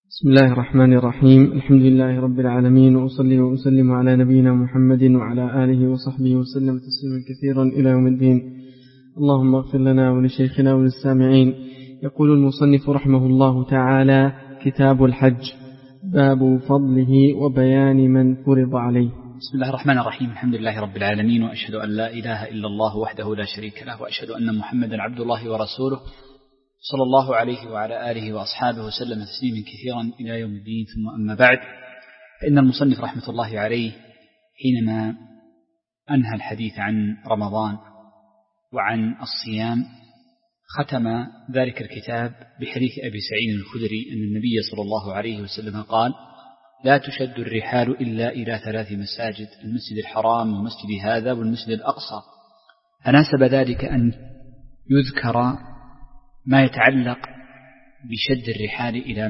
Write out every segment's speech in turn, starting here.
بسم الله الرحمن الرحيم. الحمد لله رب العالمين، وأصلي وأسلم على نبينا محمد وعلى آله وصحبه وسلم تسليما كثيرا إلى يوم الدين. اللهم اغفر لنا ولشيخنا وللسامعين. يقول المصنف رحمه الله تعالى: كتاب الحج، باب فضله وبيان من فرض عليه. بسم الله الرحمن الرحيم. الحمد لله رب العالمين، وأشهد أن لا إله إلا الله وحده لا شريك له، وأشهد أن محمدا عبد الله ورسوله صلى الله عليه وعلى آله وأصحابه وسلم تسليما كثيرا إلى يوم الدين. ثم أما بعد، فإن المصنف رحمة الله عليه حينما أنهى الحديث عن رمضان وعن الصيام ختم ذلك الكتاب بحديث أبي سعيد الخدري أن النبي صلى الله عليه وسلم قال: لا تشد الرحال إلا إلى 3 مساجد، المسجد الحرام ومسجد هذا والمسجد الأقصى. فناسب ذلك أن يذكر ما يتعلق بشد الرحال إلى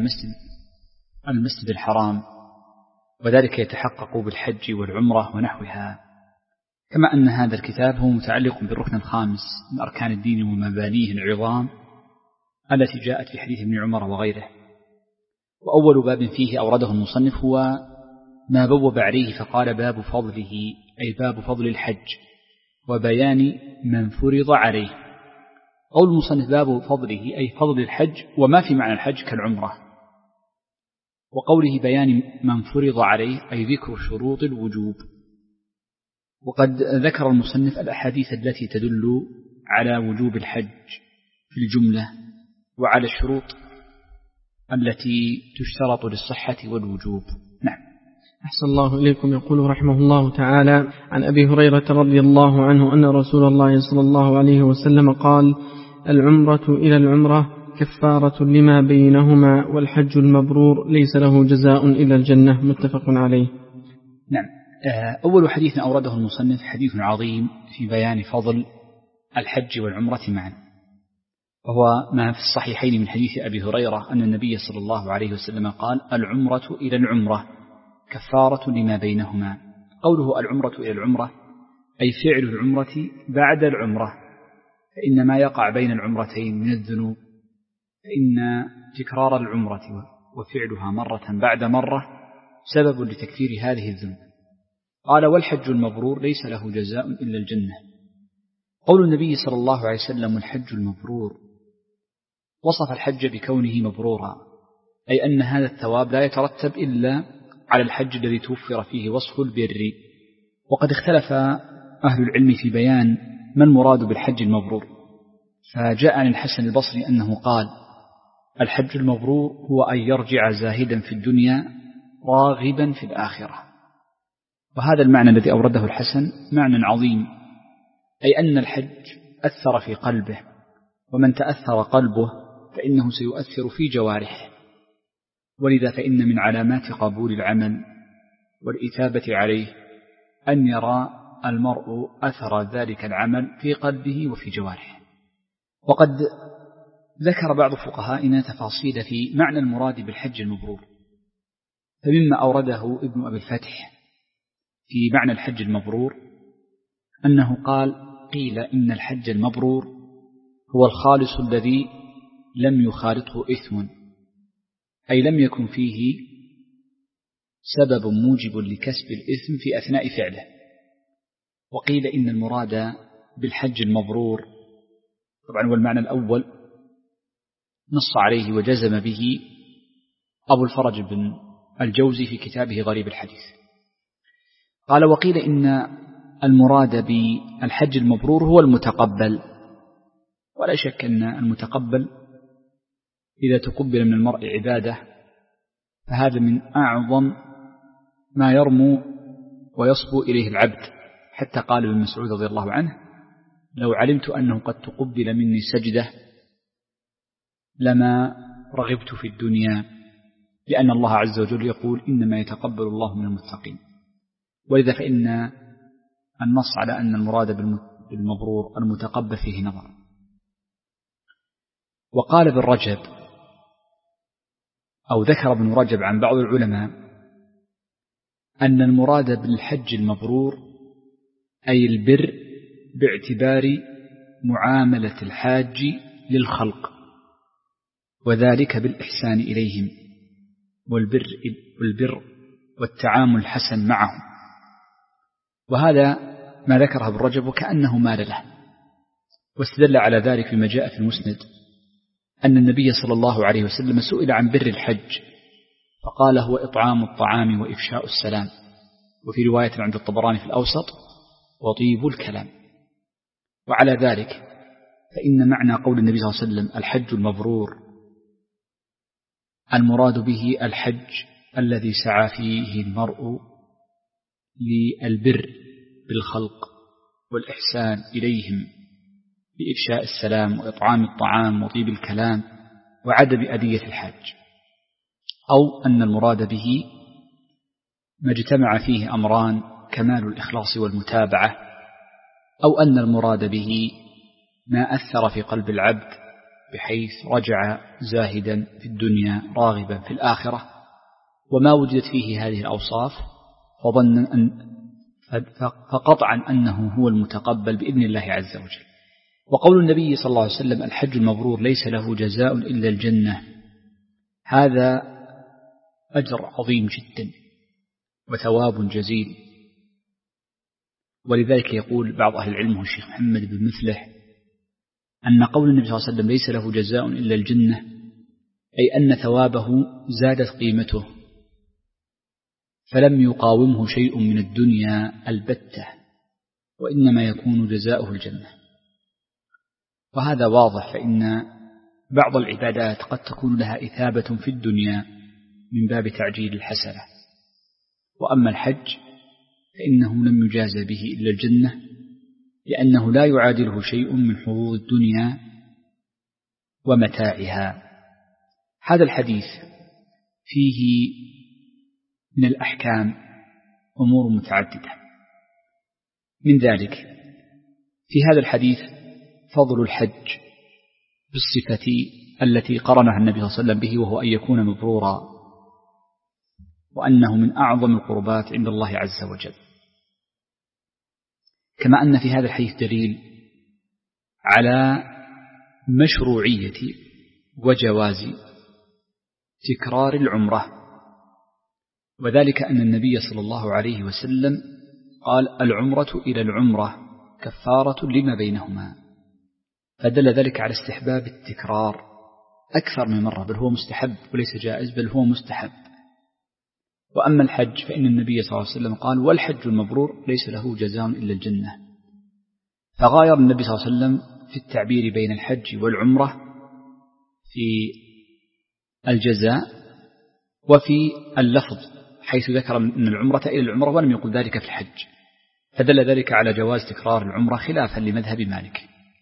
المسجد الحرام، وذلك يتحقق بالحج والعمرة ونحوها، كما أن هذا الكتاب هو متعلق بالركن الخامس من أركان الدين ومبانيه العظام التي جاءت في حديث ابن عمر وغيره. وأول باب فيه أورده المصنف هو ما بوب عليه فقال: باب فضله، أي باب فضل الحج وبيان من فرض عليه. قول المصنف باب فضله أي فضل الحج وما في معنى الحج كالعمرة، وقوله بيان من فرض عليه أي ذكر شروط الوجوب. وقد ذكر المصنف الأحاديث التي تدل على وجوب الحج في الجملة وعلى الشروط التي تشترط للصحة والوجوب. نعم. أحسن الله إليكم. يقول رحمه الله تعالى: عن أبي هريرة رضي الله عنه أن رسول الله صلى الله عليه وسلم قال: العمرة إلى العمرة كفارة لما بينهما، والحج المبرور ليس له جزاء إلا الجنة. متفق عليه. نعم. أول حديث أورده المصنف حديث عظيم في بيان فضل الحج والعمرة معا، وهو ما في الصحيحين من حديث أبي هريرة أن النبي صلى الله عليه وسلم قال: العمرة إلى العمرة كفارة لما بينهما. قوله العمرة إلى العمرة أي فعل العمرة بعد العمرة، فإن ما يقع بين العمرتين من الذنوب فإن تكرار العمرة وفعلها مرة بعد مرة سبب لتكفير هذه الذنوب. قال: والحج المبرور ليس له جزاء إلا الجنة. قول النبي صلى الله عليه وسلم الحج المبرور وصف الحج بكونه مبرورا، أي أن هذا الثواب لا يترتب إلا على الحج الذي توفر فيه وصف البر. وقد اختلف أهل العلم في بيان ما المراد بالحج المبرور، فجاء عن الحسن البصري أنه قال: الحج المبرور هو أن يرجع زاهدا في الدنيا راغبا في الآخرة. وهذا المعنى الذي أورده الحسن معنى عظيم، أي أن الحج أثر في قلبه، ومن تأثر قلبه فإنه سيؤثر في جوارحه، ولذا فإن من علامات قبول العمل والإثابة عليه أن يرى المرء أثر ذلك العمل في قلبه وفي جوارحه. وقد ذكر بعض فقهائنا تفاصيل في معنى المراد بالحج المبرور، فمما أورده ابن أبي الفتح في معنى الحج المبرور أنه قال: قيل إن الحج المبرور هو الخالص الذي لم يخالطه إثم، أي لم يكن فيه سبب موجب لكسب الإثم في أثناء فعله. وقيل إن المراد بالحج المبرور، طبعا والمعنى الأول نص عليه وجزم به أبو الفرج بن الجوزي في كتابه غريب الحديث. قال: وقيل إن المراد بالحج المبرور هو المتقبل، ولا شك أن المتقبل إذا تقبل من المرء عبادة فهذا من أعظم ما يرمو ويصبو إليه العبد، حتى قال ابن مسعود رضي الله عنه: لو علمت أنه قد تقبل مني سجدة لما رغبت في الدنيا، لأن الله عز وجل يقول: إنما يتقبل الله من المتقين. ولذا فإن النص على أن المراد بالمبرور المتقبل فيه نظر. وقال ابن رجب، أو ذكر ابن رجب عن بعض العلماء أن المراد بالحج المبرور أي البر باعتبار معاملة الحاج للخلق، وذلك بالإحسان إليهم، والبر والتعامل الحسن معهم. وهذا ما ذكره ابن رجب وكأنه مال له، واستدل على ذلك بما جاء في المسند أن النبي صلى الله عليه وسلم سئل عن بر الحج فقال هو إطعام الطعام وإفشاء السلام، وفي رواية عند الطبراني في الأوسط وطيب الكلام. وعلى ذلك فإن معنى قول النبي صلى الله عليه وسلم الحج المبرور المراد به الحج الذي سعى فيه المرء للبر بالخلق والإحسان إليهم بإفشاء السلام وإطعام الطعام وطيب الكلام وعدم أذية الحاج، أو أن المراد به ما اجتمع فيه أمران كمال الإخلاص والمتابعة، أو أن المراد به ما أثر في قلب العبد بحيث رجع زاهدا في الدنيا راغبا في الآخرة، وما وجدت فيه هذه الأوصاف فقطعا أنه هو المتقبل بإذن الله عز وجل. وقول النبي صلى الله عليه وسلم الحج المبرور ليس له جزاء إلا الجنة، هذا أجر عظيم جدا وثواب جزيل. ولذلك يقول بعض أهل العلم والشيخ محمد بن مفلح أن قول النبي صلى الله عليه وسلم ليس له جزاء إلا الجنة أي أن ثوابه زادت قيمته فلم يقاومه شيء من الدنيا البتة، وإنما يكون جزاؤه الجنة. وهذا واضح، فإن بعض العبادات قد تكون لها إثابة في الدنيا من باب تعجيل الحسنة، وأما الحج فإنه لم يجاز به إلا الجنة لأنه لا يعادله شيء من حظوظ الدنيا ومتاعها. هذا الحديث فيه من الأحكام أمور متعددة، من ذلك في هذا الحديث فضل الحج بالصفة التي قرنها النبي صلى الله عليه وسلم به، وهو أن يكون مبرورا، وأنه من أعظم القربات عند الله عز وجل. كما أن في هذا الحديث دليل على مشروعية وجواز تكرار العمرة، وذلك أن النبي صلى الله عليه وسلم قال العمرة إلى العمرة كفارة لما بينهما، فدل ذلك على استحباب التكرار أكثر من مرة، بل هو مستحب وليس جائز، بل هو مستحب. وأما الحج فإن النبي صلى الله عليه وسلم قال والحج المبرور ليس له جزاء إلا الجنة، فغاير النبي صلى الله عليه وسلم في التعبير بين الحج والعمرة في الجزاء وفي اللفظ، حيث ذكر أن العمرة إلى العمرة ولم يقل ذلك في الحج، فدل ذلك على جواز تكرار العمرة خلافا لمذهب مالك.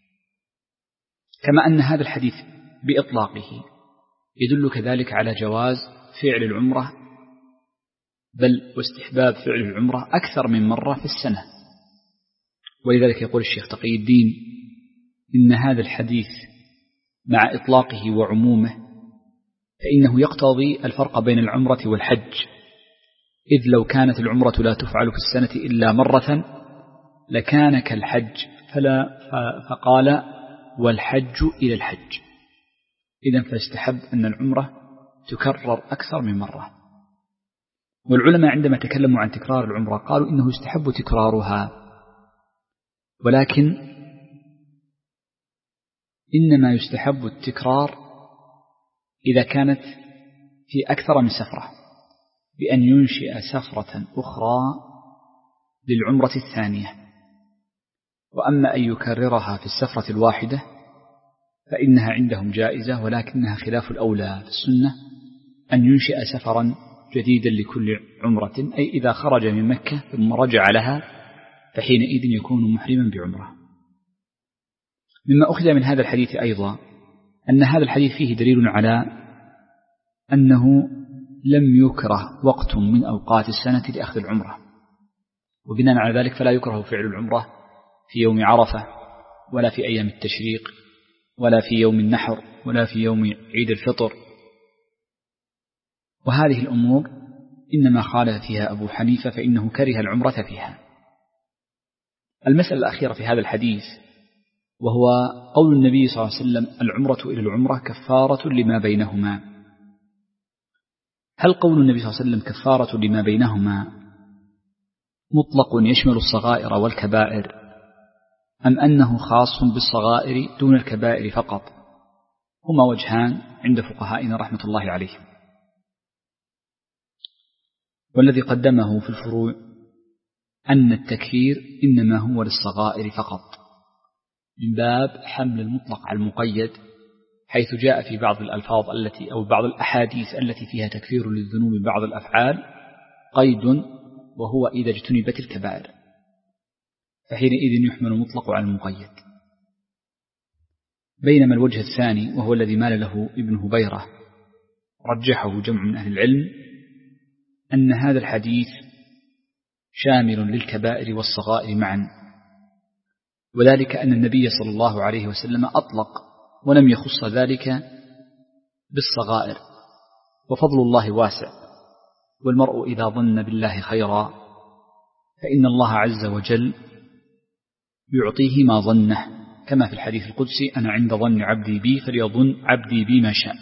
كما أن هذا الحديث بإطلاقه يدل كذلك على جواز فعل العمرة، بل واستحباب فعل العمرة أكثر من مرة في السنة. ولذلك يقول الشيخ تقي الدين إن هذا الحديث مع إطلاقه وعمومه فإنه يقتضي الفرق بين العمرة والحج، إذ لو كانت العمرة لا تفعل في السنة إلا مرة لكان كالحج، فقال والحج إلى الحج، إذن فاستحب أن العمرة تكرر أكثر من مرة. والعلماء عندما تكلموا عن تكرار العمرة قالوا إنه يستحب تكرارها، ولكن إنما يستحب التكرار إذا كانت في أكثر من سفرة، بأن ينشئ سفرة أخرى للعمرة الثانية. وأما أن يكررها في السفرة الواحدة فإنها عندهم جائزة، ولكنها خلاف الأولى في السنة أن ينشئ سفرا جديدا لكل عمرة، أي إذا خرج من مكة ثم رجع لها فحينئذ يكون محرما بعمرة. مما أخذ من هذا الحديث أيضا أن هذا الحديث فيه دليل على أنه لم يكره وقت من أوقات السنة لأخذ العمرة، وبناء على ذلك فلا يكره فعل العمرة في يوم عرفة ولا في أيام التشريق ولا في يوم النحر ولا في يوم عيد الفطر. وهذه الأمور إنما خالف فيها أبو حنيفة، فإنه كره العمرة فيها. المسألة الأخيرة في هذا الحديث وهو قول النبي صلى الله عليه وسلم العمرة إلى العمرة كفارة لما بينهما. هل قول النبي صلى الله عليه وسلم كفارة لما بينهما مطلق يشمل الصغائر والكبائر، أم أنه خاص بالصغائر دون الكبائر فقط؟ هما وجهان عند فقهائنا رحمة الله عليهم، والذي قدمه في الفروع أن التكفير إنما هو للصغائر فقط، من باب حمل المطلق على المقيد، حيث جاء في بعض الألفاظ التي أو بعض الأحاديث التي فيها تكفير للذنوب بعض الأفعال قيد، وهو إذا اجتنبت الكبائر، فحينئذ يحمل المطلق على المقيد. بينما الوجه الثاني وهو الذي مال له ابن هبيرة رجحه جمع من أهل العلم، أن هذا الحديث شامل للكبائر والصغائر معا، وذلك أن النبي صلى الله عليه وسلم أطلق ولم يخص ذلك بالصغائر، وفضل الله واسع، والمرء إذا ظن بالله خيرا فإن الله عز وجل يعطيه ما ظنه، كما في الحديث القدسي: أنا عند ظن عبدي بي فليظن عبدي بي ما شاء.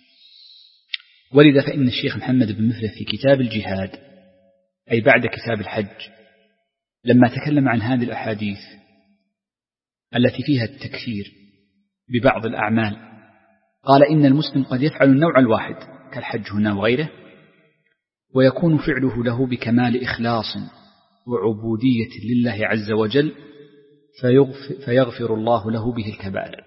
ولذا فإن الشيخ محمد بن مفلح في كتاب الجهاد، أي بعد كتاب الحج، لما تكلم عن هذه الأحاديث التي فيها التكفير ببعض الأعمال، قال إن المسلم قد يفعل النوع الواحد كالحج هنا وغيره، ويكون فعله له بكمال إخلاص وعبودية لله عز وجل، فيغفر الله له به الكبائر،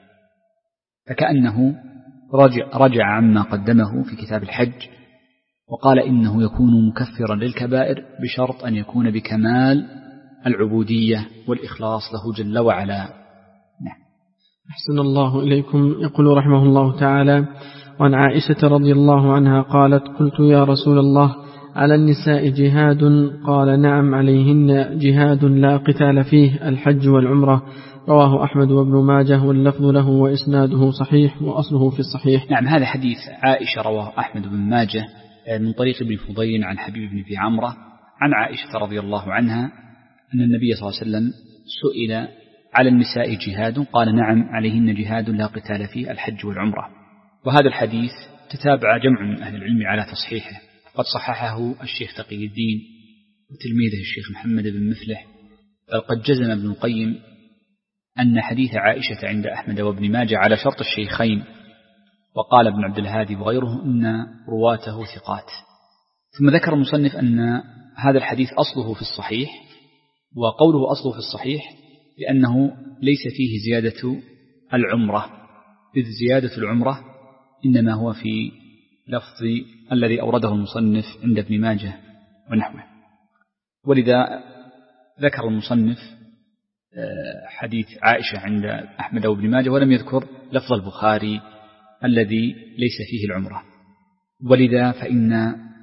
فكأنه رجع عما قدمه في كتاب الحج وقال إنه يكون مكفرا للكبائر بشرط أن يكون بكمال العبودية والإخلاص له جل وعلا. نعم. أحسن الله إليكم. يقول رحمه الله تعالى: وعن عائشة رضي الله عنها قالت: قلت يا رسول الله على النساء جهاد؟ قال: نعم، عليهن جهاد لا قتال فيه، الحج والعمرة. رواه أحمد وابن ماجه واللفظ له وإسناده صحيح وأصله في الصحيح. نعم، هذا حديث عائشة رواه أحمد بن ماجه من طريق ابن فضيل عن حبيب بن أبي عمرة عن عائشة رضي الله عنها أن النبي صلى الله عليه وسلم سئل: على النساء جهاد؟ قال: نعم، عليهن جهاد لا قتال فيه، الحج والعمرة. وهذا الحديث تتابع جمع من أهل العلم على تصحيحه، قد صححه الشيخ تقي الدين وتلميذه الشيخ محمد بن مفلح، بل قد جزم ابن القيم أن حديث عائشة عند أحمد وابن ماجه على شرط الشيخين، وقال ابن عبد الهادي وغيره إن رواته ثقات. ثم ذكر المصنف أن هذا الحديث أصله في الصحيح، وقوله أصله في الصحيح لأنه ليس فيه زيادة العمرة، إذ زيادة العمرة إنما هو في لفظ الذي أورده المصنف عند ابن ماجه ونحوه. ولذا ذكر المصنف حديث عائشة عند أحمد وابن ماجه ولم يذكر لفظ البخاري الذي ليس فيه العمرة. ولذا فإن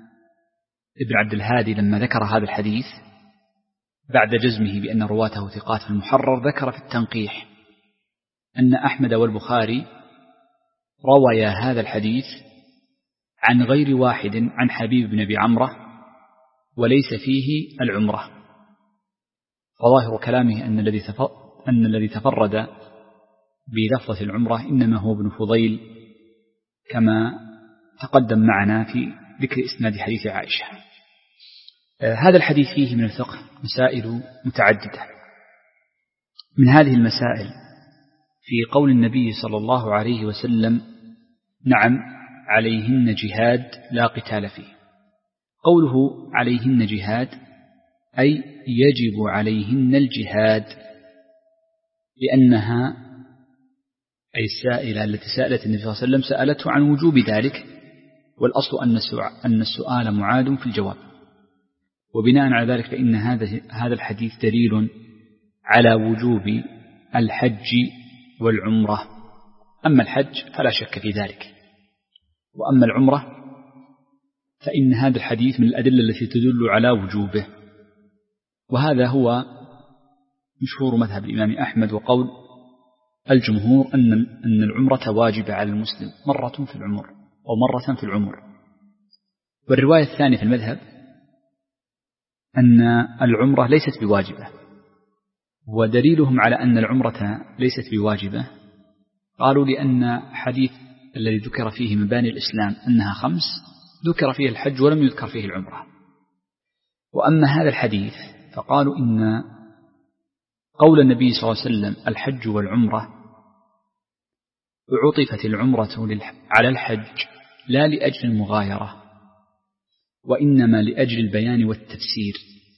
ابن عبد الهادي لما ذكر هذا الحديث بعد جزمه بأن رواته ثقات في المحرر، ذكر في التنقيح أن أحمد والبخاري رويا هذا الحديث عن غير واحد عن حبيب بن أبي عمرة وليس فيه العمرة، فظاهر كلامه أن الذي تفرد بلفظة العمرة إنما هو ابن فضيل، كما تقدم معنا في ذكر إسناد حديث عائشة. هذا الحديث فيه من الفقه مسائل متعددة. من هذه المسائل في قول النبي صلى الله عليه وسلم: نعم، عليهن جهاد لا قتال فيه. قوله عليهن جهاد أي يجب عليهن الجهاد، لأنها أي السائلة التي سألت النبي صلى الله عليه وسلم سألته عن وجوب ذلك، والأصل أن السؤال معاد في الجواب. وبناء على ذلك فإن هذا الحديث دليل على وجوب الحج والعمرة. أما الحج فلا شك في ذلك، وأما العمرة فإن هذا الحديث من الأدلة التي تدل على وجوبه. وهذا هو مشهور مذهب الإمام أحمد وقول الجمهور أن العمرة واجبة على المسلم مرة في العمر أو مرة في العمر. والرواية الثانية في المذهب أن العمرة ليست بواجبة، ودليلهم على أن العمرة ليست بواجبة قالوا لأن حديث الذي ذكر فيه مباني الإسلام أنها 5 ذكر فيه الحج ولم يذكر فيه العمرة. وأما هذا الحديث فقالوا إن قول النبي صلى الله عليه وسلم الحج والعمرة عطفت العمرة على الحج لا لأجل المغايرة، وإنما لأجل البيان والتفسير،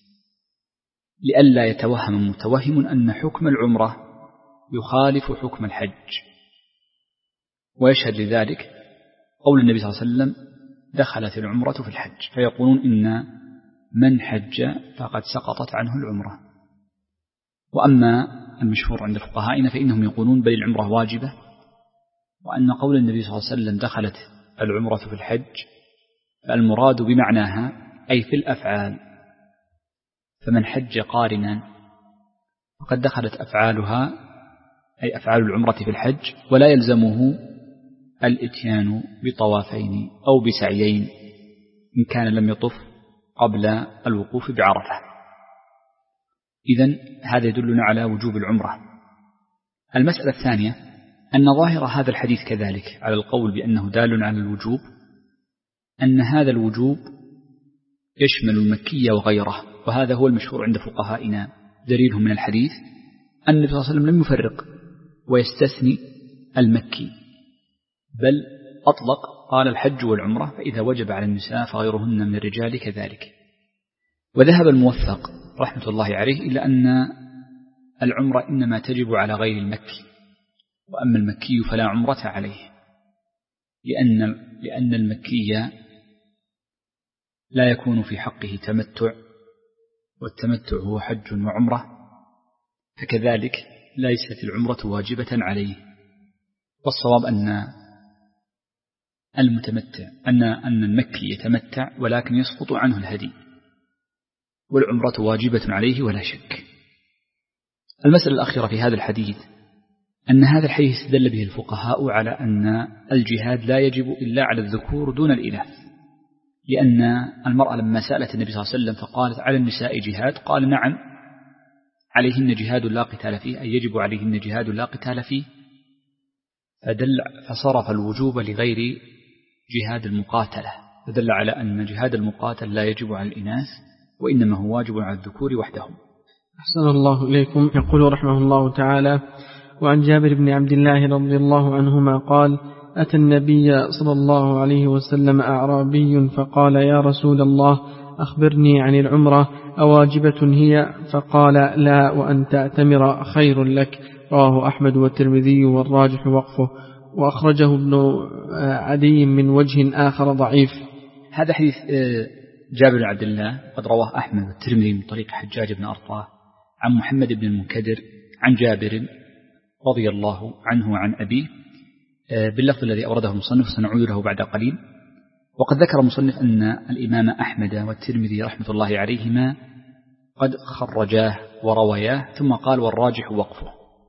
لئلا يتوهم متوهم أن حكم العمرة يخالف حكم الحج. ويشهد لذلك قول النبي صلى الله عليه وسلم دخلت العمرة في الحج، فيقولون إن من حج فقد سقطت عنه العمرة. وأما المشهور عند فقهائنا فإنهم يقولون بل العمرة واجبة، وأن قول النبي صلى الله عليه وسلم دخلت العمرة في الحج فالمراد بمعناها أي في الأفعال، فمن حج قارنا فقد دخلت أفعالها أي أفعال العمرة في الحج، ولا يلزمه الإتيان بطوافين أو بسعيين إن كان لم يطف قبل الوقوف بعرفة. إذن هذا يدلنا على وجوب العمرة. المسألة الثانية أن ظاهر هذا الحديث كذلك على القول بأنه دال على الوجوب، أن هذا الوجوب يشمل المكي وغيره، وهذا هو المشهور عند فقهائنا. دليلهم من الحديث أن النبي صلى الله عليه وسلم لم يفرق ويستثني المكي، بل أطلق قال الحج والعمرة، فإذا وجب على النساء فغيرهن من الرجال كذلك. وذهب الموفق رحمة الله عليه إلى أن العمرة إنما تجب على غير المكي، وأما المكي فلا عمرة عليه، لأن المكي لا يكون في حقه تمتع، والتمتع هو حج وعمرة، فكذلك ليست العمرة واجبة عليه. والصواب أن المكي يتمتع ولكن يسقط عنه الهدي، والعمرة واجبة عليه ولا شك. المسألة الأخيرة في هذا الحديث أن هذا الحديث استدل به الفقهاء على أن الجهاد لا يجب إلا على الذكور دون الإناث، لأن المرأة لما سألت النبي صلى الله عليه وسلم فقالت على النساء جهاد، قال نعم عليهن جهاد لا قتال فيه، أي يجب عليهن جهاد لا قتال فيه، فصرف الوجوب لغير جهاد المقاتلة، فدل على أن جهاد المقاتل لا يجب على الإناث، وإنما هو واجب على الذكور وحدهم. أحسن الله إليكم. يقول رحمه الله تعالى: وعن جابر بن عبد الله رضي الله عنهما قال: أتى النبي صلى الله عليه وسلم أعرابي فقال: يا رسول الله أخبرني عن العمرة أواجبة هي؟ فقال: لا، وأن تأتمر خير لك. رواه أحمد والترمذي والراجح وقفه، وأخرجه ابن عدي من وجه آخر ضعيف. هذا حديث جابر بن عبد الله قد رواه أحمد والترمذي من طريق حجاج بن أرطاه عن محمد بن المنكدر عن جابر رضي الله عنه وعن أبيه باللفظ الذي أورده المصنف، سنعود له بعد قليل. وقد ذكر المصنف أن الإمام أحمد والترمذي رحمة الله عليهما قد خرجاه وروياه، ثم قال والراجح وقفه.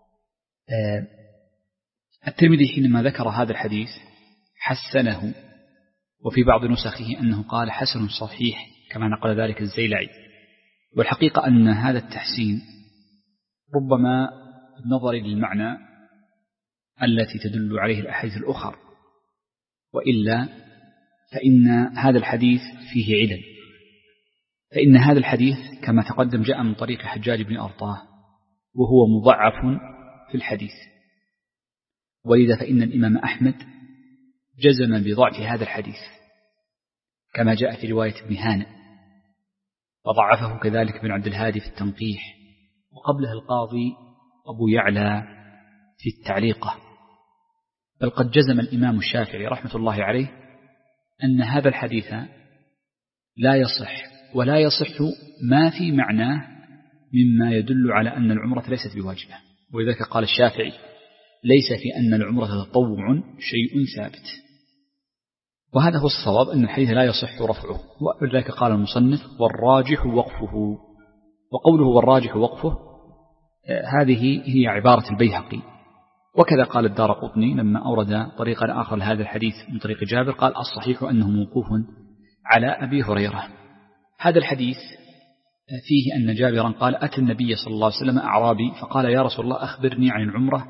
الترمذي حينما ذكر هذا الحديث حسنه، وفي بعض نسخه أنه قال حسن صحيح كما نقل ذلك الزيلعي. والحقيقة أن هذا التحسين ربما بالنظر للمعنى التي تدل عليه الأحاديث الأخرى، وإلا فإن هذا الحديث فيه علل. فإن هذا الحديث كما تقدم جاء من طريق حجاج بن أرطاه، وهو مضعف في الحديث، ولذا فإن الإمام أحمد جزم بضعف هذا الحديث كما جاء في رواية ابن هانئ، وضعفه كذلك بن عبد الهادي في التنقيح، وقبله القاضي أبو يعلى في التعليقة. بل قد جزم الإمام الشافعي رحمة الله عليه أن هذا الحديث لا يصح، ولا يصح ما في معناه مما يدل على أن العمرة ليست بواجبة. ولذلك قال الشافعي ليس في أن العمرة تطوع شيء ثابت، وهذا هو الصواب أن الحديث لا يصح رفعه. ولذلك قال المصنف والراجح وقفه. وقوله والراجح وقفه هذه هي عبارة البيهقي، وكذا قال الدارقطني لما أورد طريقا آخر لهذا الحديث من طريق جابر، قال الصحيح أنه موقوف على أبي هريرة. هذا الحديث فيه أن جابرا قال أتى النبي صلى الله عليه وسلم أعرابي فقال يا رسول الله أخبرني عن العمرة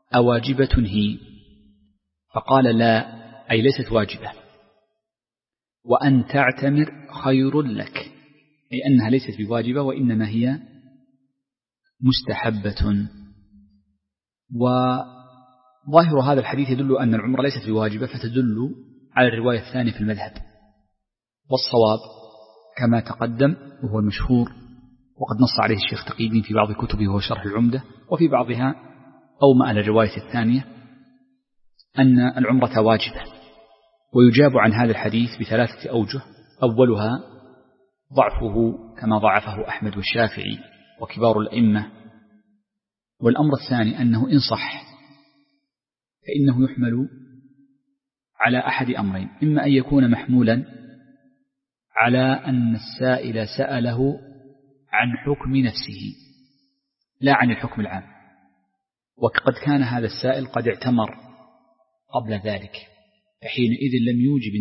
أواجبة هي؟ فقال لا، أي ليست واجبة. وأن تعتمر خير لك، أي أنها ليست بواجبة وإنما هي مستحبة. وظاهر هذا الحديث يدل أن العمرة ليست بواجبة، فتدل على الرواية الثانية في المذهب. والصواب كما تقدم وهو المشهور، وقد نص عليه الشيخ تقي الدين في بعض كتبه وهو شرح العمدة، وفي بعضها أومأ على الرواية الثانية أن العمرة واجبة. ويجاب عن هذا الحديث بثلاثة أوجه: أولها ضعفه كما ضعفه أحمد والشافعي وكبار الأئمة. والأمر الثاني أنه إن صح فإنه يحمل على أحد أمرين: إما أن يكون محمولا على أن السائل سأله عن حكم نفسه لا عن الحكم العام، وقد كان هذا السائل قد اعتمر قبل ذلك، فحينئذ لم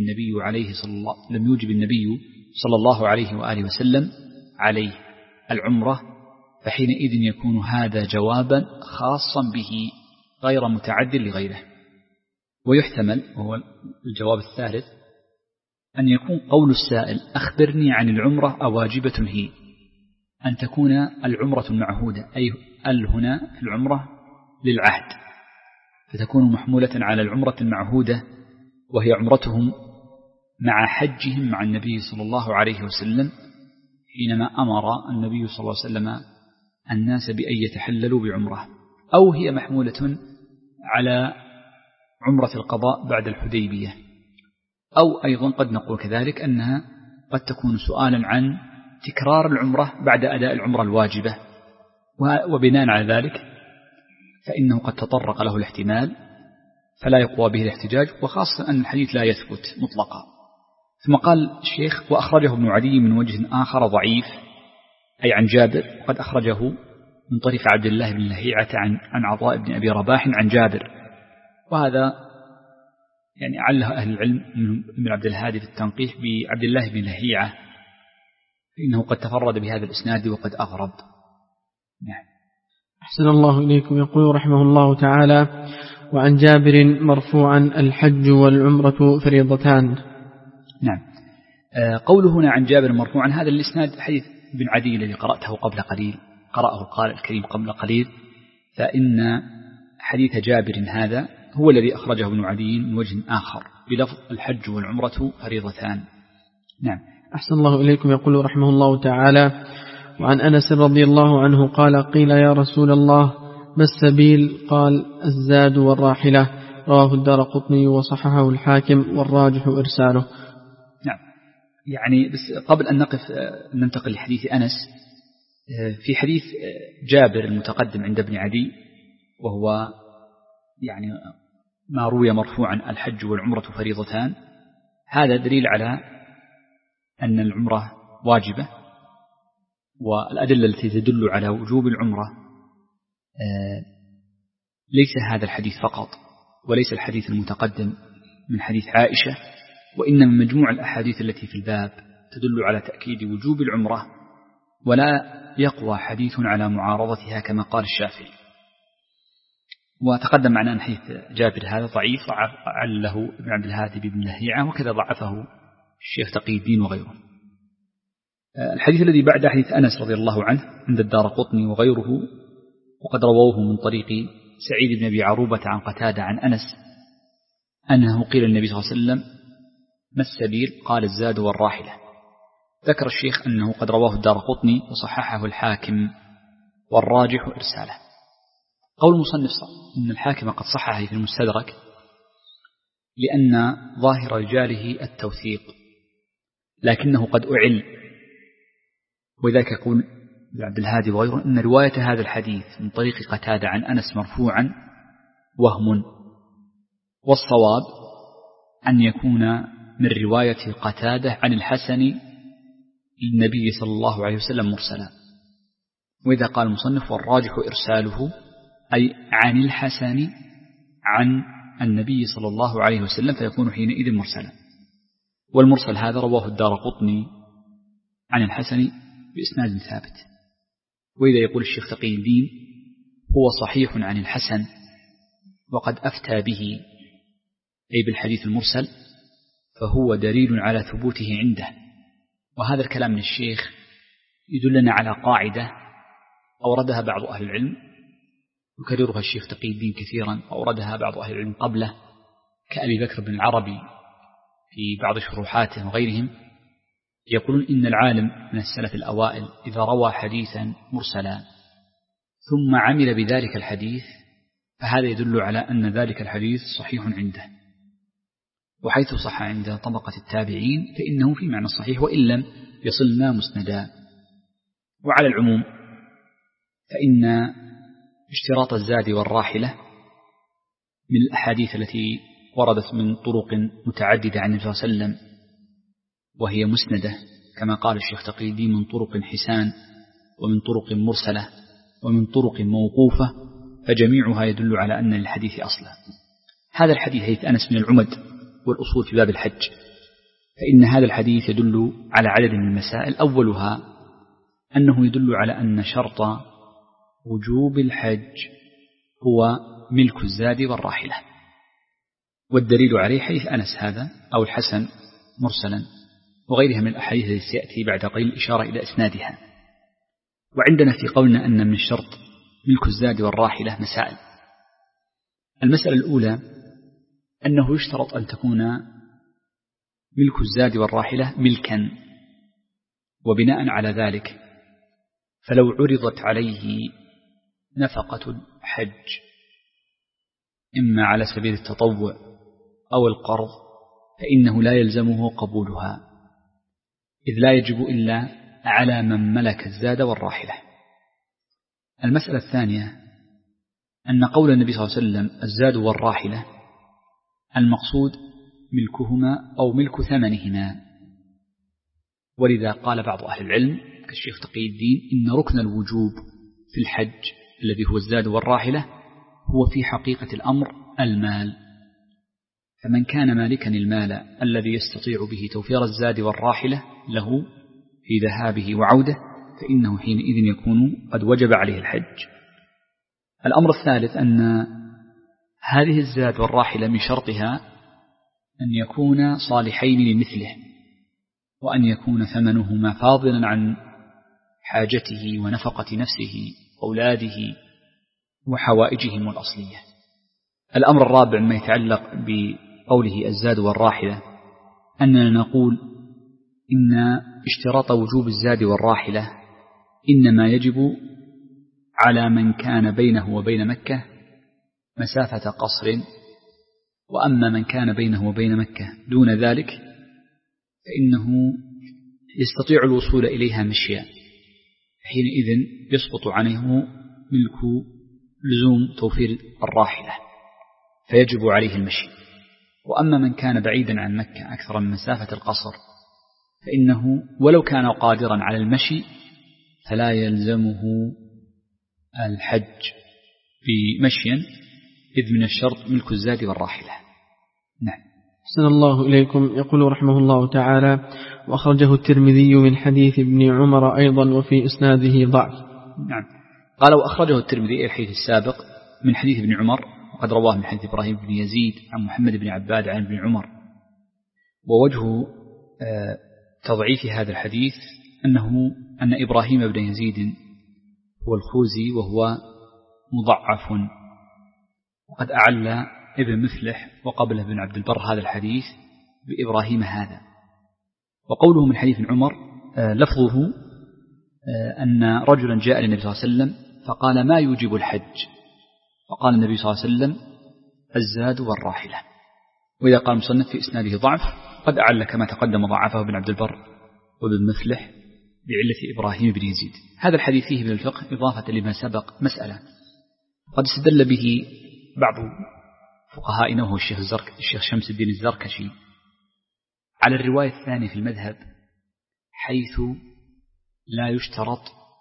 يوجب النبي صلى الله عليه وآله وسلم عليه العمرة، فحينئذ يكون هذا جوابا خاصا به غير متعد لغيره. ويحتمل، وهو الجواب الثالث، أن يكون قول السائل أخبرني عن العمرة أواجبة هي، أن تكون العمرة المعهودة، أي هنا في العمرة للعهد، فتكون محمولة على العمرة المعهودة وهي عمرتهم مع حجهم مع النبي صلى الله عليه وسلم، حينما أمر النبي صلى الله عليه وسلم الناس بأن يتحللوا بعمرة، أو هي محمولة على عمرة القضاء بعد الحديبية، أو أيضا قد نقول كذلك أنها قد تكون سؤالا عن تكرار العمرة بعد أداء العمرة الواجبة، وبناء على ذلك فإنه قد تطرق له الاحتمال فلا يقوى به الاحتجاج، وخاصة أن الحديث لا يثبت مطلقا. ثم قال الشيخ: وأخرجه ابن عدي من وجه آخر ضعيف، أي عن جابر، وقد أخرجه من طريق عبد الله بن لهيعة عن عطاء بن أبي رباح عن جابر. وهذا يعني عله أهل العلم من عبد الهادي في التنقيح بعبد الله بن لهيعة، فإنه قد تفرد بهذا الإسناد وقد أغرب. نعم. أحسن الله إليكم. يقول رحمه الله تعالى: وعن جابر مرفوعا: الحج والعمرة فريضتان. نعم. قوله هنا عن جابر مرفوعا، هذا الإسناد حديث ابن عدي الذي قرأته قبل قليل، قرأه القارئ الكريم قبل قليل، فإن حديث جابر هذا هو الذي أخرجه ابن عدي من وجه آخر بلفظ الحج والعمرة فريضتان. نعم. أحسن الله إليكم. يقول رحمه الله تعالى: وعن أنس رضي الله عنه قال: قيل يا رسول الله ما السبيل؟ قال: الزاد والراحلة. رواه الدارقطني وصححه الحاكم والراجح إرساله. نعم. يعني بس قبل أن ننتقل لحديث أنس، في حديث جابر المتقدم عند ابن عدي، وهو يعني ما روي مرفوعا: الحج والعمرة فريضتان، هذا دليل على أن العمرة واجبة. والأدلة التي تدل على وجوب العمرة ليس هذا الحديث فقط، وليس الحديث المتقدم من حديث عائشة، وإنما مجموع الأحاديث التي في الباب تدل على تأكيد وجوب العمرة، ولا يقوى حديث على معارضتها كما قال الشافعي. وتقدم معنا أن حديث جابر هذا ضعيف، عله ابن عبد الهادي بن لهيعة، وكذا ضعفه الشيخ تقي الدين وغيره. الحديث الذي بعد حديث أنس رضي الله عنه عند الدارقطني وغيره، وقد رووه من طريق سعيد بن أبي عروبة عن قتادة عن أنس أنه قيل النبي صلى الله عليه وسلم: ما السبيل؟ قال: الزاد والراحلة. ذكر الشيخ أنه قد رواه الدارقطني وصححه الحاكم والراجح إرساله. قول المصنف إن الحاكم قد صححه في المستدرك لأن ظاهر رجاله التوثيق، لكنه قد أعل، وذلك يقول عبد الهادي وغيره إن رواية هذا الحديث من طريق قتادة عن أنس مرفوعا وهم، والصواب أن يكون من رواية قتادة عن الحسن للنبي صلى الله عليه وسلم مرسلا. وإذا قال المصنف: والراجح إرساله، أي عن الحسن عن النبي صلى الله عليه وسلم، فيكون حينئذ مرسلا. والمرسل هذا رواه الدارقطني عن الحسن بإسناد ثابت. وإذا يقول الشيخ تقي الدين: هو صحيح عن الحسن وقد أفتى به، أي بالحديث المرسل، فهو دليل على ثبوته عنده. وهذا الكلام من الشيخ يدلنا على قاعدة أوردها بعض أهل العلم يكررها الشيخ تقي الدين كثيرا، أوردها بعض أهل العلم قبله كأبي بكر بن العربي في بعض شروحاته وغيرهم، يقولون إن العالم من السلف الأوائل إذا روى حديثا مرسلا ثم عمل بذلك الحديث فهذا يدل على أن ذلك الحديث صحيح عنده، وحيث صح عند طبقة التابعين فإنه في معنى الصحيح وإن لم يصلنا مسندا. وعلى العموم فإن اشتراط الزاد والراحلة من الأحاديث التي وردت من طرق متعددة عن النبي صلى الله عليه وسلم وهي مسندة كما قال الشيخ تقي الدين من طرق حسان ومن طرق مرسلة ومن طرق موقوفة، فجميعها يدل على أن للحديث أصلا. هذا الحديث حديث أنس من العمد والأصول في باب الحج، فإن هذا الحديث يدل على عدد من المسائل. أولها أنه يدل على أن شرط وجوب الحج هو ملك الزاد والراحلة، والدليل عليه حديث أنس هذا أو الحسن مرسلا وغيرها من الأحاديث التي سيأتي بعد قليل الإشارة إلى إسنادها. وعندنا في قولنا أن من الشرط ملك الزاد والراحلة مسائل. المسألة الأولى أنه يشترط أن تكون ملك الزاد والراحلة ملكا، وبناء على ذلك فلو عرضت عليه نفقة الحج إما على سبيل التطوع أو القرض فإنه لا يلزمه قبولها، إذ لا يجب إلا على من ملك الزاد والراحلة. المسألة الثانية أن قول النبي صلى الله عليه وسلم الزاد والراحلة المقصود ملكهما أو ملك ثمنهما، ولذا قال بعض أهل العلم كالشيخ تقي الدين إن ركن الوجوب في الحج الذي هو الزاد والراحلة هو في حقيقة الأمر المال، فمن كان مالكا المال الذي يستطيع به توفير الزاد والراحلة له في ذهابه وعوده فإنه حينئذ يكون قد وجب عليه الحج. الأمر الثالث أن هذه الزاد والراحلة من شرطها أن يكون صالحين لمثله، وأن يكون ثمنهما فاضلا عن حاجته ونفقة نفسه وأولاده وحوائجهم الأصلية. الأمر الرابع ما يتعلق بقوله الزاد والراحلة أننا نقول إن اشتراط وجوب الزاد والراحلة إنما يجب على من كان بينه وبين مكة مسافة قصر، وأما من كان بينه وبين مكة دون ذلك فإنه يستطيع الوصول إليها مشيا، حينئذ يسقط عنه ملك لزوم توفير الراحلة فيجب عليه المشي. وأما من كان بعيدا عن مكة أكثر من مسافة القصر فإنه ولو كان قادرا على المشي فلا يلزمه الحج بمشيا، إذ من الشرط ملك الزاد والراحلة. نعم. أحسن الله إليكم. يقول رحمه الله تعالى: وأخرجه الترمذي من حديث ابن عمر أيضا وفي إسناده ضعف. نعم. قال وأخرجه الترمذي الحديث السابق من حديث ابن عمر، وقد رواه من حديث إبراهيم بن يزيد عن محمد بن عباد عن ابن عمر. ووجه تضعيف هذا الحديث أن إبراهيم بن يزيد هو الخوزي وهو مضعف، وقد أعل ابن مفلح وقبله ابن عبد البر هذا الحديث بإبراهيم هذا. وقوله من حديث عمر لفظه أن رجلا جاء للنبي صلى الله عليه وسلم فقال ما يوجب الحج، فقال النبي صلى الله عليه وسلم الزاد والراحلة. وإذا قال مصنف في إسناده ضعف قد أعل كما تقدم ضعفه ابن عبد البر وابن مفلح بعلة إبراهيم بن يزيد. هذا الحديث فيه من الفقه إضافة لما سبق مسألة قد استدل به بعض فقهائنا وهو الشيخ شمس الدين الزركشي على الرواية الثانية في المذهب، حيث لا يشترط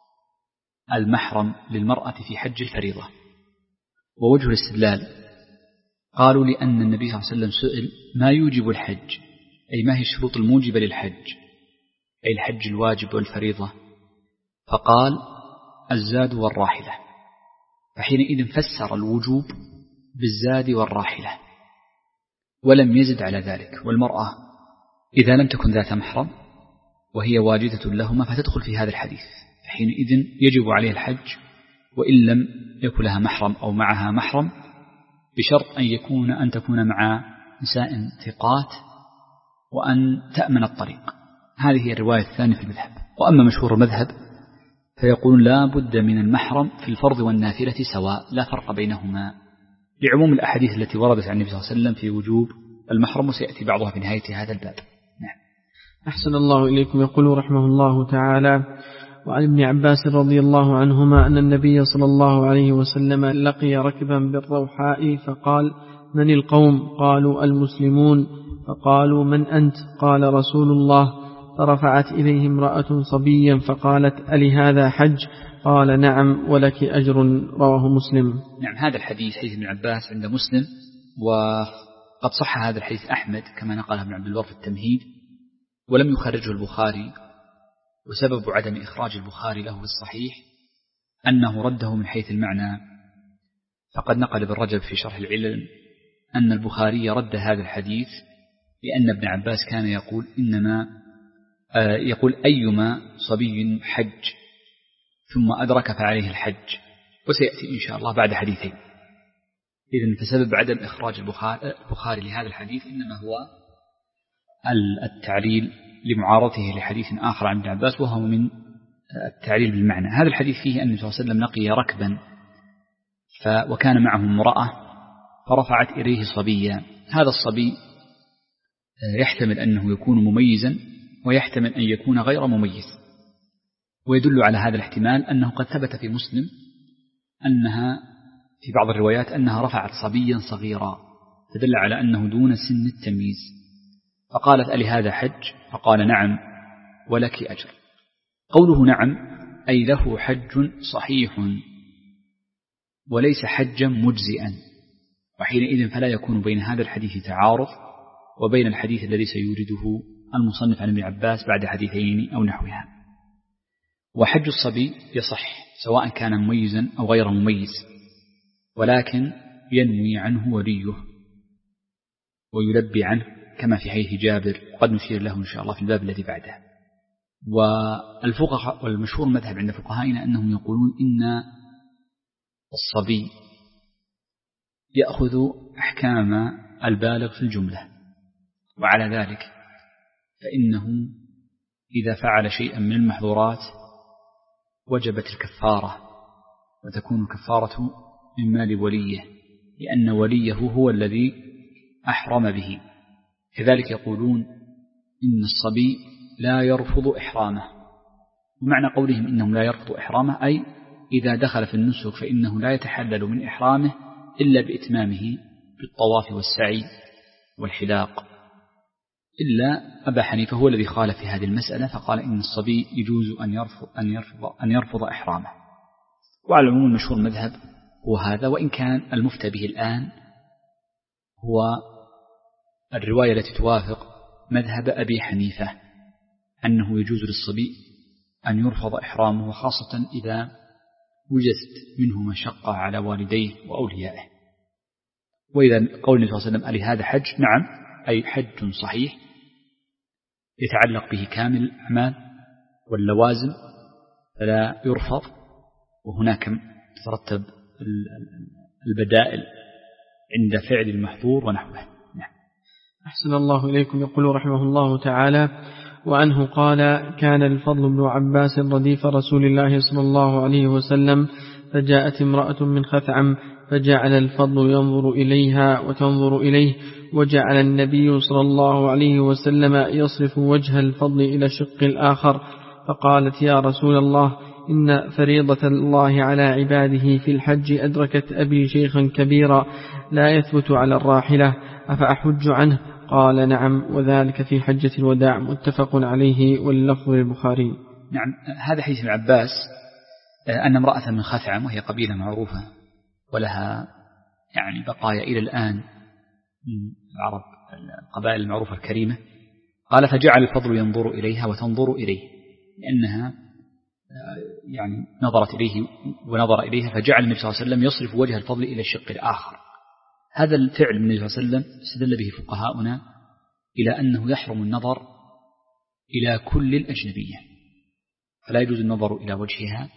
المحرم للمرأة في حج الفريضة. ووجه الاستدلال قالوا لأن النبي صلى الله عليه وسلم سئل ما يوجب الحج، أي ما هي الشروط الموجبة للحج، أي الحج الواجب والفريضة، فقال الزاد والراحلة، فحينئذ فسر الوجوب بالزاد والراحلة ولم يزد على ذلك. والمرأة إذا لم تكن ذات محرم وهي واجدة لهما فتدخل في هذا الحديث، حينئذ يجب عليه الحج وإن لم يكن لها محرم أو معها محرم، بشرط أن تكون مع نساء ثقات وأن تأمن الطريق. هذه هي الرواية الثانية في المذهب. وأما مشهور المذهب فيقول لا بد من المحرم في الفرض والنافلة سواء، لا فرق بينهما، لعموم الأحاديث التي وردت عن النبي صلى الله عليه وسلم في وجوب المحرم، وسيأتي بعضها في نهاية هذا الباب. نعم. أحسن الله إليكم. يقول رحمه الله تعالى: وعن ابن عباس رضي الله عنهما أن النبي صلى الله عليه وسلم لقي ركبا بالروحاء فقال: من القوم؟ قالوا: المسلمون. فقالوا: من أنت؟ قال: رسول الله. فرفعت إليه امرأة صبيا فقالت: ألهذا حج؟ قال: نعم ولك أجر. رواه مسلم. نعم. هذا الحديث حديث ابن عباس عند مسلم، وقد صح هذا الحديث أحمد كما نقله ابن عبد البر في التمهيد، ولم يخرجه البخاري، وسبب عدم إخراج البخاري له في الصحيح أنه رده من حيث المعنى. فقد نقل ابن رجب في شرح العلل أن البخاري رد هذا الحديث لأن ابن عباس كان يقول أيما صبي حج ثم أدرك فعليه الحج، وسيأتي إن شاء الله بعد حديثين. إذن فسبب عدم إخراج البخاري لهذا الحديث إنما هو التعليل لمعارضته لحديث آخر عن ابن عباس، وهو من التعليل بالمعنى. هذا الحديث فيه أن النبي صلى الله عليه وسلم لقي ركبا وكان معه امرأة فرفعت إليه صبيا. هذا الصبي يحتمل أنه يكون مميزا ويحتمل أن يكون غير مميز، ويدل على هذا الاحتمال أنه قد ثبت في مسلم أنها في بعض الروايات أنها رفعت صبيا صغيرا، فدل على أنه دون سن التمييز. فقالت: ألهذا حج؟ فقال: نعم ولك أجر. قوله نعم أي له حج صحيح وليس حجا مجزئا، وحينئذ فلا يكون بين هذا الحديث تعارض وبين الحديث الذي سيورده المصنف عن ابن عباس بعد حديثين أو نحوها. وحج الصبي يصح سواء كان مميزا أو غير مميز، ولكن ينوي عنه وليه ويلبي عنه كما في حديث جابر، وقد نشير له إن شاء الله في الباب الذي بعده. والفقهاء والمشهور المذهب عند فقهائنا أنهم يقولون إن الصبي يأخذ أحكام البالغ في الجملة، وعلى ذلك فإنه إذا فعل شيئا من المحظورات وجبت الكفارة، وتكون كفارة من مال وليه، لأن وليه هو الذي أحرم به. كذلك يقولون إن الصبي لا يرفض إحرامه، ومعنى قولهم إنهم لا يرفض إحرامه أي إذا دخل في النسك فإنه لا يتحلل من إحرامه إلا بإتمامه بالطواف والسعي والحلاق، إلا أبا حنيفة هو الذي خالف في هذه المسألة، فقال إن الصبي يجوز أن يرفض إحرامه. وعلى العموم المشهور المذهب هو هذا، وإن كان المفتى به الآن هو الرواية التي توافق مذهب أبي حنيفة أنه يجوز للصبي أن يرفض إحرامه، خاصة إذا وجدت منه مشقة على والديه وأوليائه. وإذا قول النبي صلى الله عليه وسلم: ألهذا حج؟ نعم، أي حج صحيح يتعلق به كامل الأعمال واللوازم فلا يرفض، وهناك تترتب البدائل عند فعل المحظور ونحوه. نعم. أحسن الله إليكم. يقول رحمه الله تعالى: وعنه قال: كان الفضل بن عباس رديف رسول الله صلى الله عليه وسلم، فجاءت امرأة من خثعم فجعل الفضل ينظر إليها وتنظر إليه، وجعل النبي صلى الله عليه وسلم يصرف وجه الفضل إلى الشق الآخر، فقالت: يا رسول الله، إن فريضة الله على عباده في الحج أدركت أبي شيخا كبيرا لا يثبت على الراحلة، أفأحج عنه؟ قال: نعم، وذلك في حجة الوداع. متفق عليه واللفظ للبخاري. نعم. هذا حديث ابن عباس أن امرأة من خثعم، وهي قبيلة معروفة ولها يعني بقايا إلى الآن من العرب، القبائل المعروفة الكريمة، قال: فجعل الفضل ينظر إليها وتنظر إليه، لأنها يعني نظرت إليه ونظر إليها، فجعل النبي صلى الله عليه وسلم يصرف وجه الفضل إلى الشق الآخر. هذا الفعل من النبي صلى الله عليه وسلم استدل به فقهاؤنا إلى أنه يحرم النظر إلى كل الأجنبية، فلا يجوز النظر إلى وجهها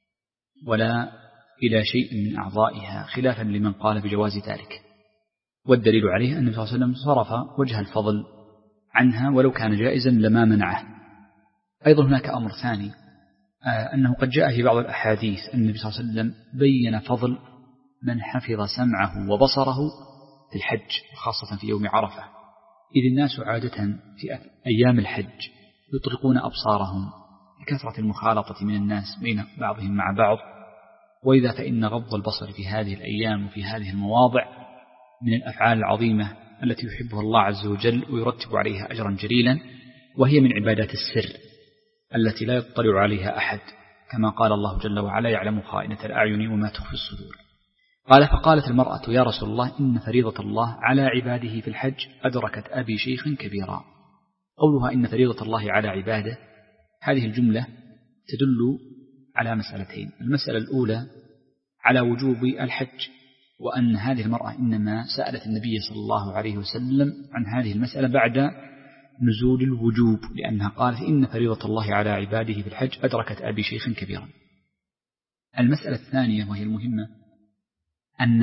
ولا إلى شيء من أعضائها، خلافا لمن قال بجواز ذلك. والدليل عليه أن النبي صلى الله عليه وسلم صرف وجه الفضل عنها، ولو كان جائزا لما منعه. أيضا هناك أمر ثاني، أنه قد جاء في بعض الأحاديث أن النبي صلى الله عليه وسلم بين فضل من حفظ سمعه وبصره في الحج، خاصة في يوم عرفة، إذ الناس عادة في أيام الحج يطلقون أبصارهم لكثرة المخالطة من الناس بين بعضهم مع بعض، وإذا فإن غض البصر في هذه الأيام وفي هذه المواضع من الأفعال العظيمة التي يحبها الله عز وجل ويرتب عليها أجرا جليلا، وهي من عبادات السر التي لا يطلع عليها أحد، كما قال الله جل وعلا: يعلم خائنة الأعين وما تخفي الصدور. قال: فقالت المرأة: يا رسول الله، إن فريضة الله على عباده في الحج أدركت أبي شيخا كبيرا. قولها إن فريضة الله على عباده، هذه الجملة تدل على مسألتين: المسألة الأولى على وجوب الحج، وأن هذه المرأة إنما سألت النبي صلى الله عليه وسلم عن هذه المسألة بعد نزول الوجوب، لأنها قالت: إن فريضة الله على عباده في الحج أدركت أبي شيخا كبيرا. المسألة الثانية وهي المهمة، أن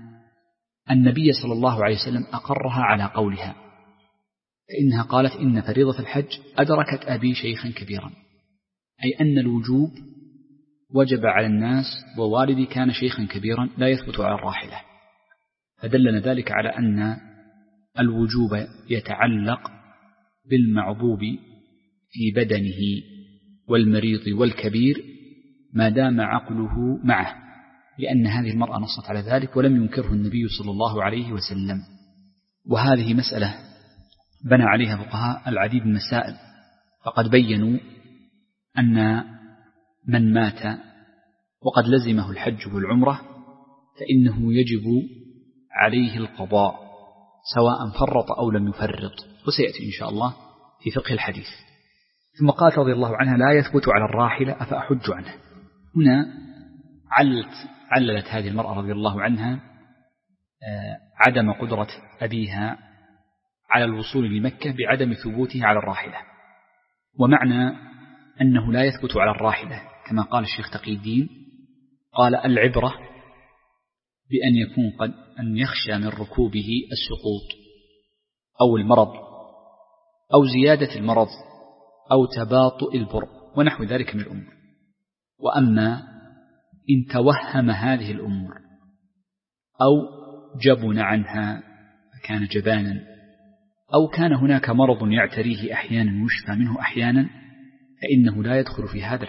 النبي صلى الله عليه وسلم أقرها على قولها، فإنها قالت: إن فريضة الحج أدركت أبي شيخا كبيرا، أي أن الوجوب وجب على الناس، ووالدي كان شيخا كبيرا لا يثبت على الراحلة، فدلنا ذلك على أن الوجوب يتعلق بالمعضوب في بدنه والمريض والكبير ما دام عقله معه، لأن هذه المرأة نصت على ذلك ولم ينكره النبي صلى الله عليه وسلم. وهذه مسألة بنى عليها فقهاء العديد من المسائل، فقد بينوا أن من مات وقد لزمه الحج والعمرة فإنه يجب عليه القضاء سواء فرط أو لم يفرط، وسيأتي إن شاء الله في فقه الحديث. ثم قالت رضي الله عنها: لا يثبت على الراحلة أفأحج عنه. هنا عللت هذه المرأة رضي الله عنها عدم قدرة أبيها على الوصول لمكة بعدم ثبوته على الراحلة، ومعنى أنه لا يثبت على الراحلة كما قال الشيخ تقي الدين، قال: العبرة بأن يكون أن يخشى من ركوبه السقوط أو المرض أو زيادة المرض أو تباطؤ البر ونحو ذلك من الأمور. وأما إن توهم هذه الأمور أو جبن عنها فكان جبانا، أو كان هناك مرض يعتريه أحيانا ويشفى منه أحيانا، فإنه لا يدخل في هذا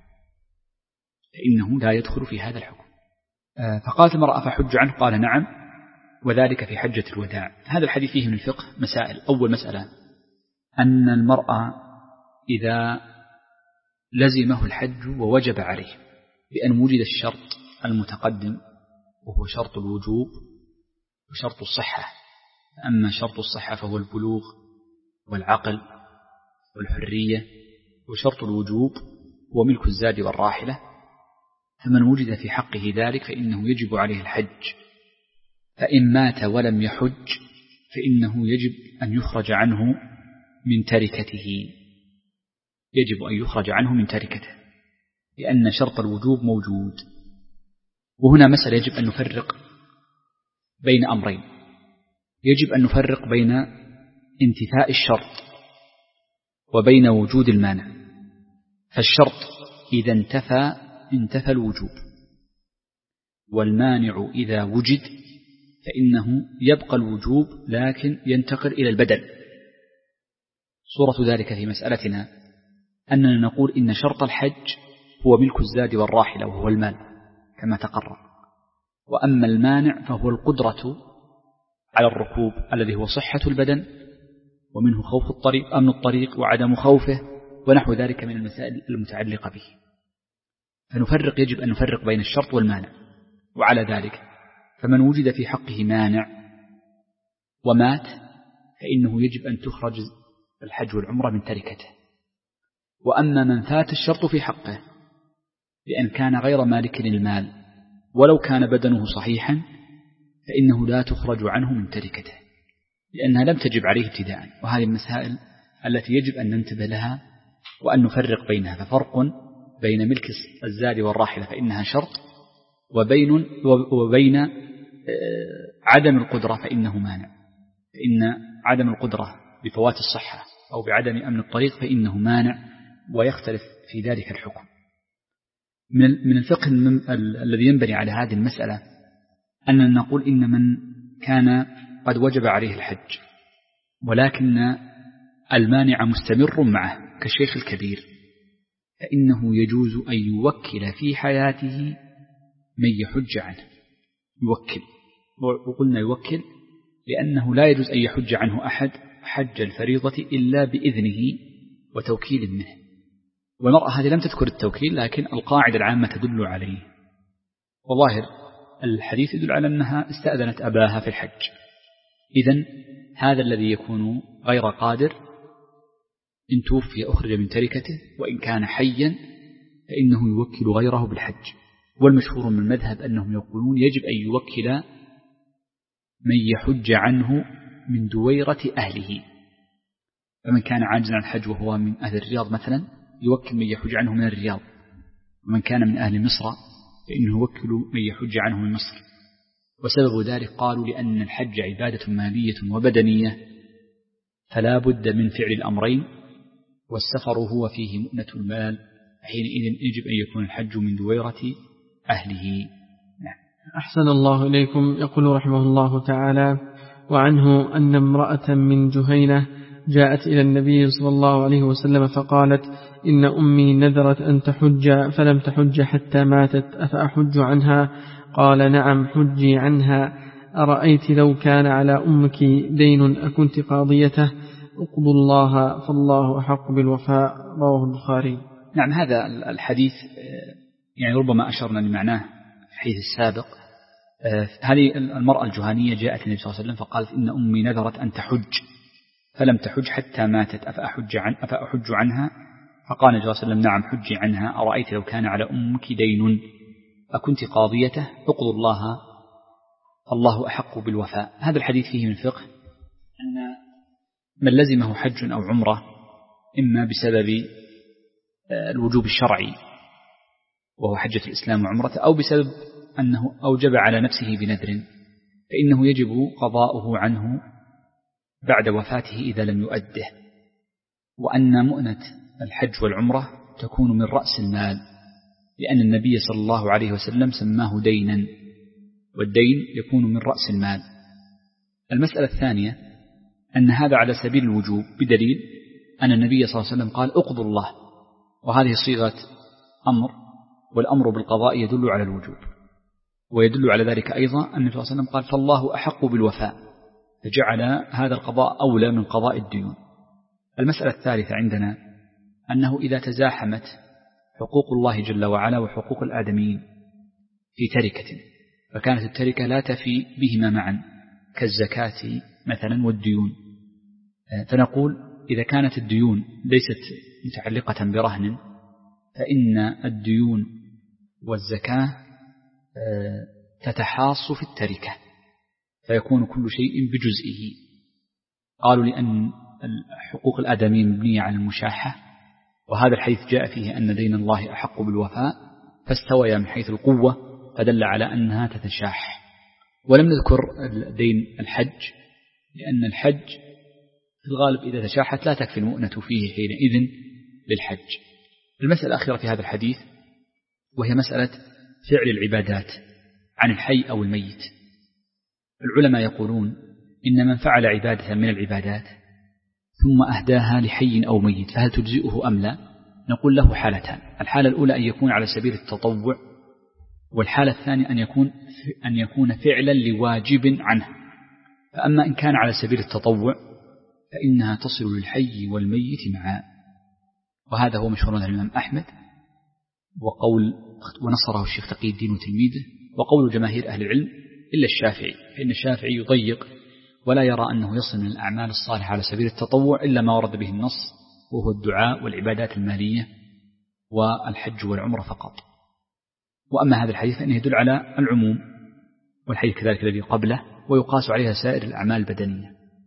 الحكم. فقالت المرأة: فحج عنه؟ قال: نعم، وذلك في حجة الوداع. هذا الحديث فيه من الفقه مسائل. أول مسألة أن المرأة إذا لزمه الحج ووجب عليه بأن وجد الشرط المتقدم وهو شرط الوجوب وشرط الصحة، أما شرط الصحة فهو البلوغ والعقل والحرية، وشرط الوجوب هو ملك الزاد والراحلة، فمن وجد في حقه ذلك فإنه يجب عليه الحج. فإن مات ولم يحج فإنه يجب أن يخرج عنه من تركته، لأن شرط الوجوب موجود. وهنا مسألة يجب أن نفرق بين أمرين، يجب أن نفرق بين انتفاء الشرط وبين وجود المانع. فالشرط إذا انتفى الوجوب، والمانع إذا وجد فإنه يبقى الوجوب لكن ينتقل إلى البدل. صورة ذلك في مسألتنا أننا نقول إن شرط الحج هو ملك الزاد والراحلة وهو المال كما تقرر، وأما المانع فهو القدرة على الركوب الذي هو صحة البدن ومنه خوف الطريق أمن الطريق وعدم خوفه ونحو ذلك من المسائل المتعلقة به. يجب أن نفرق بين الشرط والمانع. وعلى ذلك فمن وجد في حقه مانع ومات فإنه يجب أن تخرج الحج والعمرة من تركته. وأما من فات الشرط في حقه لأن كان غير مالك للمال ولو كان بدنه صحيحا فإنه لا تخرج عنه من تركته، لأنها لم تجب عليه ابتداء. وهذه المسائل التي يجب أن ننتبه لها وأن نفرق بينها. ففرق بين ملك الزاد والراحلة فإنها شرط، وبين عدم القدرة فإنه مانع. فإن عدم القدرة بفوات الصحة أو بعدم أمن الطريق فإنه مانع، ويختلف في ذلك الحكم. من الفقه الذي ينبني على هذه المسألة أننا نقول إن من كان قد وجب عليه الحج ولكن المانع مستمر معه كالشيخ الكبير، فإنه يجوز أن يوكل في حياته من يحج عنه. يوكل، وقلنا يوكل لأنه لا يجوز أن يحج عنه أحد حج الفريضة إلا بإذنه وتوكيل منه. والمرأة هذه لم تذكر التوكيل، لكن القاعدة العامة تدل عليه. وظاهر الحديث يدل على أنها استأذنت أباها في الحج. إذن هذا الذي يكون غير قادر إن توفي أخرج من تركته، وإن كان حيا فإنه يوكل غيره بالحج. والمشهور من المذهب أنهم يقولون يجب أن يوكل من يحج عنه من دويرة أهله. فمن كان عاجزا عن الحج وهو من أهل الرياض مثلا يوكل من يحج عنه من الرياض، ومن كان من أهل مصر فإنه يوكل من يحج عنه من مصر. وسبب ذلك قالوا لأن الحج عبادة مالية وبدنية، فلا بد من فعل الأمرين، والسفر هو فيه مؤنة المال، حينئذ يجب أن يكون الحج من دويرة أهله. نعم. أحسن الله إليكم. يقول رحمه الله تعالى: وعنه أن امرأة من جهينة جاءت إلى النبي صلى الله عليه وسلم فقالت: إن أمي نذرت أن تحج فلم تحج حتى ماتت، أفأحج عنها؟ قال: نعم، حجي عنها. أرأيت لو كان على أمك دين أكنت قاضيته؟ اقضوا الله فالله أحق بالوفاء. رواه البخاري. نعم. هذا الحديث يعني ربما أشرنا لمعناه في الحديث السابق. هذه المرأة الجهانية جاءت النبي صلى الله عليه وسلم فقالت: إن أمي نذرت أن تحج فلم تحج حتى ماتت، أفأحج عنها؟ فقال النبي صلى الله عليه وسلم: نعم، حجي عنها. أرأيت لو كان على أمك دين أكنت قاضيته؟ اقضوا الله فالله أحق بالوفاء. هذا الحديث فيه من الفقه أن من لزمه حج أو عمرة إما بسبب الوجوب الشرعي وهو حجة الإسلام وعمرته، أو بسبب أنه أوجب على نفسه بنذر، فإنه يجب قضاؤه عنه بعد وفاته إذا لم يؤده. وأن مؤنة الحج والعمرة تكون من رأس المال، لأن النبي صلى الله عليه وسلم سماه دينا، والدين يكون من رأس المال. المسألة الثانية أن هذا على سبيل الوجوب، بدليل أن النبي صلى الله عليه وسلم قال: اقضوا الله، وهذه صيغة أمر، والأمر بالقضاء يدل على الوجوب. ويدل على ذلك أيضا أن النبي صلى الله عليه وسلم قال: فالله أحق بالوفاء، فجعل هذا القضاء أولى من قضاء الديون. المسألة الثالثة عندنا أنه إذا تزاحمت حقوق الله جل وعلا وحقوق الآدميين في تركة، فكانت التركة لا تفي بهما معا كالزكاة مثلا والديون، فنقول إذا كانت الديون ليست متعلقة برهن فإن الديون والزكاة تتحاص في التركة، فيكون كل شيء بجزئه. قالوا لأن حقوق الآدميين مبنية على المشاحة، وهذا الحديث جاء فيه أن دين الله أحق بالوفاء، فاستويا من حيث القوة، فدل على أنها تتشاح. ولم نذكر دين الحج، لأن الحج في الغالب إذا تشاحت لا تكفي المؤنة فيه حينئذ للحج. المسألة الأخيرة في هذا الحديث وهي مسألة فعل العبادات عن الحي أو الميت. العلماء يقولون إن من فعل عبادة من العبادات ثم أهداها لحي أو ميت فهل تجزئه أم لا؟ نقول له حالتان: الحالة الأولى أن يكون على سبيل التطوع، والحالة الثانية أن يكون فعلا لواجب عنه. فأما إن كان على سبيل التطوع فإنها تصل للحي والميت معا، وهذا هو مشهور عند الإمام أحمد، ونصره الشيخ تقي الدين وتلميذه، وقول جماهير أهل العلم إلا الشافعي، فإن الشافعي يضيق ولا يرى أنه يصل من الأعمال الصالحة على سبيل التطوع إلا ما ورد به النص، وهو الدعاء والعبادات المالية والحج والعمرة فقط. وأما هذا الحديث فإنه يدل على العموم، والحديث كذلك الذي قبله، ويقاس عليها سائر الأعمال البدنية.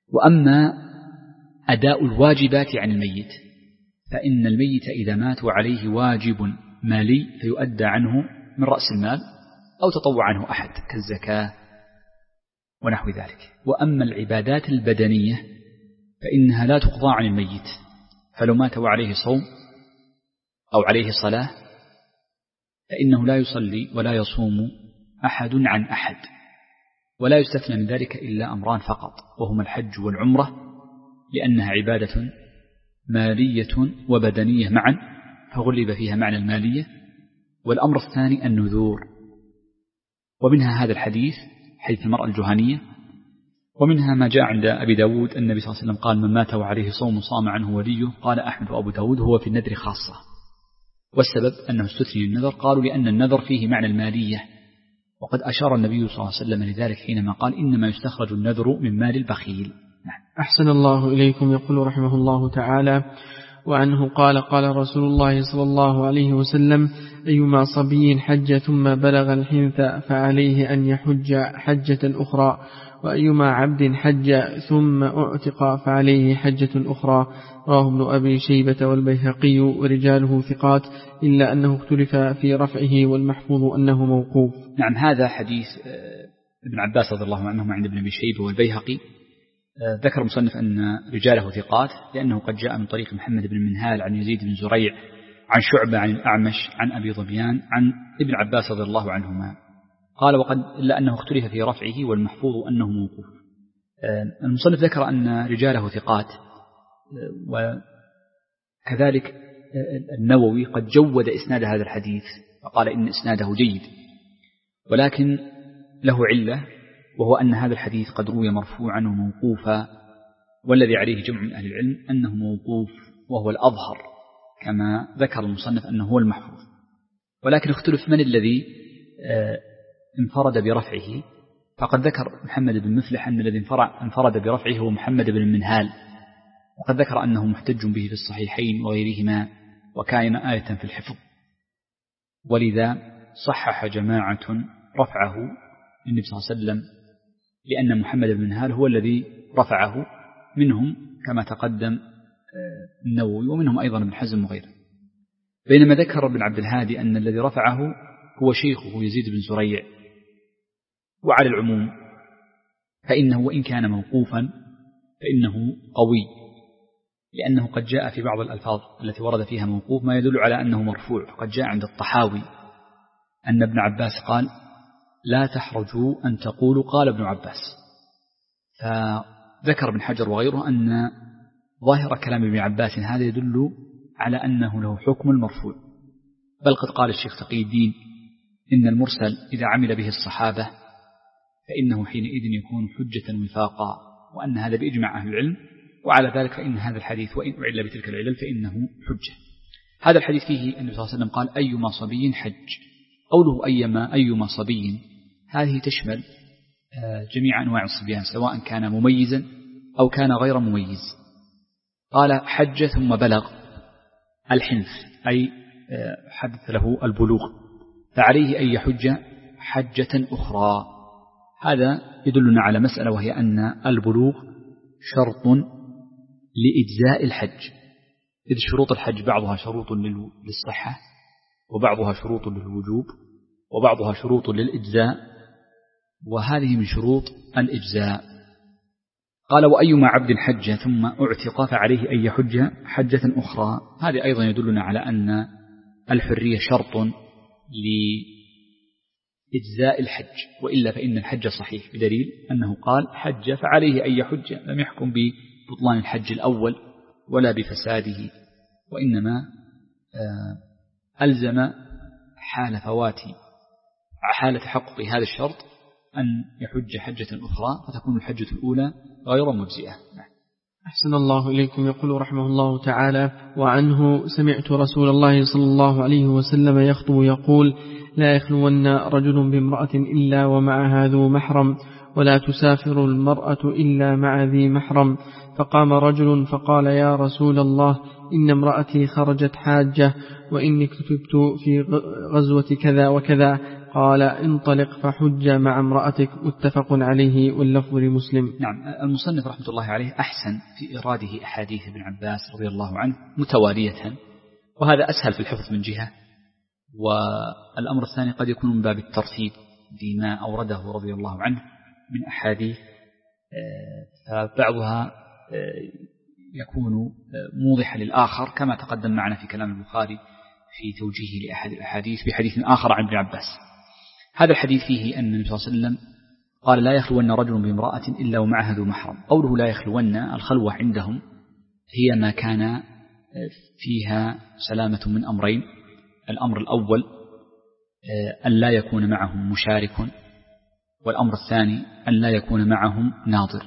وأما أداء الواجبات عن الميت فإن الميت إذا مات وعليه واجب مالي فيؤدى عنه من رأس المال أو تطوع عنه أحد كالزكاة ونحو ذلك. وأما العبادات البدنية فإنها لا تقضى عن الميت، فلو مات وعليه صوم أو عليه صلاة فإنه لا يصلي ولا يصوم أحد عن أحد، ولا يستثنى من ذلك إلا أمران فقط، وهما الحج والعمرة، لأنها عبادة مالية وبدنية معا فغلب فيها معنى المالية. والأمر الثاني النذور، ومنها هذا الحديث حديث المرأة الجهنية، ومنها ما جاء عند أبي داود النبي صلى الله عليه وسلم قال من مات وعليه صوم صام عنه وليه، قال أحمد وأبو داود هو في النذر خاصة، والسبب أنه استثني النذر، قالوا لأن النذر فيه معنى المالية، وقد أشار النبي صلى الله عليه وسلم لذلك حينما قال إنما يستخرج النذر من مال البخيل. أحسن الله إليكم. يقول رحمه الله تعالى: وعنه قال قال رسول الله صلى الله عليه وسلم: أيما صبي حج ثم بلغ الحنث فعليه أن يحج حجة أخرى، وأيما عبد حج ثم أعتق فعليه حجة أخرى. رواه ابن أبي شيبة والبيهقي ورجاله ثقات، إلا أنه اختلف في رفعه، والمحفوظ أنه موقوف. نعم، هذا حديث ابن عباس رضي الله عنهما عند ابن أبي شيبة والبيهقي. ذكر المصنف أن رجاله ثقات لأنه قد جاء من طريق محمد بن منهال عن يزيد بن زريع عن شعبة عن الأعمش عن أبي ظبيان عن ابن عباس رضي الله عنهما. قال وقد إلا أنه اختلف في رفعه، والمحفوظ أنه موقوف. المصنف ذكر أن رجاله ثقات، وكذلك النووي قد جود إسناد هذا الحديث فقال إن إسناده جيد، ولكن له علة، وهو أن هذا الحديث قد روي مرفوعا وموقوفا، والذي عليه جمع من أهل العلم أنه موقوف وهو الأظهر، كما ذكر المصنف أنه هو المحفوظ. ولكن اختلف من الذي انفرد برفعه، فقد ذكر محمد بن مفلح أن الذي انفرد برفعه هو محمد بن منهال، وقد ذكر أنه محتج به في الصحيحين وغيرهما، وكان آية في الحفظ، ولذا صحح جماعة رفعه النبي صلى الله عليه وسلم، لأن محمد بن منهال هو الذي رفعه، منهم كما تقدم النووي، ومنهم أيضا ابن حزم وغيره. بينما ذكر ابن عبد الهادي أن الذي رفعه هو شيخه يزيد بن زريع. وعلى العموم فإنه وإن كان موقوفا فإنه قوي، لأنه قد جاء في بعض الألفاظ التي ورد فيها موقوف ما يدل على أنه مرفوع. فقد جاء عند الطحاوي أن ابن عباس قال لا تحرجوا أن تقولوا قال ابن عباس. فذكر ابن حجر وغيره أن ظاهر كلام ابن عباس هذا يدل على أنه له حكم المرفوع، بل قد قال الشيخ تقي الدين إن المرسل إذا عمل به الصحابة فإنه حينئذ يكون حجة وفاقا، وأن هذا بإجماع أهل العلم، وعلى ذلك فإن هذا الحديث وإن أعل بتلك العلل فإنه حجة. هذا الحديث فيه النبي صلى الله عليه وسلم قال أيما صبي حج. قوله أيما صبي هذه تشمل جميع أنواع الصبيان سواء كان مميزا أو كان غير مميز. قال حج ثم بلغ الحنث أي حدث له البلوغ، فعليه أن يحج حجة أخرى. هذا يدلنا على مسألة، وهي أن البلوغ شرط لإجزاء الحج، إذ شروط الحج بعضها شروط للصحة، وبعضها شروط للوجوب، وبعضها شروط للإجزاء، وهذه من شروط الإجزاء. قال وأيما عبد حج ثم أعتق فعليه أن يحج حجة أخرى. هذه أيضا يدلنا على أن الحرية شرط لإجزاء الحج، وإلا فإن الحج صحيح، بدليل أنه قال حج فعليه أن يحج، لم يحكم ببطلان الحج الأول ولا بفساده، وإنما ألزم حال تحقق هذا الشرط أن يحج حجة أخرى، فتكون الحجة الأولى غير مجزئة. أحسن الله إليكم. يقول رحمه الله تعالى: وعنه سمعت رسول الله صلى الله عليه وسلم يخطب يقول: لا يخلون رجل بامرأة إلا ومعها ذو محرم، ولا تسافر المرأة إلا مع ذي محرم. فقام رجل فقال: يا رسول الله، إن امرأتي خرجت حاجة، وإني كتبت في غزوة كذا وكذا، قال انطلق فحج مع امرأتك، متفق عليه واللفظ لمسلم. نعم. المصنف رحمة الله عليه أحسن في إراده أحاديث ابن عباس رضي الله عنه متوالية، وهذا أسهل في الحفظ من جهة، والأمر الثاني قد يكون من باب الترتيب لما أورده رضي الله عنه من أحاديث، فبعضها يكون موضحا للآخر كما تقدم معنا في كلام البخاري في توجيهه لأحد الأحاديث بحديث آخر عن ابن عباس. هذا الحديث فيه أن النبي صلى الله عليه وسلم قال لا يخلون رجل بامرأة إلا ومعها ذو محرم. قوله لا يخلون، الخلوة عندهم هي ما كان فيها سلامة من أمرين: الأمر الأول أن لا يكون معهم مشارك، والأمر الثاني أن لا يكون معهم ناظر.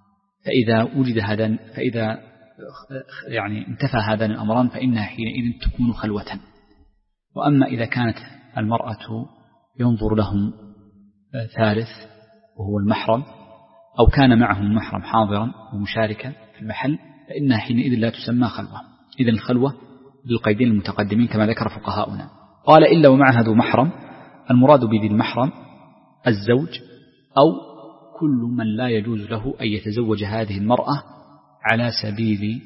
فإذا يعني انتفى هذان الأمران فإنها حينئذ تكون خلوة. وأما إذا كانت المرأة ينظر لهم ثالث وهو المحرم، أو كان معهم محرم حاضرا ومشاركا في المحل، فإنها حينئذ لا تسمى خلوة. إذن الخلوة للقيدين المتقدمين كما ذكر فقهاؤنا. قال إلا ومعها ذو محرم، المراد بذي المحرم الزوج أو كل من لا يجوز له أن يتزوج هذه المرأة على سبيل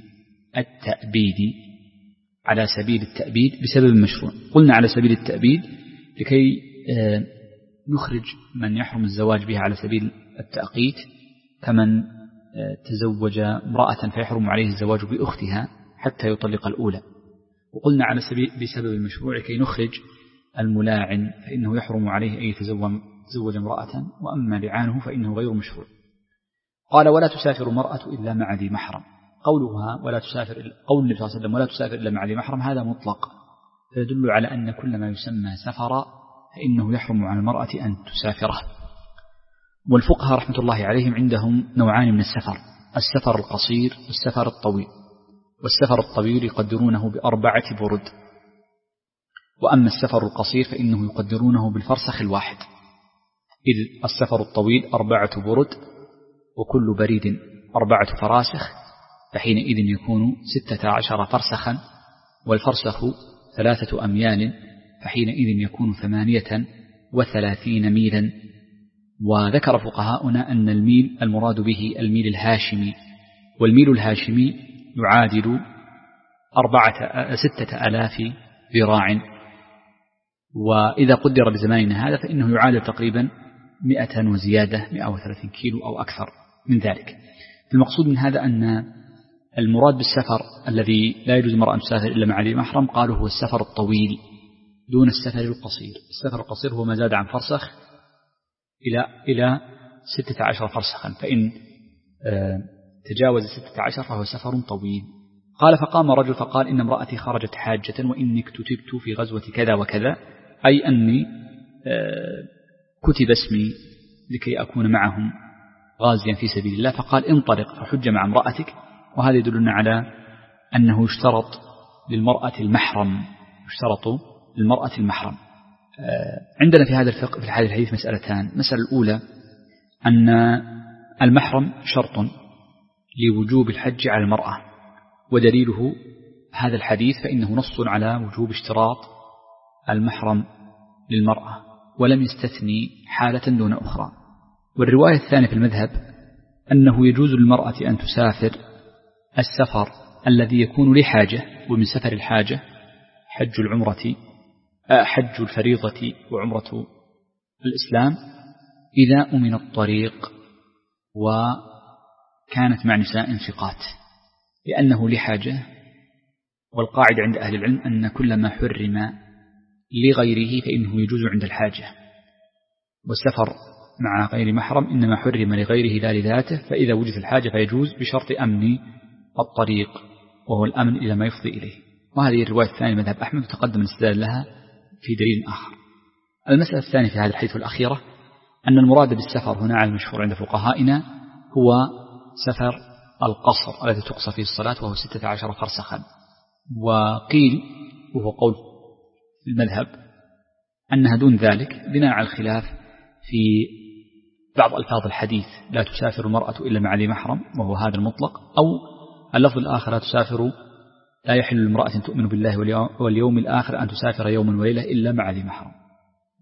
التأبيد بسبب مشروع. قلنا على سبيل التأبيد لكي نخرج من يحرم الزواج بها على سبيل التأقيت، كمن تزوج امرأة فيحرم عليه الزواج بأختها حتى يطلق الأولى. وقلنا على سبيل بسبب المشروع كي نخرج الملاعن، فإنه يحرم عليه أن يتزوج امرأة، وأما لعانه فإنه غير مشروع. قال ولا تسافر المرأة إلا مع ذي محرم. قول النبي صلى الله عليه وسلم ولا تسافر إلا مع ذي محرم هذا مطلق، فيدل على أن كل ما يسمى سفرا فإنه يحرم على المرأة أن تسافره. والفقهاء رحمة الله عليهم عندهم نوعان من السفر: السفر القصير والسفر الطويل. والسفر الطويل يقدرونه ب4 برد، وأما السفر القصير فإنه يقدرونه بالفرسخ الواحد، إذ السفر الطويل 4 برد وكل بريد 4 فراسخ، فحينئذ يكون 16 فرسخا، والفرسخ 3 أميال، فحينئذ يكون 38 ميلا. وذكر فقهاؤنا أن الميل المراد به الميل الهاشمي، والميل الهاشمي يعادل 6000 ذراع، وإذا قدر بزماننا هذا فإنه يعادل تقريبا 100 وزيادة 130 كيلو أو أكثر من ذلك. المقصود من هذا أن المراد بالسفر الذي لا يجوز المرأة أن تسافر إلا مع ذي محرم قالوا هو السفر الطويل دون السفر القصير. السفر القصير هو ما زاد عن فرسخ إلى 16 فرسخا، فإن تجاوز 16 فهو سفر طويل. قال فقام رجل فقال إن امرأتي خرجت حاجة وإني اكتتبت في غزوة كذا وكذا، أي أني كتب اسمي لكي أكون معهم غازيا في سبيل الله. فقال انطلق فحج مع امرأتك. وهذا يدلنا على أنه يشترط للمرأة المحرم. عندنا في هذا الفقه في هذا الحديث مسألتان. المسألة الأولى أن المحرم شرط لوجوب الحج على المرأة، ودليله هذا الحديث فإنه نص على وجوب اشتراط المحرم للمرأة، ولم يستثني حالة دون أخرى. والرواية الثانية في المذهب أنه يجوز للمرأة أن تسافر السفر الذي يكون لحاجة، ومن سفر الحاجة حج الفريضة وعمرة الإسلام إذا أمن الطريق وكانت مع نساء ثقات، لأنه لحاجة. والقاعدة عند أهل العلم أن كل ما حرم لغيره فإنه يجوز عند الحاجة، والسفر مع غير محرم إنما حرم لغيره لا لذاته، فإذا وجدت الحاجة فيجوز بشرط أمن الطريق، وهو الأمن إلى ما يفضي إليه. وهذه الرواية الثانية مذهب أحمد تقدم الاستدلال لها في دليل آخر. المسألة الثانية في هذا الحديث الأخيرة أن المراد بالسفر هنا على المشهور عند فقهائنا هو سفر القصر الذي تقصر فيه الصلاة، وهو 16 فرسخا. وقيل وهو قول المذهب أنها دون ذلك بناء على الخلاف في بعض ألفاظ الحديث: لا تسافر المرأة إلا مع ذي محرم، وهو هذا المطلق، أو اللفظ الآخر: لا يحل لامرأة تؤمن بالله واليوم الآخر أن تسافر يوما وليلة إلا مع ذي محرم.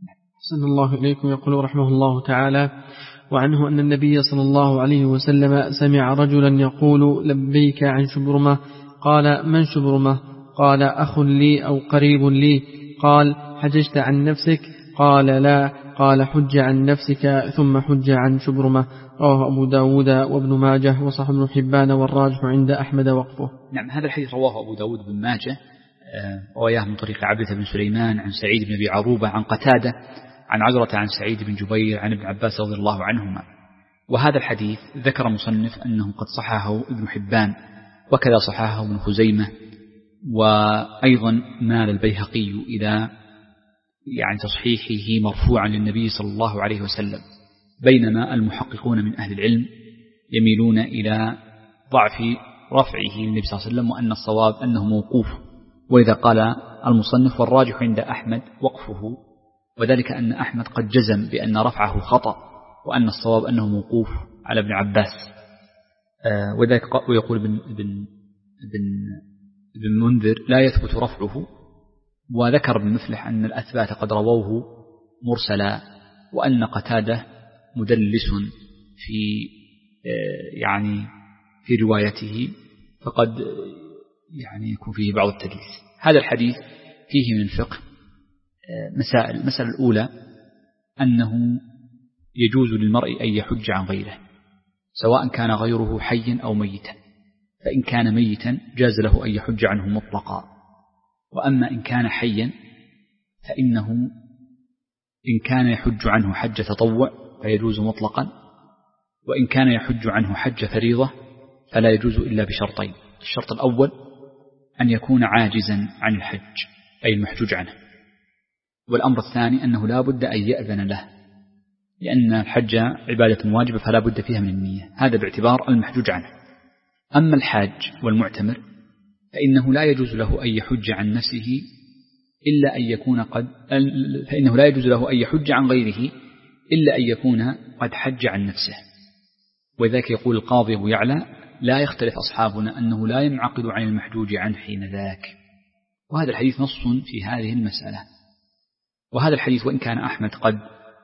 أحسن الله إليكم. يقول رحمه الله تعالى: وعنه أن النبي صلى الله عليه وسلم سمع رجلا يقول: لبيك عن شبرمة. قال: من شبرمة؟ قال: أخ لي أو قريب لي. قال: حججت عن نفسك؟ قال: لا. قال: حج عن نفسك ثم حج عن شبرمة. رواه أبو داود وابن ماجه وصح ابن حبان، والراجح عند أحمد وقفه. نعم، هذا الحديث رواه أبو داود بن ماجه، رواياه من طريق عبدة بن سليمان عن سعيد بن أبي عروبة عن قتادة عن عذرة عن سعيد بن جبير عن ابن عباس رضي الله عنهما. وهذا الحديث ذكر مصنف أنه قد صححه ابن حبان، وكذا صححه ابن خزيمة، وأيضا مال البيهقي إلى تصحيحه مرفوعا للنبي صلى الله عليه وسلم، بينما المحققون من أهل العلم يميلون إلى ضعف رفعه للنبي صلى الله عليه وسلم، وأن الصواب أنه موقوف. وإذا قال المصنف: والراجح عند أحمد وقفه، وذلك أن أحمد قد جزم بأن رفعه خطأ، وأن الصواب أنه موقوف على ابن عباس. وذلك ويقول ابن منذر: لا يثبت رفعه. وذكر ابن مفلح أن الأثبات قد رووه مرسلا، وأن قتادة مدلس في روايته، فقد يكون فيه بعض التدليس. هذا الحديث فيه من الفقه مسائل. المسألة الأولى أنه يجوز للمرء أن يحج عن غيره، سواء كان غيره حيا أو ميتا. فإن كان ميتا جاز له أن يحج عنه مطلقا، وأما إن كان حيا فإنه إن كان يحج عنه حج تطوع فيجوز مطلقا، وإن كان يحج عنه حج فريضة فلا يجوز إلا بشرطين: الشرط الأول أن يكون عاجزا عن الحج أي المحجوج عنه، والأمر الثاني أنه لا بد أن يأذن له، لأن الحج عبادة واجبة فلا بد فيها من النية، هذا باعتبار المحجوج عنه. أما الحاج والمعتمر فإنه لا يجوز له أن يحج عن نفسه إلا أن يكون فإنه لا يجوز له أن يحج عن غيره إلا أن يكون قد حج عن نفسه. وذلك يقول القاضي أبو يعلى: لا يختلف أصحابنا أنه لا ينعقد عن المحجوج عنه حين ذاك. وهذا الحديث نص في هذه المسألة. وهذا الحديث وإن كان أحمد قد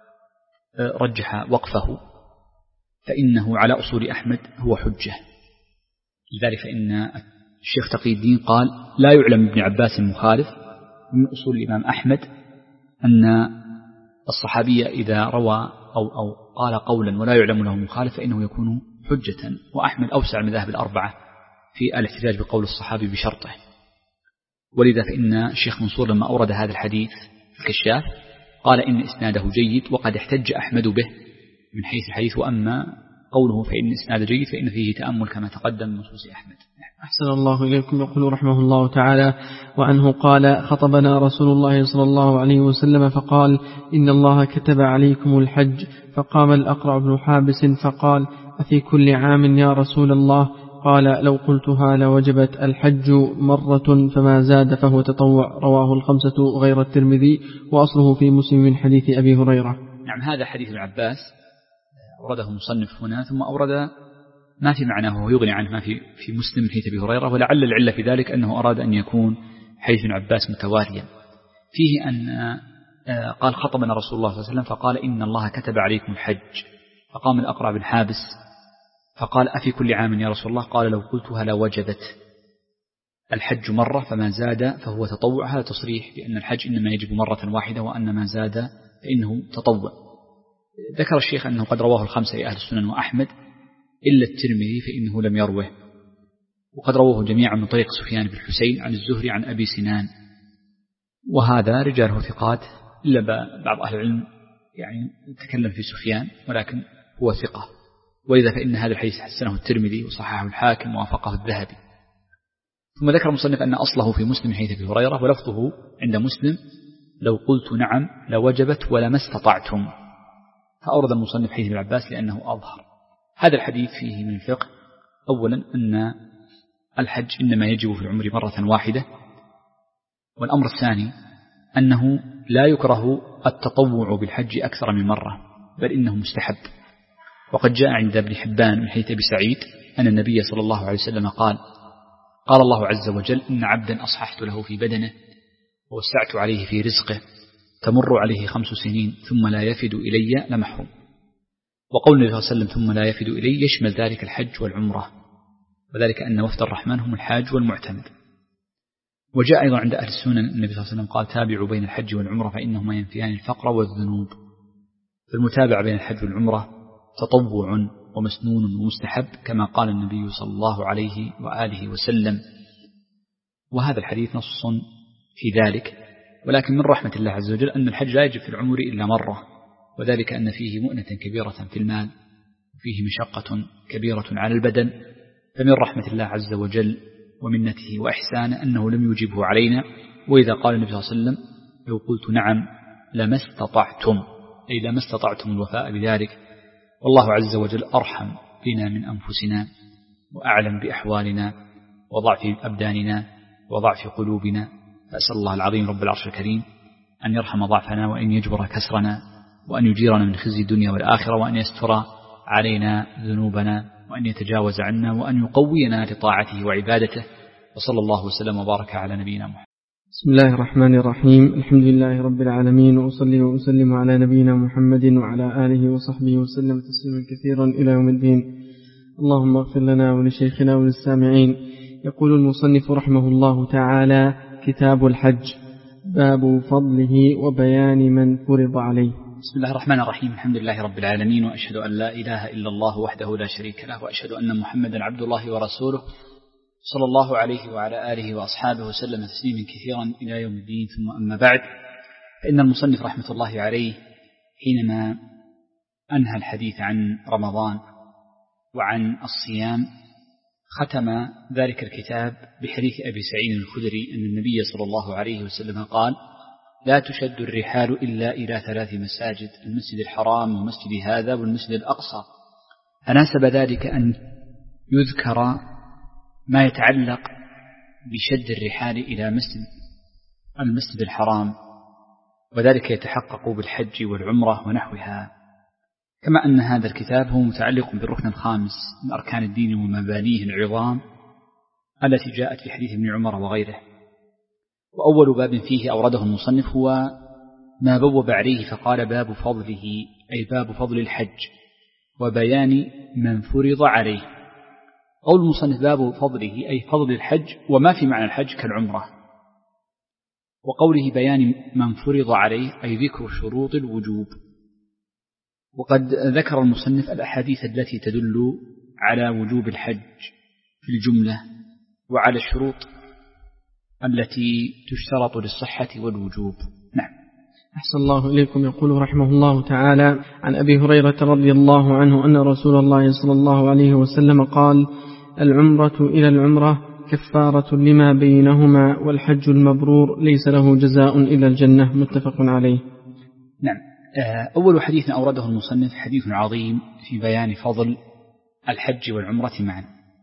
رجح وقفه، فإنه على أصول أحمد هو حجة. لذلك فإن الشيخ تقي الدين قال: لا يعلم ابن عباس مخالف. من أصول الإمام أحمد أن الصحابي إذا روى أو قال قولا ولا يعلم له مخالف فإنه يكون حجة. وأحمد أوسع المذاهب الأربعة في الاحتجاج بقول الصحابي بشرطه. ولذا فإن الشيخ منصور لما أورد هذا الحديث في الكشاف قال إن إسناده جيد، وقد احتج أحمد به من حيث الحديث. وأما قوله فإن إسناده جيد فإن فيه تأمل كما تقدم من نصوص أحمد. أحسن الله إليكم. يقول رحمه الله تعالى: وعنه قال: خطبنا رسول الله صلى الله عليه وسلم فقال: إن الله كتب عليكم الحج. فقام الأقرع بن حابس فقال: أفي كل عام يا رسول الله؟ قال: لو قلتها لوجبت. الحج مرة فما زاد فهو تطوع. رواه الخمسة غير الترمذي، وأصله في مسلم من حديث أبي هريرة. نعم، هذا حديث ابن عباس أورده مصنف هنا، ثم أورد ما في معناه ويغني عنه ما في مسلم من حديث أبي هريرة. ولعل العلة في ذلك أنه أراد أن يكون حديث ابن عباس متواليا. فيه أن قال: خطبنا رسول الله صلى الله عليه وسلم فقال: إن الله كتب عليكم الحج. فقام الأقرع بن حابس فقال: أفي كل عام يا رسول الله؟ قال: لو قلتها لوجبت. الحج مرة فما زاد فهو تطوع. هذا تصريح بأن الحج إنما يجب مرة واحدة، وأن ما زاد فإنه تطوع. ذكر الشيخ أنه قد رواه الخمسة أهل السنن وأحمد إلا الترمذي فإنه لم يروه، وقد رواه جميعا من طريق سفيان بن حسين عن الزهري عن أبي سنان، وهذا رجاله ثقات، إلا بعض أهل العلم تكلم في سفيان، ولكن هو ثقة. ولذا فإن هذا الحديث حسنه الترمذي وصححه الحاكم ووافقه الذهبي. ثم ذكر المصنف أن أصله في مسلم حديث أبي هريرة، ولفظه عند مسلم: لو قلت نعم لوجبت ولما استطعتم. فأورد المصنف حديث ابن عباس لأنه أظهر. هذا الحديث فيه من الفقه: أولا أن الحج إنما يجب في العمر مرة واحدة. والأمر الثاني أنه لا يكره التطوع بالحج أكثر من مرة، بل إنه مستحب. وقد جاء عند ابن حبان من حديث أبي سعيد أن النبي صلى الله عليه وسلم قال الله عز وجل: إن عبدا أصححت له في بدنه ووسعت عليه في رزقه تمر عليه 5 سنين ثم لا يفد إلي لمحروم. وقول النبي صلى الله عليه وسلم ثم لا يفد إلي يشمل ذلك الحج والعمرة، وذلك أن وفد الرحمن هم الحاج والمعتمر. وجاء أيضا عند أهل السنن النبي صلى الله عليه وسلم قال تابعوا بين الحج والعمرة فإنهما ينفيان الفقر والذنوب. فالمتابعة بين الحج والعمرة تطوع ومسنون ومستحب كما قال النبي صلى الله عليه وآله وسلم، وهذا الحديث نص في ذلك. ولكن من رحمة الله عز وجل أن الحج لا يجب في العمر إلا مرة، وذلك أن فيه مؤنة كبيرة في المال وفيه مشقة كبيرة على البدن، فمن رحمة الله عز وجل ومنته وإحسانه أنه لم يجبه علينا. وإذا قال النبي صلى الله عليه وسلم لو قلت نعم لما استطعتم، أي لما استطعتم الوفاء بذلك. والله عز وجل أرحم بنا من أنفسنا وأعلم بأحوالنا وضعف أبداننا وضعف قلوبنا، فأسأل الله العظيم رب العرش الكريم أن يرحم ضعفنا وأن يجبر كسرنا وأن يجيرنا من خزي الدنيا والآخرة، وأن يستر علينا ذنوبنا وأن يتجاوز عنا وأن يقوينا لطاعته وعبادته. وصلى الله وسلم وبارك على نبينا محمد. بسم الله الرحمن الرحيم. الحمد لله رب العالمين، وأصلي وأسلم على نبينا محمد وعلى آله وصحبه وسلم تسليما كثيرا إلى يوم الدين. اللهم اغفر لنا ولشيخنا وللسامعين. يقول المصنف رحمه الله تعالى: كتاب الحج، باب فضله وبيان من فرض عليه. بسم الله الرحمن الرحيم. الحمد لله رب العالمين، وأشهد أن لا إله إلا الله وحده لا شريك له، وأشهد أن محمدا عبد الله ورسوله صلى الله عليه وعلى آله وأصحابه وسلم تسليما كثيرا إلى يوم الدين. ثم أما بعد، فإن المصنف رحمة الله عليه حينما أنهى الحديث عن رمضان وعن الصيام ختم ذلك الكتاب بحديث أبي سعيد الخدري أن النبي صلى الله عليه وسلم قال: لا تشد الرحال إلا إلى 3 مساجد، المسجد الحرام ومسجد هذا والمسجد الأقصى. فناسب ذلك أن يذكر ما يتعلق بشد الرحال إلى المسجد الحرام، وذلك يتحقق بالحج والعمرة ونحوها. كما أن هذا الكتاب هو متعلق بالركن الخامس من أركان الدين ومبانيه العظام التي جاءت في حديث ابن عمر وغيره. وأول باب فيه أورده المصنف هو ما بوب عليه فقال: باب فضله، أي باب فضل الحج وبيان من فرض عليه. قول المصنف باب فضله أي فضل الحج وما في معنى الحج كالعمرة، وقوله بيان من فرض عليه أي ذكر شروط الوجوب. وقد ذكر المصنف الأحاديث التي تدل على وجوب الحج في الجملة وعلى الشروط التي تشترط للصحة والوجوب. نعم. أحسن الله إليكم. يقول رحمه الله تعالى: عن أبي هريرة رضي الله عنه أن رسول الله صلى الله عليه وسلم قال: العمرة إلى العمرة كفارة لما بينهما، والحج المبرور ليس له جزاء إلا الجنة. متفق عليه. نعم. أول حديث أورده المصنف حديث عظيم في بيان فضل الحج والعمرة معا،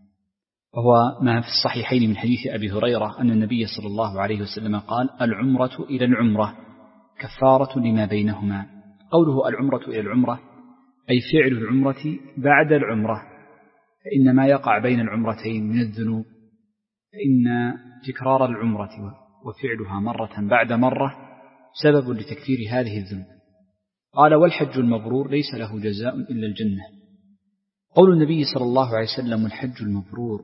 وهو ما في الصحيحين من حديث أبي هريرة أن النبي صلى الله عليه وسلم قال: العمرة إلى العمرة كفارة لما بينهما. قوله العمرة إلى العمرة أي فعل العمرة بعد العمرة، فإن ما يقع بين العمرتين من الذنوب فإن تكرار العمرة وفعلها مرة بعد مرة سبب لتكفير هذه الذنوب. قال: والحج المبرور ليس له جزاء إلا الجنة. قول النبي صلى الله عليه وسلم الحج المبرور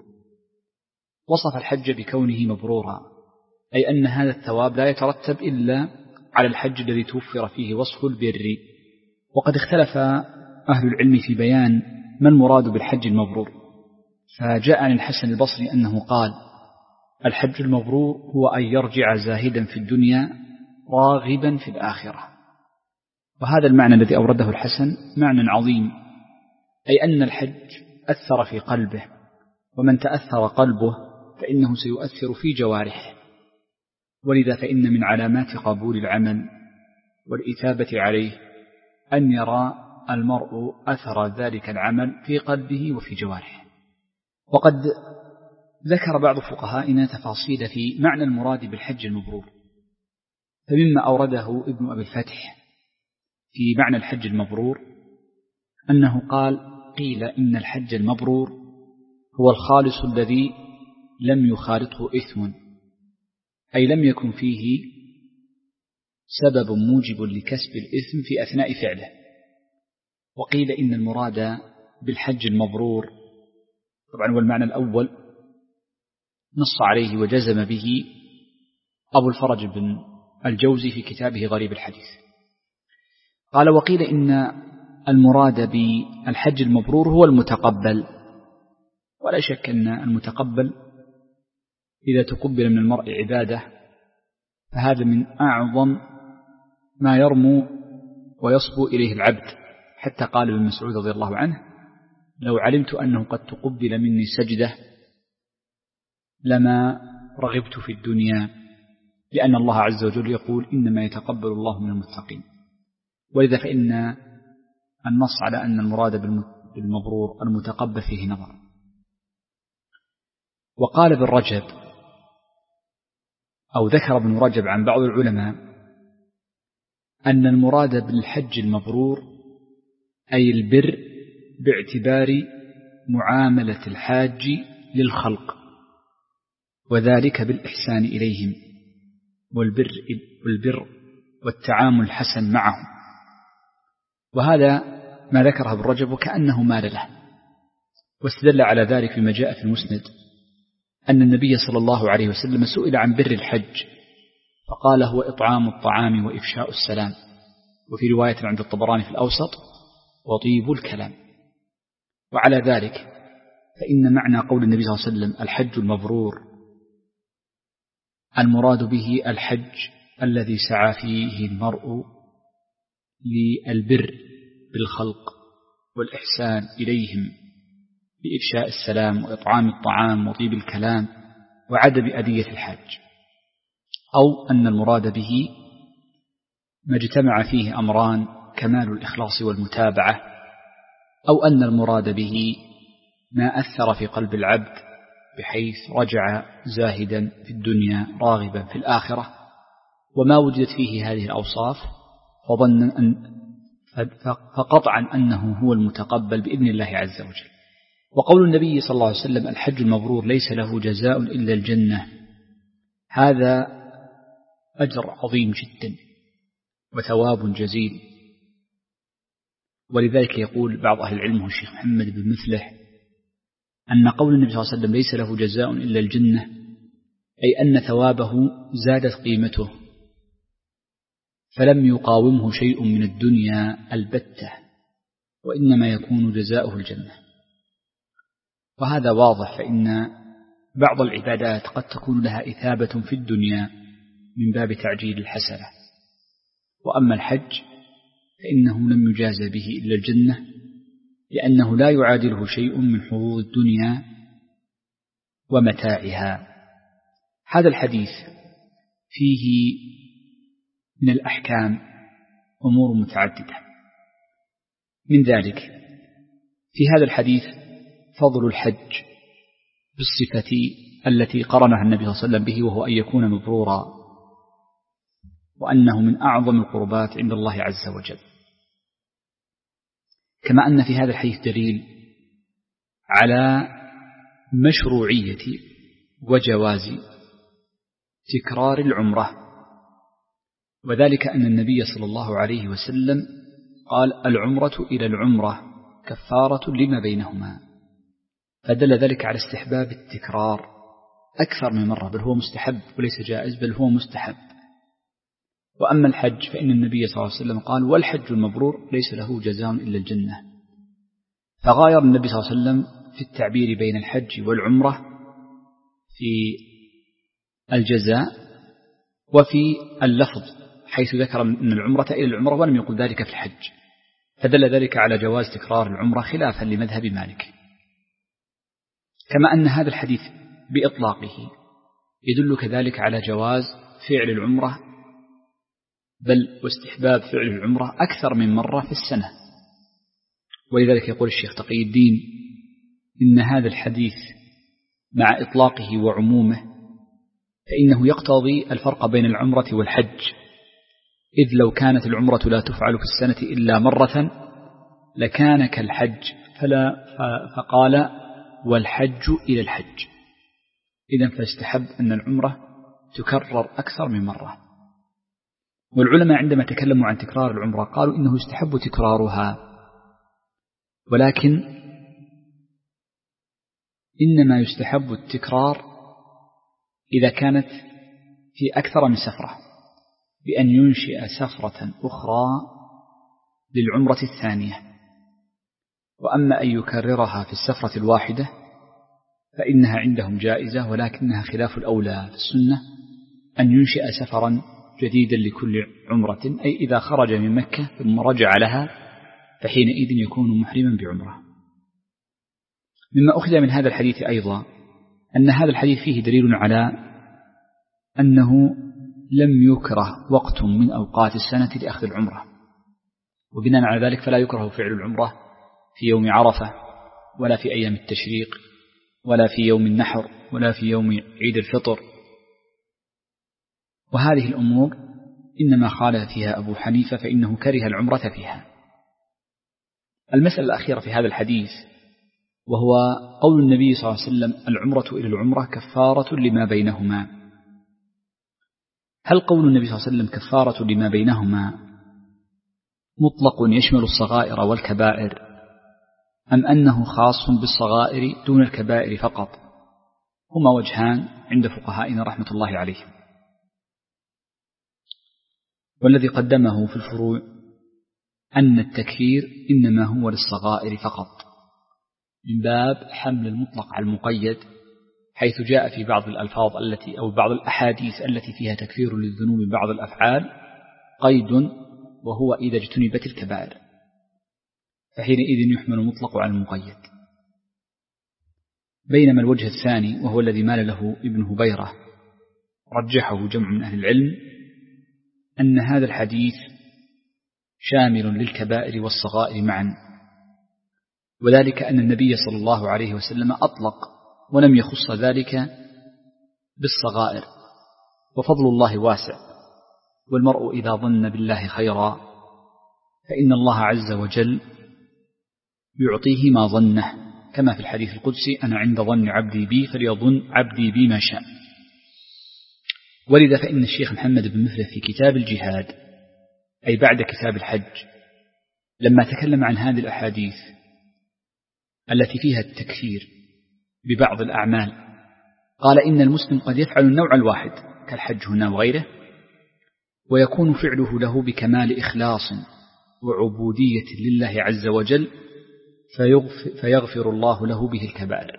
وصف الحج بكونه مبرورا، أي أن هذا الثواب لا يترتب إلا على الحج الذي توفر فيه وصف البر. وقد اختلف أهل العلم في بيان ما المراد بالحج المبرور، فجاء عن الحسن البصري أنه قال: الحج المبرور هو أن يرجع زاهدا في الدنيا راغبا في الآخرة. وهذا المعنى الذي أورده الحسن معنى عظيم، أي أن الحج أثر في قلبه، ومن تأثر قلبه فإنه سيؤثر في جوارحه، ولذا فإن من علامات قبول العمل والإثابة عليه أن يرى المرء أثر ذلك العمل في قلبه وفي جوارحه. وقد ذكر بعض فقهائنا تفاصيل في معنى المراد بالحج المبرور، فمما أورده ابن أبي الفتح في معنى الحج المبرور أنه قال: قيل إن الحج المبرور هو الخالص الذي لم يخالطه إثم، أي لم يكن فيه سبب موجب لكسب الإثم في أثناء فعله. وقيل إن المراد بالحج المبرور، طبعا والمعنى الأول نص عليه وجزم به أبو الفرج بن الجوزي في كتابه غريب الحديث. قال وقيل إن المراد بالحج المبرور هو المتقبل، ولا شك أن المتقبل إذا تقبل من المرء عبادة فهذا من أعظم ما يرمو ويصبو إليه العبد، حتى قال ابن مسعود رضي الله عنه لو علمت أنه قد تقبل مني سجدة لما رغبت في الدنيا، لأن الله عز وجل يقول إنما يتقبل الله من المتقين. ولذا فإن النص على أن المراد بالمبرور المتقبل فيه نظر. وقال ابن رجب أو ذكر ابن رجب عن بعض العلماء أن المراد بالحج المبرور أي البر باعتبار معاملة الحاج للخلق، وذلك بالإحسان إليهم والبر والتعامل الحسن معهم. وهذا ما ذكره ابن رجب وكأنه مال له، واستدل على ذلك بما جاء في المسند أن النبي صلى الله عليه وسلم سئل عن بر الحج فقال هو إطعام الطعام وإفشاء السلام، وفي رواية عند الطبراني في الأوسط وطيب الكلام. وعلى ذلك فإن معنى قول النبي صلى الله عليه وسلم الحج المبرور المراد به الحج الذي سعى فيه المرء للبر بالخلق والإحسان إليهم بإفشاء السلام وإطعام الطعام وطيب الكلام وعدم أذية الحاج، أو أن المراد به ما اجتمع فيه أمران كمال الإخلاص والمتابعة، أو أن المراد به ما أثر في قلب العبد بحيث رجع زاهدا في الدنيا راغبا في الآخرة، وما وجدت فيه هذه الأوصاف فقطعا أنه هو المتقبل بإذن الله عز وجل. وقول النبي صلى الله عليه وسلم الحج المبرور ليس له جزاء إلا الجنة، هذا أجر عظيم جدا وثواب جزيل. ولذلك يقول بعض أهل العلم الشيخ محمد بن مفلح أن قول النبي صلى الله عليه وسلم ليس له جزاء إلا الجنة أي أن ثوابه زادت قيمته فلم يقاومه شيء من الدنيا البتة، وإنما يكون جزاؤه الجنة. وهذا واضح، فإن بعض العبادات قد تكون لها إثابة في الدنيا من باب تعجيل الحسنة، وأما الحج فإنه لم يجاز به إلا الجنة، لأنه لا يعادله شيء من حظوظ الدنيا ومتاعها. هذا الحديث فيه من الأحكام أمور متعددة، من ذلك في هذا الحديث فضل الحج بالصفة التي قرنها النبي صلى الله عليه وسلم به، وهو أن يكون مبرورا، وأنه من أعظم القربات عند الله عز وجل. كما أن في هذا الحديث دليل على مشروعية وجواز تكرار العمرة، وذلك أن النبي صلى الله عليه وسلم قال العمرة إلى العمرة كفارة لما بينهما، فدل ذلك على استحباب التكرار أكثر من مرة، بل هو مستحب وليس جائز، بل هو مستحب. وأما الحج فإن النبي صلى الله عليه وسلم قال والحج المبرور ليس له جزاء إلا الجنة، فغاير النبي صلى الله عليه وسلم في التعبير بين الحج والعمرة في الجزاء وفي اللفظ، حيث ذكر أن العمرة إلى العمرة ولم يقل ذلك في الحج، فدل ذلك على جواز تكرار العمرة خلافا لمذهب مالك. كما أن هذا الحديث بإطلاقه يدل كذلك على جواز فعل العمرة، بل واستحباب فعل العمرة أكثر من مرة في السنة. ولذلك يقول الشيخ تقي الدين إن هذا الحديث مع إطلاقه وعمومه فإنه يقتضي الفرق بين العمرة والحج، إذ لو كانت العمرة لا تفعل في السنة إلا مرة لكان كالحج، فقال والحج إلى الحج، إذن فاستحب أن العمرة تكرر أكثر من مرة. والعلماء عندما تكلموا عن تكرار العمرة قالوا إنه يستحب تكرارها، ولكن إنما يستحب التكرار إذا كانت في أكثر من سفرة، بأن ينشئ سفرة أخرى للعمرة الثانية. وأما أن يكررها في السفرة الواحدة فإنها عندهم جائزة، ولكنها خلاف الأولى في السنة أن ينشئ سفرا جديدا لكل عمرة، أي إذا خرج من مكة ثم رجع لها فحينئذ يكون محرما بعمرة. مما أخذ من هذا الحديث أيضا أن هذا الحديث فيه دليل على أنه لم يكره وقت من أوقات السنة لأخذ العمرة، وبناء على ذلك فلا يكره فعل العمرة في يوم عرفة ولا في أيام التشريق ولا في يوم النحر ولا في يوم عيد الفطر. وهذه الأمور إنما خالف فيها أبو حنيفة فإنه كره العمرة فيها. المسألة الأخيرة في هذا الحديث وهو قول النبي صلى الله عليه وسلم: العمرة إلى العمرة كفارة لما بينهما. هل قول النبي صلى الله عليه وسلم كفارة لما بينهما مطلق يشمل الصغائر والكبائر، أم أنه خاص بالصغائر دون الكبائر فقط؟ هما وجهان عند فقهائنا رحمة الله عليهم، والذي قدمه في الفروع أن التكفير إنما هو للصغائر فقط، من باب حمل المطلق على المقيد، حيث جاء في بعض الألفاظ التي أو بعض الأحاديث التي فيها تكفير للذنوب بعض الأفعال قيد، وهو إذا اجتنبت الكبائر، فحينئذ يحمل المطلق على المقيد. بينما الوجه الثاني وهو الذي مال له ابن هبيرة رجحه جمع من أهل العلم، أن هذا الحديث شامل للكبائر والصغائر معا، وذلك أن النبي صلى الله عليه وسلم أطلق ولم يخص ذلك بالصغائر، وفضل الله واسع، والمرء إذا ظن بالله خيرا فإن الله عز وجل يعطيه ما ظنه، كما في الحديث القدسي: أنا عند ظن عبدي بي فليظن عبدي بي ما شاء. ولذا فإن الشيخ محمد بن مفلح في كتاب الجهاد، أي بعد كتاب الحج، لما تكلم عن هذه الأحاديث التي فيها التكفير ببعض الأعمال، قال: إن المسلم قد يفعل النوع الواحد كالحج هنا وغيره، ويكون فعله له بكمال إخلاص وعبودية لله عز وجل، فيغفر الله له به الكبائر،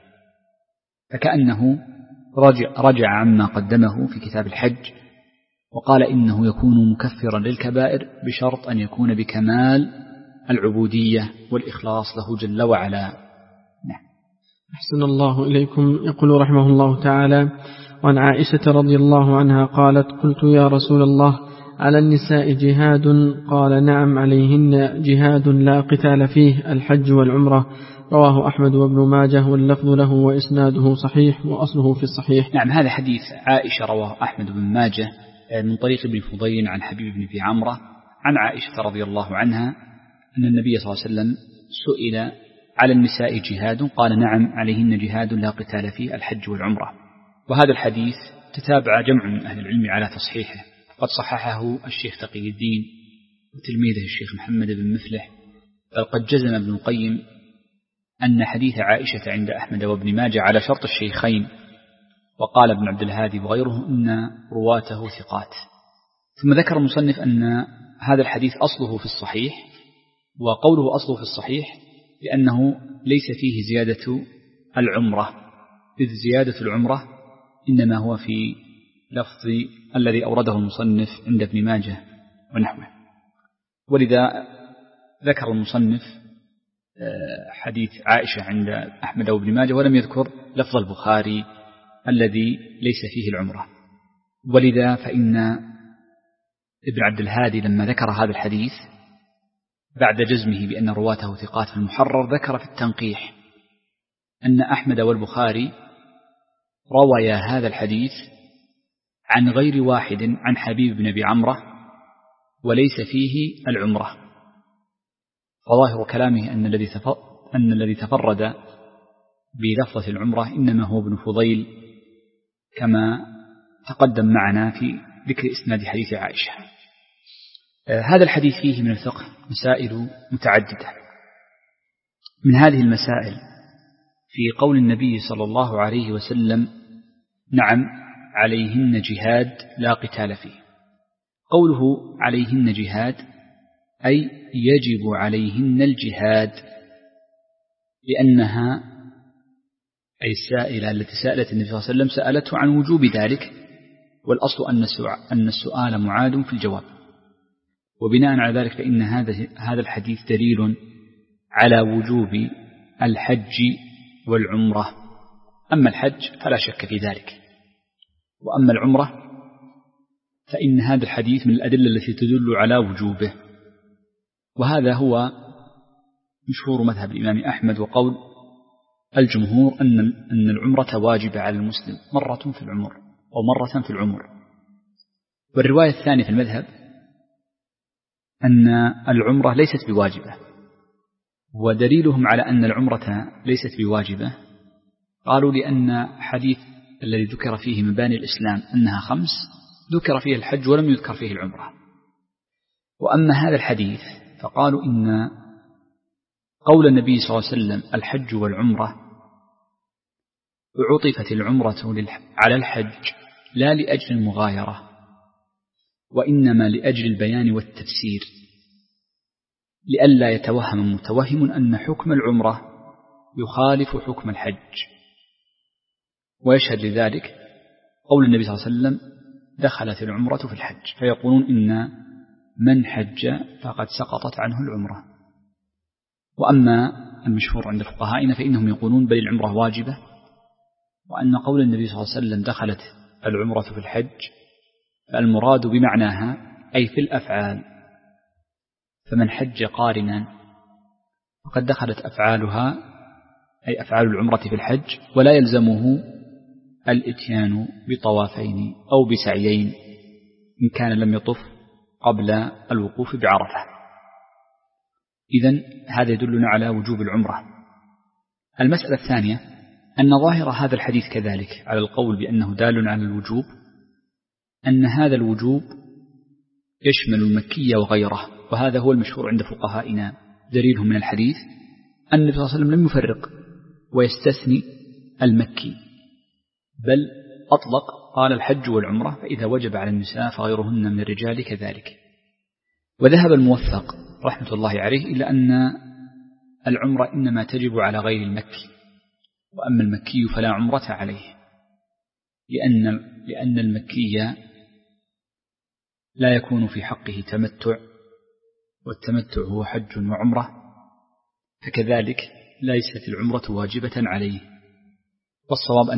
فكأنه رجع عما قدمه في كتاب الحج وقال إنه يكون مكفرا للكبائر بشرط أن يكون بكمال العبودية والإخلاص له جل وعلا. نعم. أحسن الله إليكم. يقول رحمه الله تعالى: وعن عائشة رضي الله عنها قالت: قلت يا رسول الله، على النساء جهاد؟ قال: نعم، عليهن جهاد لا قتال فيه، الحج والعمرة. رواه أحمد وابن ماجه، واللفظ له وإسناده صحيح وأصله في الصحيح. نعم، هذا حديث عائشة رواه أحمد بن ماجه من طريق ابن فضيل عن حبيب بن أبي عمرة عن عائشة رضي الله عنها أن النبي صلى الله عليه وسلم سئل: على النساء جهاد؟ قال: نعم، عليهن جهاد لا قتال فيه، الحج والعمرة. وهذا الحديث تتابع جمع من أهل العلم على تصحيحه، قد صححه الشيخ تقي الدين وتلميذه الشيخ محمد بن مفلح، بل قد جزم ابن القيم أن حديث عائشة عند أحمد وابن ماجه على شرط الشيخين، وقال ابن عبد الهادي وغيره إن رواته ثقات. ثم ذكر المصنف أن هذا الحديث أصله في الصحيح، وقوله أصله في الصحيح لأنه ليس فيه زيادة العمرة، إذ زيادة العمرة إنما هو في لفظ الذي أورده المصنف عند ابن ماجه ونحوه. ولذا ذكر المصنف حديث عائشة عند أحمد وابن ماجه ولم يذكر لفظ البخاري الذي ليس فيه العمرة. ولذا فإن ابن عبد الهادي لما ذكر هذا الحديث بعد جزمه بأن رواته ثقات في المحرر، ذكر في التنقيح أن أحمد والبخاري رويا هذا الحديث عن غير واحد عن حبيب بن أبي عمرة وليس فيه العمرة. فظاهر كلامه أن الذي تفرد بلفظة العمرة إنما هو ابن فضيل، كما تقدم معنا في ذكر إسناد حديث عائشة. هذا الحديث فيه من الفقه مسائل متعددة. من هذه المسائل في قول النبي صلى الله عليه وسلم: نعم عليهن جهاد لا قتال فيه. قوله عليهن جهاد أي يجب عليهن الجهاد، لأنها أي السائلة التي سألت النبي صلى الله عليه وسلم سألته عن وجوب ذلك، والأصل أن السؤال معاد في الجواب. وبناء على ذلك فإن هذا الحديث دليل على وجوب الحج والعمرة. أما الحج فلا شك في ذلك، وأما العمرة فإن هذا الحديث من الأدلة التي تدل على وجوبه. وهذا هو مشهور مذهب الإمام أحمد وقول الجمهور أن العمرة واجبة على المسلم مرة في العمر أو مرة في العمر. والرواية الثانية في المذهب أن العمرة ليست بواجبة، ودليلهم على أن العمرة ليست بواجبة قالوا لأن حديث الذي ذكر فيه مباني الإسلام أنها 5 ذكر فيه الحج ولم يذكر فيه العمرة. وأما هذا الحديث فقالوا إن قول النبي صلى الله عليه وسلم الحج والعمرة عطفت العمرة على الحج لا لأجل المغايرة، وإنما لأجل البيان والتفسير، لئلا يتوهم متوهم أن حكم العمرة يخالف حكم الحج. ويشهد لذلك قول النبي صلى الله عليه وسلم دخلت العمرة في الحج، فيقولون إن من حج فقد سقطت عنه العمرة. وأما المشهور عند فقهائنا فإنهم يقولون بل العمرة واجبة، وأن قول النبي صلى الله عليه وسلم دخلت العمرة في الحج فالمراد بمعناها أي في الأفعال، فمن حج قارنا فقد دخلت أفعالها أي أفعال العمرة في الحج، ولا يلزمه الإتيان بطوافين أو بسعيين إن كان لم يطف قبل الوقوف بعرفة. إذن هذا يدلنا على وجوب العمرة. المسألة الثانية أن ظاهر هذا الحديث كذلك على القول بأنه دال على الوجوب، أن هذا الوجوب يشمل المكي وغيره، وهذا هو المشهور عند فقهائنا. دليلهم من الحديث أن النبي صلى الله عليه وسلم لم يفرق ويستثني المكي، بل أطلق قال الحج والعمرة، فإذا وجب على النساء فغيرهن من الرجال كذلك. وذهب الموفق رحمة الله عليه إلى أن العمرة إنما تجب على غير المكي، وأما المكي فلا عمرة عليه، لأن المكي لا يكون في حقه تمتع، والتمتع هو حج وعمرة، فكذلك ليست العمرة واجبة عليه. والصواب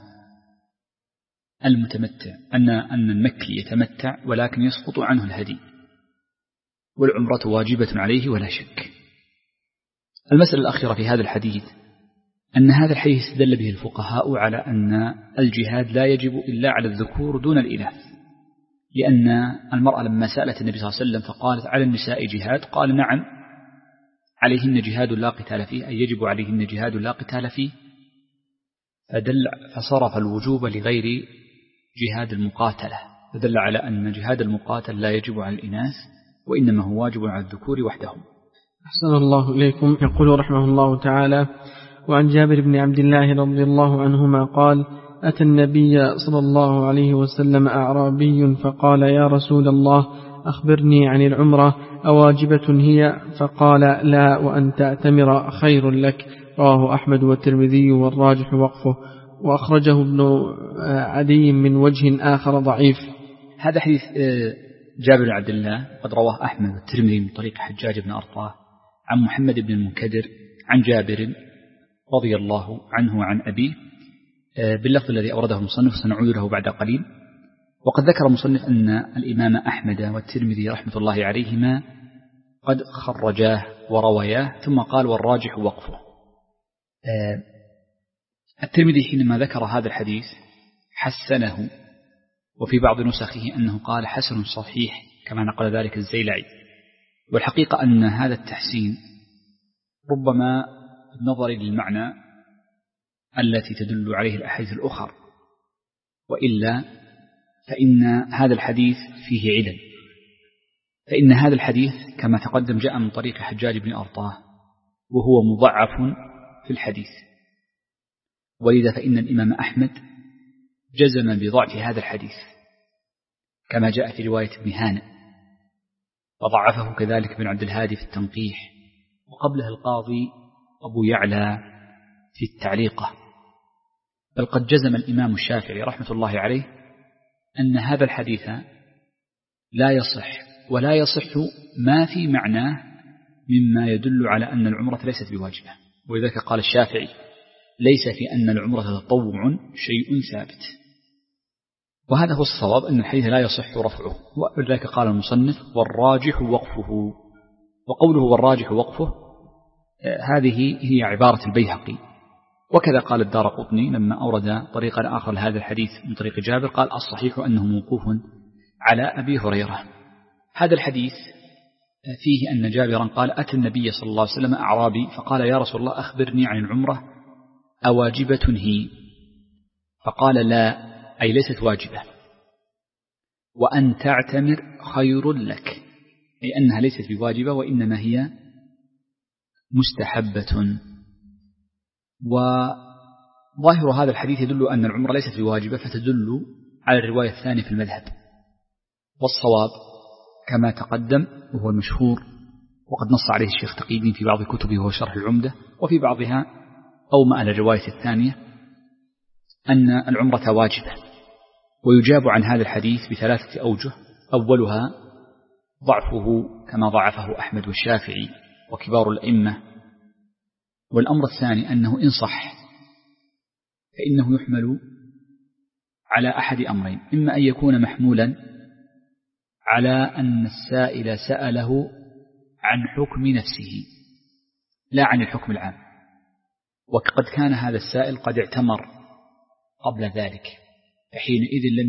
أن المكي يتمتع ولكن يسقط عنه الهدي، والعمرة واجبة عليه ولا شك. المسألة الأخيرة في هذا الحديث أن هذا الحديث استدل به الفقهاء على أن الجهاد لا يجب إلا على الذكور دون الإناث، لأن المرأة لما سألت النبي صلى الله عليه وسلم فقالت على النساء جهاد، قال نعم عليهن جهاد لا قتال فيه، أي يجب عليهن جهاد لا قتال فيه، فصرف الوجوب لغير جهاد المقاتلة، فدل على أن جهاد المقاتل لا يجب على الإناث وإنما هو واجب على الذكور وحدهم. أحسن الله إليكم. يقول رحمه الله تعالى: وعن جابر بن عبد الله رضي الله عنهما قال: أتى النبي صلى الله عليه وسلم أعرابي فقال: يا رسول الله أخبرني عن العمرة أواجبة هي؟ فقال: لا، وأن تعتمر خير لك. رواه أحمد والترمذي والراجح وقفه، وأخرجه ابن عدي من وجه آخر ضعيف. هذا حديث جابر بن عبد الله قد رواه أحمد والترمذي من طريق حجاج بن أرطاه عن محمد بن المنكدر عن جابر رضي الله عنه وعن أبيه باللفظ الذي أورده المصنف، سنعود له بعد قليل. وقد ذكر المصنف أن الإمام أحمد والترمذي رحمة الله عليهما قد خرجاه وروياه، ثم قال والراجح وقفه. الترمذي حينما ذكر هذا الحديث حسنه، وفي بعض نسخه أنه قال حسن صحيح كما نقل ذلك الزيلعي. والحقيقة أن هذا التحسين ربما بالنظر للمعنى التي تدل عليه الأحاديث الأخرى، وإلا فإن هذا الحديث فيه علل. فإن هذا الحديث كما تقدم جاء من طريق حجاج بن أرطاه وهو مضعف في الحديث، ولذا فإن الإمام أحمد جزم بضعف هذا الحديث كما جاء في رواية ابن هانئ، وضعفه كذلك بن عبد الهادي في التنقيح، وقبله القاضي أبو يعلى في التعليقة. بل قد جزم الإمام الشافعي رحمة الله عليه أن هذا الحديث لا يصح، ولا يصح ما في معناه مما يدل على أن العمرة ليست بواجبة. ولذلك قال الشافعي: ليس في أن العمرة تطوع شيء ثابت. وهذا هو الصواب، أن الحديث لا يصح رفعه. ولذلك قال المصنف: والراجح وقفه. وقوله والراجح وقفه هذه هي عبارة البيهقي. وكذا قال الدارقطني لما أورد طريقا آخر لهذا الحديث من طريق جابر، قال: الصحيح أنه موقوف على أبي هريرة. هذا الحديث فيه أن جابرا قال: أتى النبي صلى الله عليه وسلم أعرابي فقال: يا رسول الله أخبرني عن العمرة أواجبة هي؟ فقال: لا، أي ليست واجبة، وأن تعتمر خير لك، أي أنها ليست بواجبة وإنما هي مستحبة. وظاهر هذا الحديث يدل أن العمرة ليست بواجبة، فتدل على الرواية الثانية في المذهب. والصواب كما تقدم وهو المشهور، وقد نص عليه الشيخ تقي الدين في بعض كتبه وهو شرح العمدة، وفي بعضها أومأ على الرواية الثانية أن العمرة واجبة. ويجاب عن هذا الحديث بثلاثة أوجه: أولها ضعفه كما ضعفه أحمد والشافعي وكبار الأئمة. والأمر الثاني أنه إن صح فإنه يحمل على أحد أمرين: إما أن يكون محمولا على أن السائل سأله عن حكم نفسه لا عن الحكم العام، وقد كان هذا السائل قد اعتمر قبل ذلك، فحينئذ لم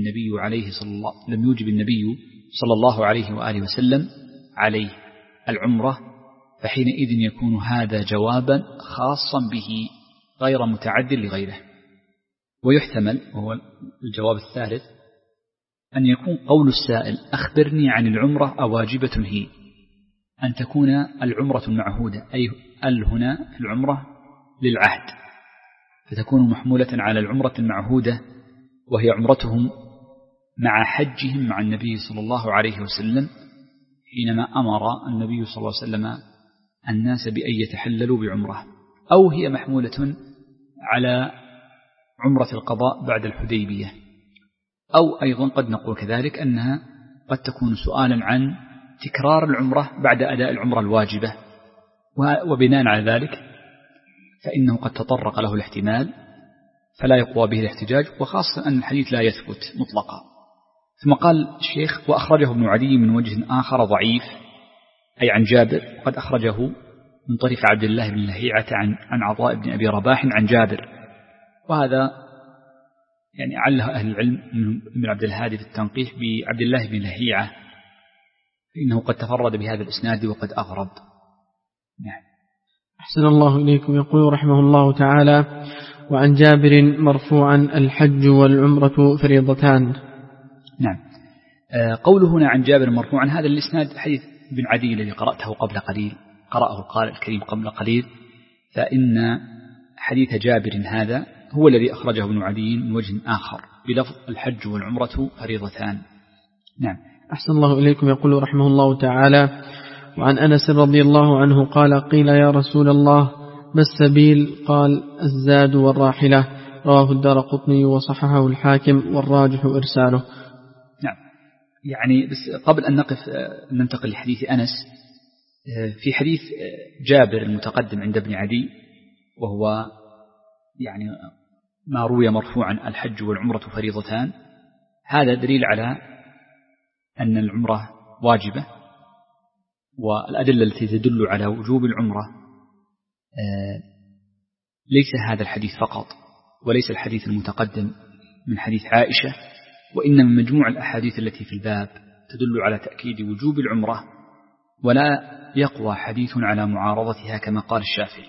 يوجب النبي صلى الله عليه وآله وسلم عليه العمرة، فحينئذ يكون هذا جوابا خاصا به غير متعد لغيره. ويحتمل، وهو الجواب الثالث، أن يكون قول السائل: أخبرني عن العمرة أواجبة هي، أن تكون العمرة المعهودة، أي هنا في العمرة للعهد، فتكون محمولة على العمرة المعهودة وهي عمرتهم مع حجهم مع النبي صلى الله عليه وسلم، حينما أمر النبي صلى الله عليه وسلم الناس بأن يتحللوا بعمرة. أو هي محمولة على عمرة القضاء بعد الحديبية. أو أيضا قد نقول كذلك أنها قد تكون سؤالا عن تكرار العمرة بعد أداء العمرة الواجبة، وبناء على ذلك فإنه قد تطرق له الاحتمال فلا يقوى به الاحتجاج، وخاصة أن الحديث لا يثبت مطلقا. ثم قال الشيخ: وأخرجه ابن عدي من وجه آخر ضعيف، أي عن جابر، وقد أخرجه من طريق عبد الله بن لهيعة عن عطاء بن أبي رباح عن جابر. وهذا يعني عله أهل العلم من عبد الهادي في التنقيح بعبد الله بن لهيعة، فإنه قد تفرد بهذا الإسناد وقد أغرب. نعم. أحسن الله إليكم. يقول رحمه الله تعالى: وعن جابر مرفوعا: الحج والعمرة فريضتان. نعم. قوله هنا عن جابر مرفوعا، هذا الإسناد حديث ابن عدي الذي قرأته قبل قليل، قرأه القارئ الكريم قبل قليل، فإن حديث جابر هذا هو الذي أخرجه ابن عدي من وجه آخر بلفظ: الحج والعمرة فريضتان. نعم. أحسن الله إليكم. يقول رحمه الله تعالى: وعن أنس رضي الله عنه قال: قيل يا رسول الله ما السبيل؟ قال: الزاد والراحلة. رواه الدارقطني وصححه الحاكم، والراجح إرساله. نعم. يعني بس قبل أن ننتقل لحديث أنس، في حديث جابر المتقدم عند ابن عدي، وهو يعني ما روي مرفوعا: الحج والعمرة فريضتان، هذا دليل على أن العمرة واجبة. والأدلة التي تدل على وجوب العمرة ليس هذا الحديث فقط، وليس الحديث المتقدم من حديث عائشة، وإنما مجموع الأحاديث التي في الباب تدل على تأكيد وجوب العمرة، ولا يقوى حديث على معارضتها كما قال الشافعي.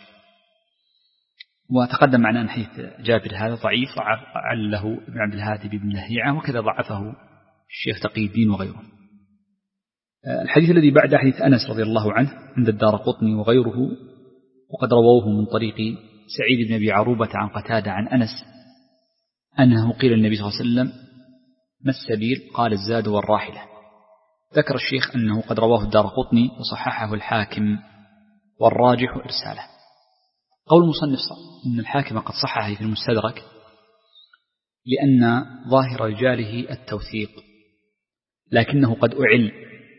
وتقدم معنا أن حديث جابر هذا ضعيف، عله ابن عبد الهادي بن لهيعة، وكذا ضعفه الشيخ تقي الدين وغيره. الحديث الذي بعد حديث أنس رضي الله عنه عند الدارقطني وغيره، وقد رووه من طريق سعيد بن أبي عروبة عن قتادة عن أنس أنه قيل النبي صلى الله عليه وسلم ما السبيل؟ قال الزاد والراحلة. ذكر الشيخ أنه قد رواه الدارقطني وصححه الحاكم والراجح إرساله. قول المصنف أن الحاكم قد صححه في المستدرك لأن ظاهر رجاله التوثيق، لكنه قد أعل،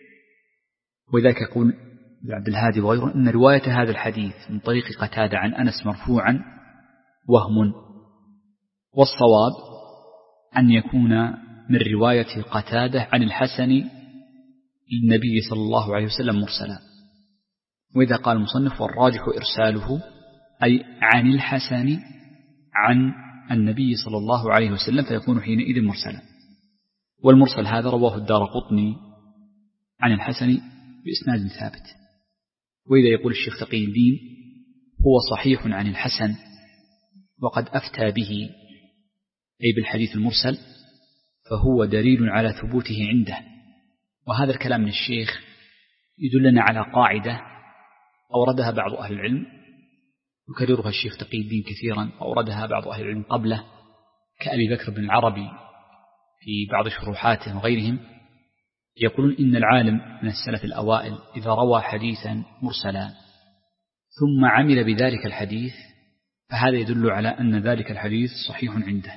وذلك يقول عبد الهادي وغيره أن رواية هذا الحديث من طريق قتادة عن أنس مرفوعا وهم، والصواب أن يكون من رواية قتادة عن الحسن للنبي صلى الله عليه وسلم مرسلا. وإذا قال المصنف والراجح إرساله أي عن الحسن عن النبي صلى الله عليه وسلم، فيكون حينئذ مرسلا. والمرسل هذا رواه الدارقطني عن الحسن بإسناد ثابت. وإذا يقول الشيخ تقي الدين هو صحيح عن الحسن وقد أفتى به أي بالحديث المرسل، فهو دليل على ثبوته عنده. وهذا الكلام من الشيخ يدلنا على قاعدة أوردها بعض أهل العلم، يكررها الشيخ تقي الدين كثيرا، وأوردها بعض أهل العلم قبله كأبي بكر بن العربي في بعض شروحاته وغيرهم، يقولون إن العالم من السلف الأوائل إذا روى حديثا مرسلا ثم عمل بذلك الحديث فهذا يدل على أن ذلك الحديث صحيح عنده،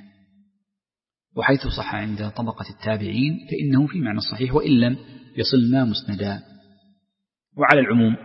وحيث صح عند طبقة التابعين فإنه في معنى الصحيح وإن لم يصلنا مسندا. وعلى العموم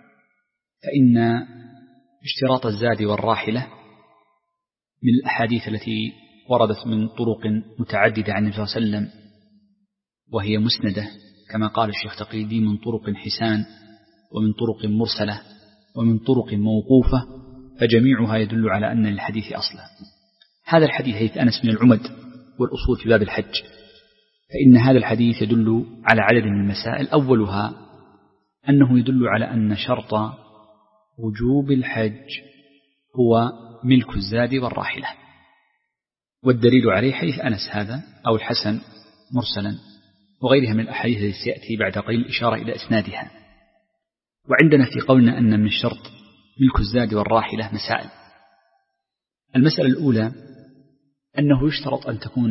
فإن اشتراط الزاد والراحلة من الأحاديث التي وردت من طرق متعددة عن النبي صلى الله عليه وسلم وهي مسندة كما قال الشيخ تقي الدين من طرق حسان ومن طرق مرسلة ومن طرق موقوفة، فجميعها يدل على أن للحديث أصلا. هذا الحديث حديث أنس من العمد والأصول في باب الحج، فإن هذا الحديث يدل على عدد من المسائل. أولها أنه يدل على أن شرط وجوب الحج هو ملك الزاد والراحلة، والدليل عليه حديث أنس هذا أو الحسن مرسلا وغيرها من الأحاديث التي سيأتي بعد قليل الإشارة إلى إسنادها. وعندنا في قولنا أن من الشرط ملك الزاد والراحلة مسائل. المسألة الأولى أنه يشترط أن تكون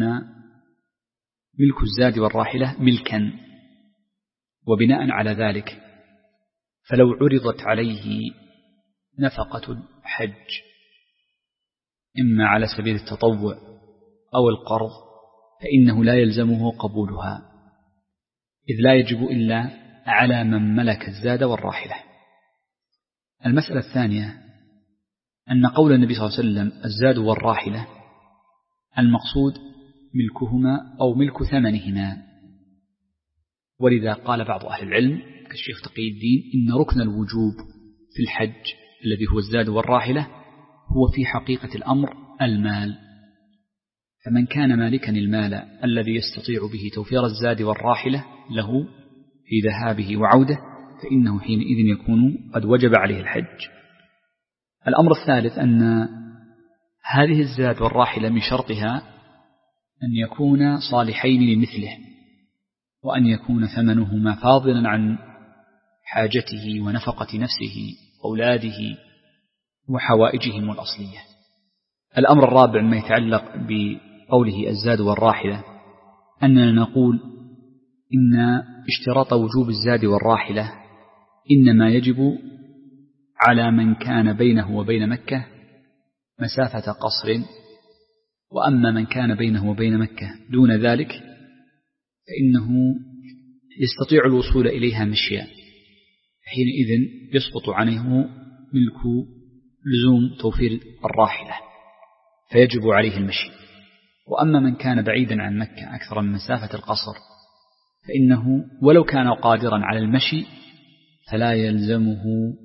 ملك الزاد والراحلة ملكا، وبناء على ذلك فلو عرضت عليه نفقة الحج إما على سبيل التطوع أو القرض فإنه لا يلزمه قبولها، إذ لا يجب إلا على من ملك الزاد والراحلة. المسألة الثانية أن قول النبي صلى الله عليه وسلم الزاد والراحلة المقصود ملكهما أو ملك ثمنهما، ولذا قال بعض أهل العلم كالشيخ تقي الدين إن ركن الوجوب في الحج الذي هو الزاد والراحلة هو في حقيقة الأمر المال، فمن كان مالكا المال الذي يستطيع به توفير الزاد والراحلة له في ذهابه وعوده فإنه حينئذ يكون قد وجب عليه الحج. الأمر الثالث أن هذه الزاد والراحلة من شرطها أن يكون صالحين لمثله، وأن يكون ثمنهما فاضلا عن حاجته ونفقة نفسه وأولاده وحوائجهم الأصلية. الأمر الرابع ما يتعلق بقوله الزاد والراحلة أننا نقول إن اشتراط وجوب الزاد والراحلة إنما يجب على من كان بينه وبين مكة مسافة قصر، وأما من كان بينه وبين مكة دون ذلك فإنه يستطيع الوصول إليها مشيا، حينئذ يسقط عنه ملك لزوم توفير الراحلة فيجب عليه المشي. وأما من كان بعيدا عن مكة أكثر من مسافة القصر فإنه ولو كان قادرا على المشي فلا يلزمه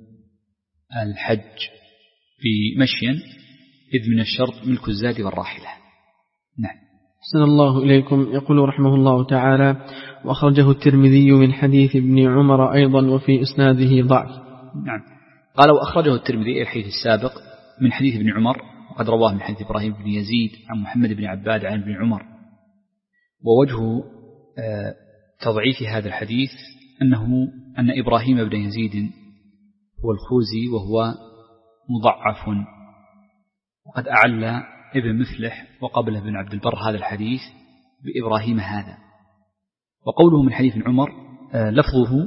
الحج بمشيا، إذ من الشرط ملك الزاد والراحلة. نعم. أحسن الله إليكم. يقول رحمه الله تعالى: وأخرجه الترمذي من حديث ابن عمر أيضا وفي إسناده ضعف. نعم. قال وأخرجه الترمذي الحديث السابق من حديث ابن عمر، وقد رواه من حديث إبراهيم بن يزيد عن محمد بن عباد عن ابن عمر. ووجه تضعيف هذا الحديث أن إبراهيم بن يزيد هو الخوزي وهو مضعف، وقد أعل ابن مفلح وقبل ابن عبد البر هذا الحديث بإبراهيم هذا. وقوله من حديث عمر لفظه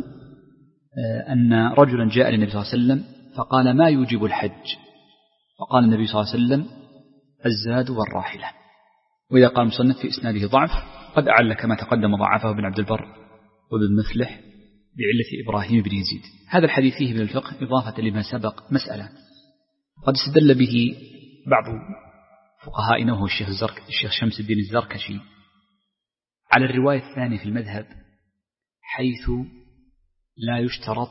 أن رجلا جاء للنبي صلى الله عليه وسلم فقال ما يوجب الحج؟ فقال النبي صلى الله عليه وسلم الزاد والراحلة. وإذا قال المصنف في إسناده ضعف قد أعل كما تقدم ضعفه ابن عبد البر وابن مفلح بعلة إبراهيم بن يزيد. هذا الحديث فيه من الفقه إضافة لما سبق مسألة قد استدل به بعض فقهائنا وهو الشيخ شمس الدين الزركشي على الرواية الثانية في المذهب، حيث لا يشترط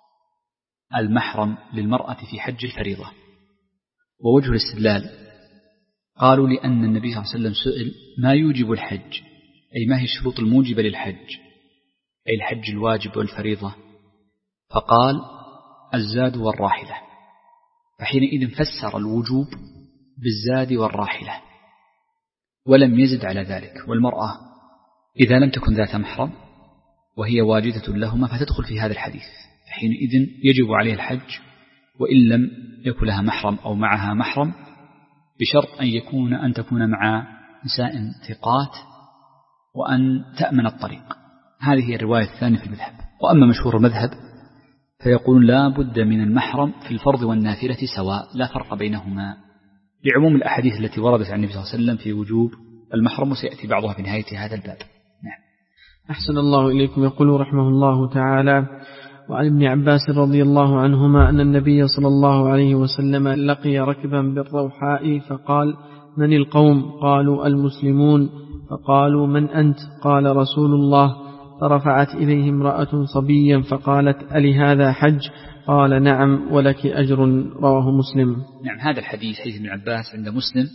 المحرم للمرأة في حج الفريضة. ووجه الاستدلال قالوا لأن النبي صلى الله عليه وسلم سئل ما يوجب الحج، أي ما هي الشروط الموجبة للحج، أي الحج الواجب والفريضة، فقال الزاد والراحلة، فحينئذ فسر الوجوب بالزاد والراحلة ولم يزد على ذلك. والمرأة إذا لم تكن ذات محرم وهي واجدة لهما فتدخل في هذا الحديث، فحينئذ يجب عليها الحج وإن لم يكن لها محرم أو معها محرم، بشرط أن تكون مع نساء ثقات وأن تأمن الطريق. هذه هي الرواية الثانية في المذهب. وأما مشهور المذهب فيقولون لا بد من المحرم في الفرض والنافلة سواء، لا فرق بينهما، لعموم الأحاديث التي وردت عن النبي صلى الله عليه وسلم في وجوب المحرم، وسيأتي بعضها في نهاية هذا الباب. نعم. أحسن الله إليكم. يقول رحمه الله تعالى: وعن ابن عباس رضي الله عنهما أن النبي صلى الله عليه وسلم لقي ركبا بالروحاء فقال: من القوم؟ قالوا: المسلمون. فقالوا: من أنت؟ قال: رسول الله. فرفعت إليه امرأة صبيا فقالت: ألهذا حج؟ قال: نعم ولك أجر. رواه مسلم. نعم. هذا الحديث حديث ابن عباس عند مسلم،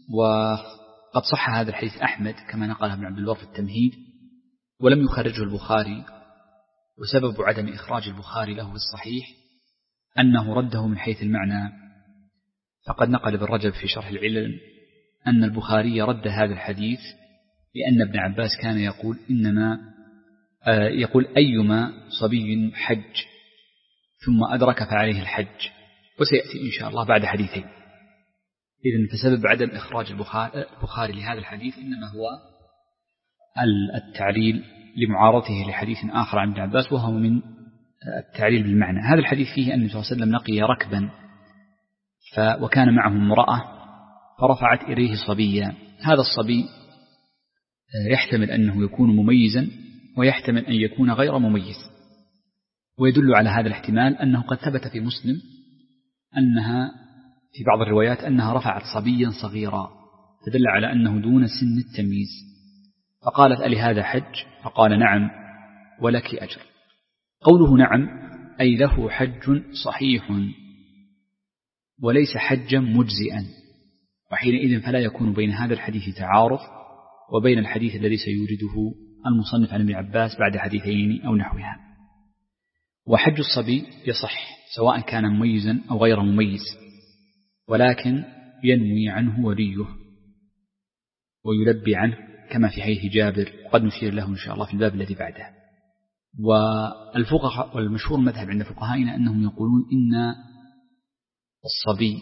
وقد صح هذا الحديث أحمد كما نقله ابن عبد البر في التمهيد، ولم يخرجه البخاري، وسبب عدم إخراج البخاري له في الصحيح أنه رده من حيث المعنى. فقد نقل ابن رجب في شرح العلل أن البخاري رد هذا الحديث لأن ابن عباس كان يقول أيما صبي حج ثم أدرك فعليه الحج، وسيأتي إن شاء الله بعد حديثين. إذن فسبب عدم إخراج البخاري لهذا الحديث إنما هو التعليل لمعارضته لحديث آخر عن ابن عباس، وهو من التعليل بالمعنى. هذا الحديث فيه أن النبي صلى الله عليه وسلم لقي ركبا وكان معه امرأة فرفعت إليه صبيا. هذا الصبي يحتمل أنه يكون مميزا ويحتمل أن يكون غير مميز، ويدل على هذا الاحتمال أنه قد ثبت في مسلم أنها في بعض الروايات أنها رفعت صبيا صغيرا، فدل على أنه دون سن التمييز. فقالت: ألهذا حج؟ فقال: نعم ولك أجر. قوله نعم أي له حج صحيح وليس حجا مجزئا، وحينئذ فلا يكون بين هذا الحديث تعارض وبين الحديث الذي سيورده المصنف عن ابن عباس بعد حديثين أو نحوها. وحج الصبي يصح سواء كان مميزا أو غير مميز، ولكن ينوي عنه وليه ويلبي عنه كما في حديث جابر، وقد نشير له إن شاء الله في الباب الذي بعده. والفقهاء والمشهور المذهب عند فقهائنا أنهم يقولون إن الصبي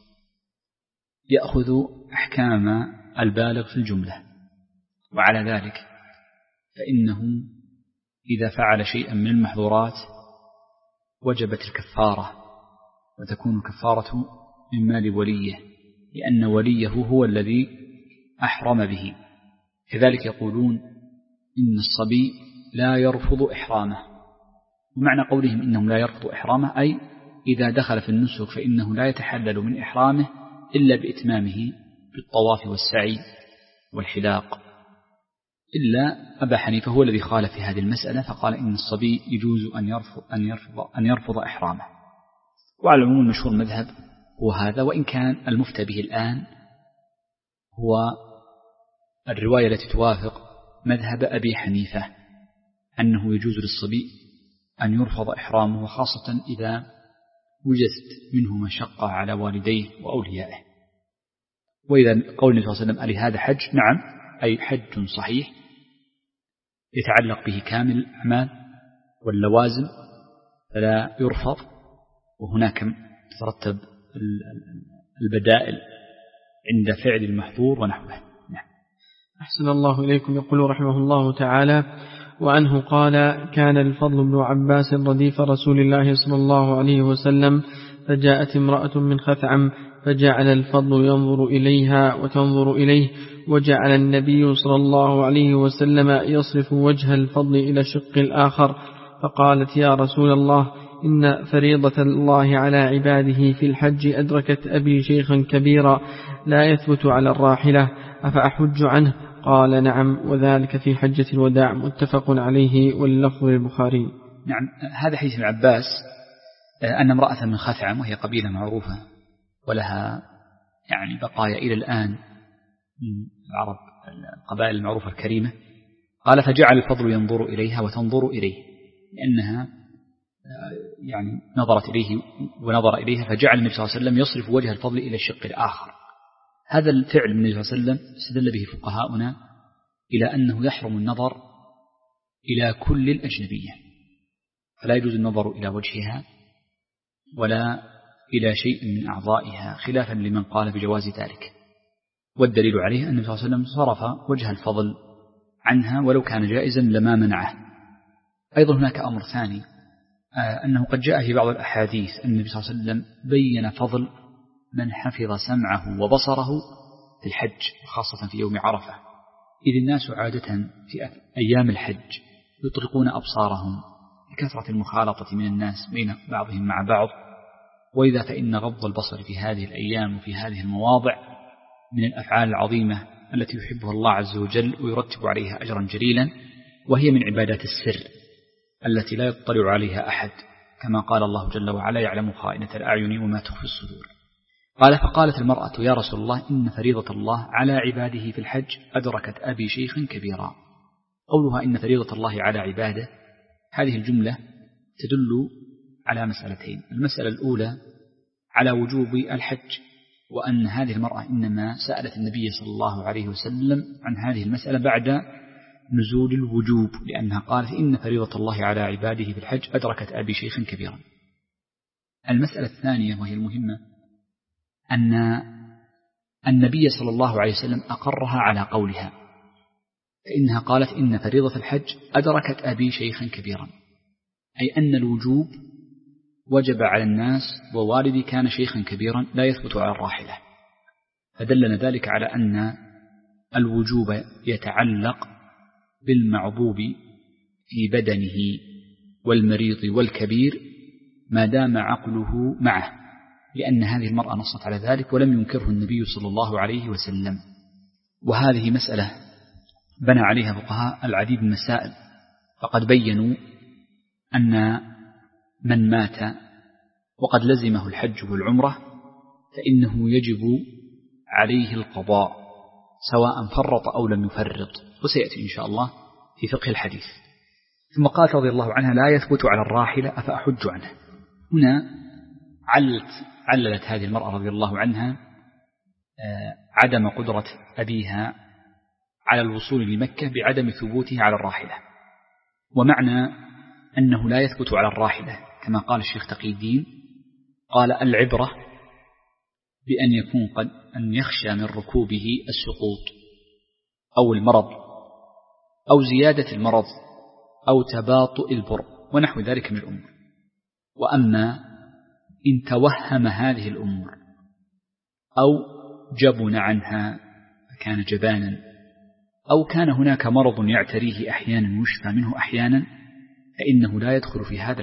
يأخذ أحكام البالغ في الجملة، وعلى ذلك فإنه إذا فعل شيئا من المحظورات وجبت الكفارة، وتكون الكفارة من مال وليه، لأن وليه هو الذي أحرم به. كذلك يقولون إن الصبي لا يرفض إحرامه، ومعنى قولهم إنهم لا يرفض إحرامه أي إذا دخل في النسك فإنه لا يتحلل من إحرامه إلا بإتمامه بالطواف والسعي والحلاق، إلا أبا حنيفة هو الذي خالف في هذه المسألة، فقال إن الصبي يجوز أن يرفض إحرامه. وعلى العموم المشهور المذهب هو هذا، وإن كان المفتى به الآن هو الرواية التي توافق مذهب أبي حنيفة أنه يجوز للصبي أن يرفض إحرامه، وخاصة إذا وجدت منه مشقة على والديه وأوليائه. وإذا قول النبي صلى الله عليه وسلم: ألي هذا حج؟ نعم، أي حج صحيح يتعلق به كامل الأعمال واللوازم فلا يرفض، وهناك تترتب البدائل عند فعل المحظور ونحوه. نعم. أحسن الله إليكم. يقول رحمه الله تعالى: وعنه قال: كان الفضل بن عباس رديف رسول الله صلى الله عليه وسلم، فجاءت امرأة من خثعم، فجعل الفضل ينظر إليها وتنظر إليه، وجعل النبي صلى الله عليه وسلم يصرف وجه الفضل إلى الشق الآخر، فقالت: يا رسول الله، إن فريضة الله على عباده في الحج أدركت أبي شيخا كبيرا لا يثبت على الراحلة، أفأحج عنه؟ قال: نعم، وذلك في حجة الوداع. متفق عليه واللفظ للبخاري. نعم. هذا حديث ابن عباس أن امرأة من خثعم، وهي قبيلة معروفة ولها يعني بقايا إلى الآن من العرب، القبائل المعروفة الكريمة، قال: فجعل الفضل ينظر إليها وتنظر إليه، لأنها يعني نظرت إليه ونظر إليها، فجعل النبي صلى الله عليه وسلم يصرف وجه الفضل إلى الشق الآخر. هذا الفعل من النبي صلى الله عليه وسلم استدل به فقهاؤنا إلى أنه يحرم النظر إلى كل الأجنبية، فلا يجوز النظر إلى وجهها ولا إلى شيء من أعضائها، خلافا لمن قال بجواز ذلك. والدليل عليه أن النبي صلى الله عليه وسلم صرف وجه الفضل عنها، ولو كان جائزا لما منعه. أيضا هناك أمر ثاني، أنه قد جاء في بعض الأحاديث أن النبي صلى الله عليه وسلم بين فضل من حفظ سمعه وبصره في الحج، خاصة في يوم عرفة، إذ الناس عادة في أيام الحج يطلقون أبصارهم لكثرة المخالطة من الناس بين بعضهم مع بعض، وإذا فإن غض البصر في هذه الأيام وفي هذه المواضع من الأفعال العظيمة التي يحبها الله عز وجل ويرتب عليها أجرا جليلا، وهي من عبادات السر التي لا يطلع عليها أحد، كما قال الله جل وعلا: يعلم خائنة الأعين وما تخفي الصدور. قال: فقالت المرأة: يا رسول الله، إن فريضة الله على عباده في الحج أدركت أبي شيخا كبيرا. قولها إن فريضة الله على عباده، هذه الجملة تدل على مسألتين: المسألة الأولى على وجوب الحج، وأن هذه المرأة إنما سألت النبي صلى الله عليه وسلم عن هذه المسألة بعد نزول الوجوب، لأنها قالت: إن فريضة الله على عباده في الحج أدركت أبي شيخا كبيرا. المسألة الثانية وهي المهمة، أن النبي صلى الله عليه وسلم أقرها على قولها، فإنها قالت: إن فريضة الحج أدركت أبي شيخا كبيرا، أي أن الوجوب وجب على الناس، ووالدي كان شيخا كبيرا لا يثبت على الراحلة، فدلنا ذلك على أن الوجوب يتعلق بالمعضوب في بدنه والمريض والكبير ما دام عقله معه، لأن هذه المرأة نصت على ذلك ولم ينكره النبي صلى الله عليه وسلم. وهذه مسألة بنى عليها فقهاء العديد من المسائل، فقد بينوا أن من مات وقد لزمه الحج والعمرة فإنه يجب عليه القضاء سواء فرط أو لم يفرط، وسيأتي إن شاء الله في فقه الحديث. ثم قالت رضي الله عنها: لا يثبت على الراحلة أفأحج عنه. هنا عللت هذه المرأة رضي الله عنها عدم قدرة أبيها على الوصول لمكة بعدم ثبوته على الراحلة، ومعنى أنه لا يثبت على الراحلة كما قال الشيخ تقي الدين، قال: العبرة بأن يكون قد أن يخشى من ركوبه السقوط أو المرض أو زيادة المرض أو تباطؤ البر ونحو ذلك من الأمور. وأما إن توهم هذه الأمور أو جبن عنها فكان جبانا، أو كان هناك مرض يعتريه أحيانا ويشفى منه أحيانا، فإنه لا يدخل في هذا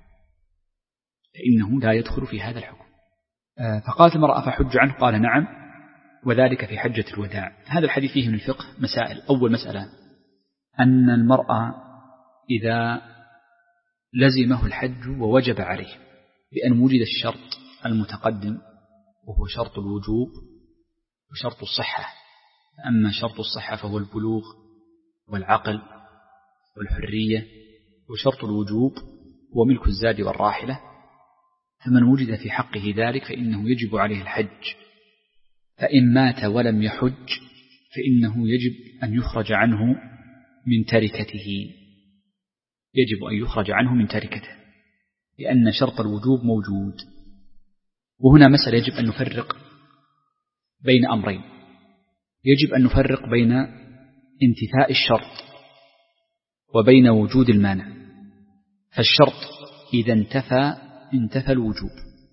الحكم. فقالت المرأة: فحج عنه؟ قال: نعم، وذلك في حجة الوداع. هذا الحديث فيه من الفقه مسائل. أول مسألة أن المرأة إذا لزمه الحج ووجب عليه بأن وجد الشرط المتقدم وهو شرط الوجوب وشرط الصحة، أما شرط الصحة فهو البلوغ والعقل والحرية، وشرط الوجوب هو ملك الزاد والراحلة، فمن وجد في حقه ذلك فإنه يجب عليه الحج، فإن مات ولم يحج فإنه يجب أن يخرج عنه من تركته. يجب أن يخرج عنه من تركته، لأن شرط الوجوب موجود. وهنا مسألة يجب أن نفرق بين أمرين. يجب أن نفرق بين انتفاء الشرط وبين وجود المانع. فالشرط إذا انتفى الوجوب،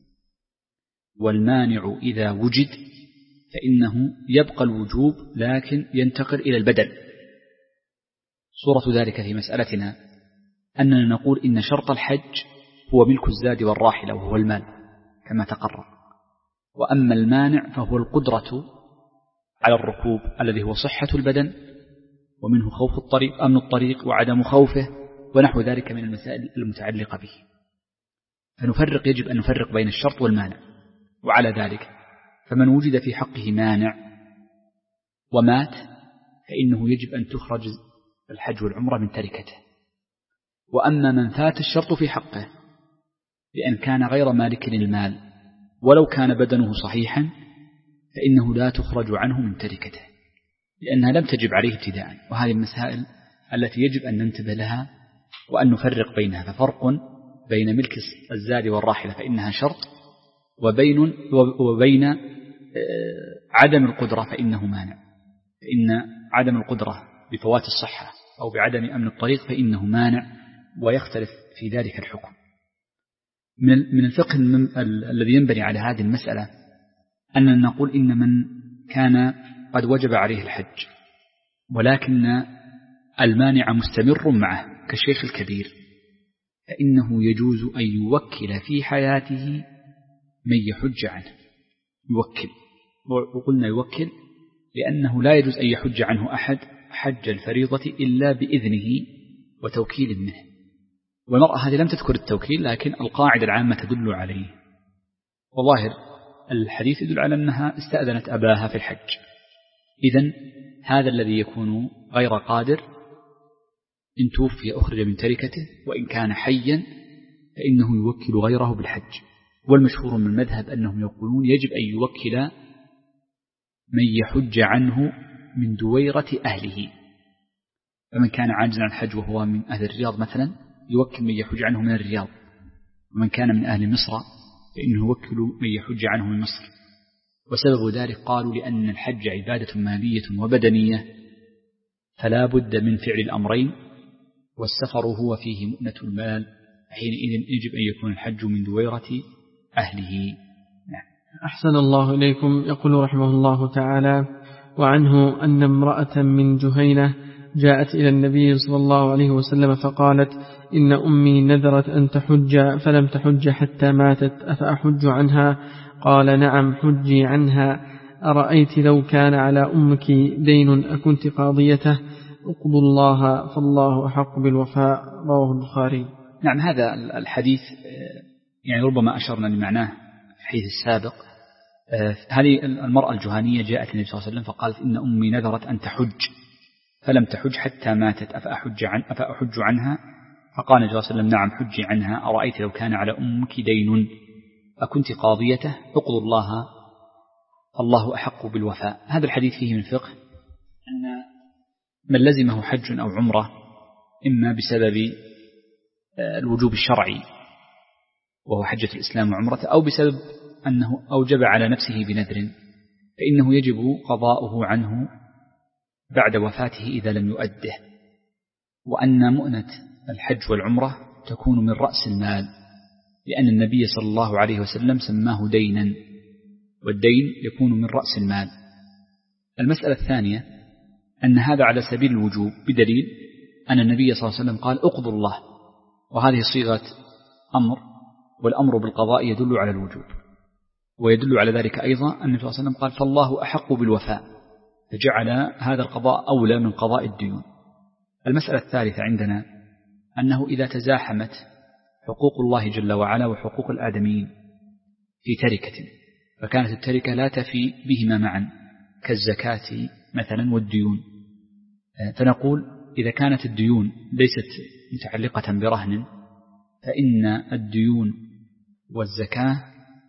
والمانع إذا وجد فإنه يبقى الوجوب لكن ينتقل إلى البدل. صورة ذلك في مسألتنا أننا نقول إن شرط الحج هو ملك الزاد والراحلة وهو المال كما تقرر، وأما المانع فهو القدرة على الركوب الذي هو صحة البدن، ومنه خوف الطريق، أمن الطريق وعدم خوفه، ونحو ذلك من المسائل المتعلقة به. يجب أن نفرق بين الشرط والمانع. وعلى ذلك فمن وجد في حقه مانع ومات فإنه يجب أن تخرج الحج والعمرة من تركته. وأما من فات الشرط في حقه لأن كان غير مالك للمال ولو كان بدنه صحيحا فإنه لا تخرج عنه من تركته، لأنها لم تجب عليه ابتداء. وهذه المسائل التي يجب أن ننتبه لها وأن نفرق بينها. ففرق بين ملك الزاد والراحلة فإنها شرط، وبين عدم القدرة فإنه مانع. فإن عدم القدرة بفوات الصحة أو بعدم أمن الطريق فإنه مانع، ويختلف في ذلك الحكم. من الفقه الذي ينبني على هذه المسألة أننا نقول إن من كان قد وجب عليه الحج ولكن المانع مستمر معه كالشيخ الكبير فإنه يجوز أن يوكل في حياته من يحج عنه. يوكل، وقلنا يوكل لأنه لا يجوز أن يحج عنه أحد حج الفريضة إلا بإذنه وتوكيل منه. والمرأة هذه لم تذكر التوكيل، لكن القاعدة العامة تدل عليه. وظاهر الحديث يدل على أنها استأذنت أباها في الحج. إذن هذا الذي يكون غير قادر إن توفي أخرج من تركته، وإن كان حيا فإنه يوكل غيره بالحج. والمشهور من المذهب أنهم يقولون يجب أن يوكل من يحج عنه من دويرة أهله. فمن كان عاجزا عن الحج وهو من أهل الرياض مثلا يوكل من يحج عنه من الرياض، ومن كان من أهل مصر فإنه يوكل من يحج عنه من مصر. وسبب ذلك قالوا لأن الحج عبادة مالية وبدنية، فلا بد من فعل الأمرين، والسفر هو فيه مؤنة المال، حينئذ يجب أن يكون الحج من دويرة أهله. أحسن الله إليكم. يقول رحمه الله تعالى: وعنه أن امرأة من جهينة جاءت إلى النبي صلى الله عليه وسلم فقالت: إن أمي نذرت أن تحج فلم تحج حتى ماتت، أفأحج عنها؟ قال: نعم، حجي عنها. أرأيت لو كان على أمك دين أكنت قاضيته؟ اقضوا الله فالله أحق بالوفاء. رواه البخاري. نعم، هذا الحديث يعني ربما أشرنا لمعناه في الحديث السابق. هذه المرأة الجهانية جاءت النبي صلى الله عليه وسلم فقالت: إن أمي نذرت أن تحج فلم تحج حتى ماتت، أفأحج عنها؟ فقال النبي صلى الله عليه وسلم: نعم، حجي عنها. أرأيت لو كان على أمك دين أكنت قاضيته؟ اقضوا الله فالله أحق بالوفاء. هذا الحديث فيه من الفقه أن من لزمه حج أو عمرة إما بسبب الوجوب الشرعي وهو حجة الإسلام وعمرته، أو بسبب أنه أوجب على نفسه بنذر، فإنه يجب قضاؤه عنه بعد وفاته إذا لم يؤده. وأن مؤنة الحج والعمرة تكون من رأس المال، لأن النبي صلى الله عليه وسلم سماه دينا، والدين يكون من رأس المال. المسألة الثانية أن هذا على سبيل الوجوب، بدليل أن النبي صلى الله عليه وسلم قال: اقضوا الله، وهذه صيغة أمر، والأمر بالقضاء يدل على الوجوب. ويدل على ذلك أيضا أن النبي صلى الله عليه وسلم قال: فالله أحق بالوفاء، فجعل هذا القضاء أولى من قضاء الديون. المسألة الثالثة عندنا أنه إذا تزاحمت حقوق الله جل وعلا وحقوق الآدميين في تركة، فكانت التركة لا تفي بهما معا كالزكاة مثلا والديون، فنقول إذا كانت الديون ليست متعلقة برهن فإن الديون والزكاة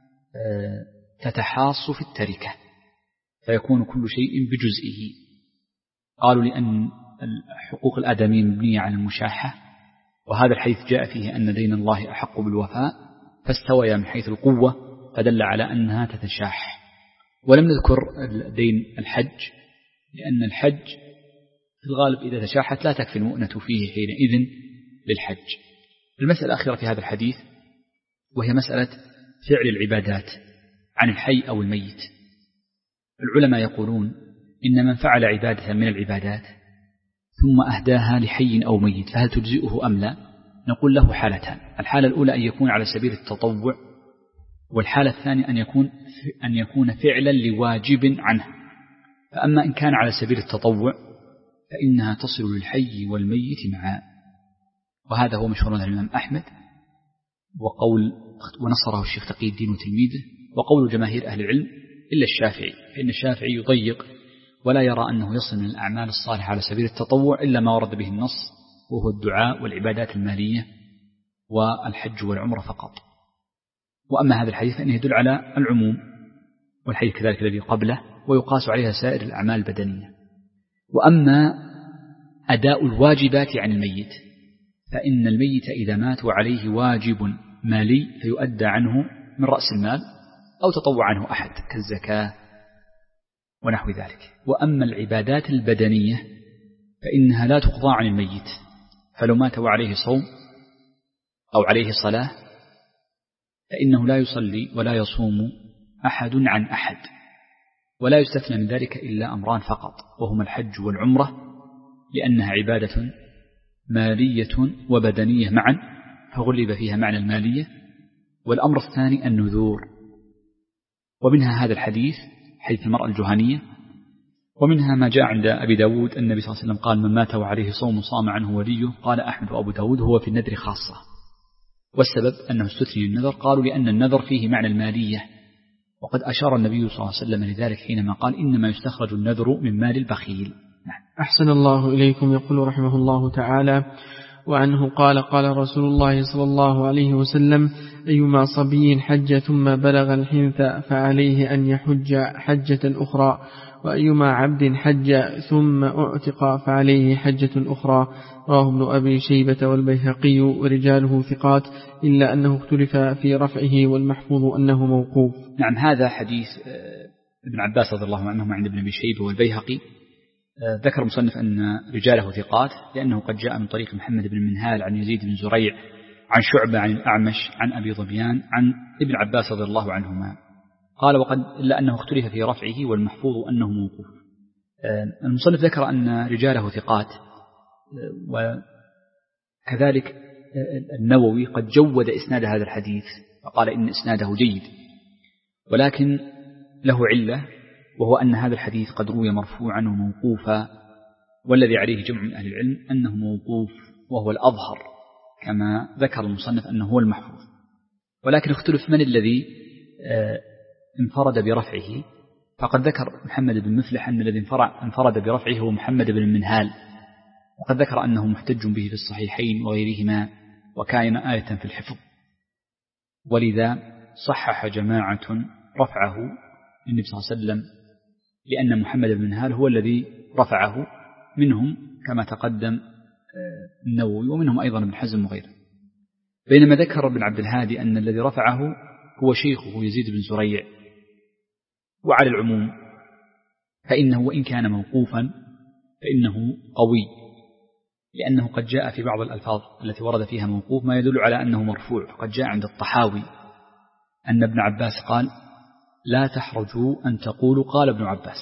تتحاص في التركة، فيكون كل شيء بجزئه. قالوا لأن حقوق الآدميين مبنية على المشاحة، وهذا الحديث جاء فيه أن دين الله أحق بالوفاء، فاستويا من حيث القوة، فدل على أنها تتشاح. ولم نذكر دين الحج، لأن الحج في الغالب إذا تشاحت لا تكفي المؤنة فيه حينئذ للحج. المسألة الأخيرة في هذا الحديث وهي مسألة فعل العبادات عن الحي أو الميت. العلماء يقولون إن من فعل عبادة من العبادات ثم أهداها لحي أو ميت فهل تجزئه أم لا؟ نقول له حالتان: الحالة الأولى أن يكون على سبيل التطوع، والحالة الثانية أن يكون فعلا لواجب عنه. فأما إن كان على سبيل التطوع فإنها تصل للحي والميت معا، وهذا هو مشهور عند الإمام أحمد ونصره الشيخ تقي الدين وتلميذه، وقول جماهير أهل العلم إلا الشافعي، فإن الشافعي يضيق ولا يرى أنه يصل من الأعمال الصالحة على سبيل التطوع إلا ما ورد به النص، وهو الدعاء والعبادات المالية والحج والعمرة فقط. وأما هذا الحديث فإنه يدل على العموم، والحديث كذلك الذي قبله، ويقاس عليها سائر الأعمال البدنية. وأما أداء الواجبات عن الميت فإن الميت إذا مات وعليه واجب مالي فيؤدى عنه من رأس المال أو تطوع عنه أحد كالزكاة ونحو ذلك. وأما العبادات البدنية فإنها لا تقضى عن الميت، فلو مات وعليه صوم أو عليه صلاة فإنه لا يصلي ولا يصوم أحد عن أحد، ولا يستثنى من ذلك إلا أمران فقط، وهما الحج والعمرة، لأنها عبادة مالية وبدنية معا فغلب فيها معنى المالية. والأمر الثاني النذور، ومنها هذا الحديث حديث المرأة الجهنية، ومنها ما جاء عند أبي داود أن النبي صلى الله عليه وسلم قال: من مات وعليه صوم صام عنه وليه. قال أحمد وأبو داود: هو في النذر خاصة. والسبب أنه استثني النذر، قالوا لأن النذر فيه معنى المالية، وقد أشار النبي صلى الله عليه وسلم لذلك حينما قال: إنما يستخرج النذر من مال البخيل. أحسن الله إليكم. يقول رحمه الله تعالى: وعنه قال: قال رسول الله صلى الله عليه وسلم: أيما صبي حج ثم بلغ الحنث فعليه أن يحج حجة أخرى، وأيما عبد حج ثم أعتق فعليه حجة أخرى. رواه ابن أبي شيبة والبيهقي ورجاله ثقات، إلا أنه اختلف في رفعه، والمحفوظ أنه موقوف. نعم، هذا حديث ابن عباس رضي الله عنهما عند ابن أبي شيبة والبيهقي. ذكر المصنف أن رجاله ثقات لأنه قد جاء من طريق محمد بن منهال عن يزيد بن زريع عن شعبة عن الأعمش عن أبي ظبيان عن ابن عباس رضي الله عنهما. قال: وقد إلا أنه اختلف في رفعه، والمحفوظ أنه موقوف. المصنف ذكر أن رجاله ثقات، وكذلك النووي قد جود إسناد هذا الحديث فقال إن إسناده جيد، ولكن له علة، وهو أن هذا الحديث قد روي مرفوعا وموقوفا، والذي عليه جمع من أهل العلم أنه موقوف، وهو الأظهر كما ذكر المصنف أنه هو المحفوظ. ولكن اختلف من الذي انفرد برفعه، فقد ذكر محمد بن مفلح أن الذي انفرد برفعه هو محمد بن منهال، وقد ذكر أنه محتج به في الصحيحين وغيرهما، وكان آية في الحفظ، ولذا صحح جماعة رفعه النبي صلى الله عليه وسلم، لأن محمد بن منهال هو الذي رفعه، منهم كما تقدم النووي، ومنهم أيضا ابن حزم وغيره. بينما ذكر ابن عبد الهادي أن الذي رفعه هو شيخه يزيد بن زريع. وعلى العموم فإنه وإن كان موقوفا فإنه قوي، لأنه قد جاء في بعض الألفاظ التي ورد فيها موقوف ما يدل على أنه مرفوع. قد جاء عند الطحاوي أن ابن عباس قال: لا تحرجوا أن تقولوا قال ابن عباس.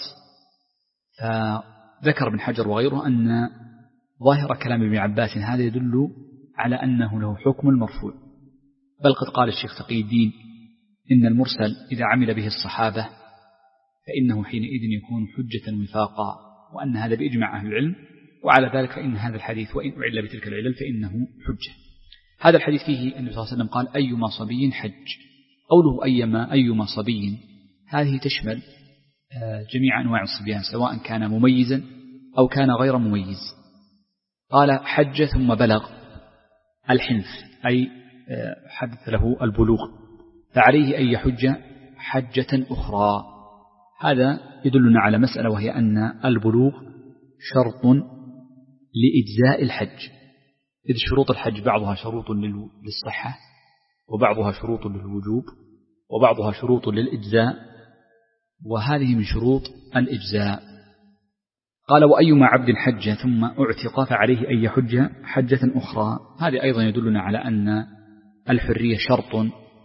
فذكر ابن حجر وغيره أن ظاهر كلام ابن عباس هذا يدل على أنه له حكم المرفوع، بل قد قال الشيخ تقي الدين: إن المرسل إذا عمل به الصحابة فإنه حينئذ يكون حجة وفاقا، وأن هذا بإجماع أهل العلم، وعلى ذلك فإن هذا الحديث وإن أعل بتلك العلل فإنه حجة. هذا الحديث فيه النبي صلى الله عليه وسلم قال: أيما صبي حج. قوله أيما صبي هذه تشمل جميع أنواع الصبيان، سواء كان مميزا أو كان غير مميز. قال: حج ثم بلغ الحنث، أي حدث له البلوغ، فعليه أن يحج حجة أخرى. هذا يدلنا على مسألة، وهي أن البلوغ شرط لإجزاء الحج، إذ شروط الحج بعضها شروط للصحة، وبعضها شروط للوجوب، وبعضها شروط للإجزاء، وهذه من شروط الإجزاء. قال: وأيما عبد حج ثم اعتق فعليه أن يحج حجة أخرى. هذه أيضا يدلنا على أن الحرية شرط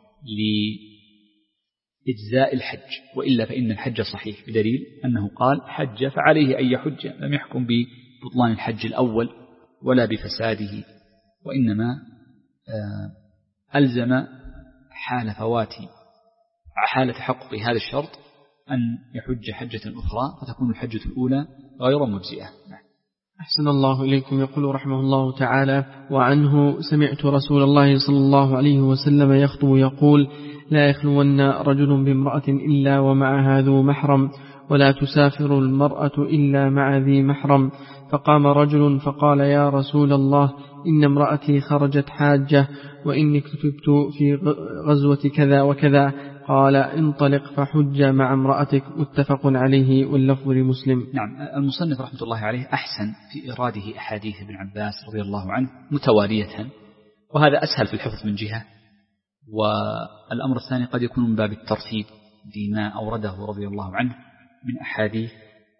لإجزاء الحج، وإلا فإن الحج صحيح، بدليل أنه قال: حج فعليه أن يحج، لم يحكم ببطلان الحج الأول ولا بفساده، وإنما ألزم حال تحقق هذا الشرط أن يحج حجة أخرى، فتكون الحجة الأولى غير مجزئة. أحسن الله إليكم. يقول رحمه الله تعالى: وعنه سمعت رسول الله صلى الله عليه وسلم يخطب يقول: لا يخلون رجل بامرأة إلا ومعها ذو محرم، ولا تسافر المرأة إلا مع ذي محرم. فقام رجل فقال: يا رسول الله، إن امرأتي خرجت حاجة، وإني كتبت في غزوة كذا وكذا. قال: انطلق فحج مع امرأتك. متفق عليه، واللفظ لمسلم. نعم، المصنف رحمة الله عليه أحسن في إراده أحاديث ابن عباس رضي الله عنه متوالية، وهذا أسهل في الحفظ من جهة، والأمر الثاني قد يكون من باب الترتيب فيما أورده رضي الله عنه من أحاديث،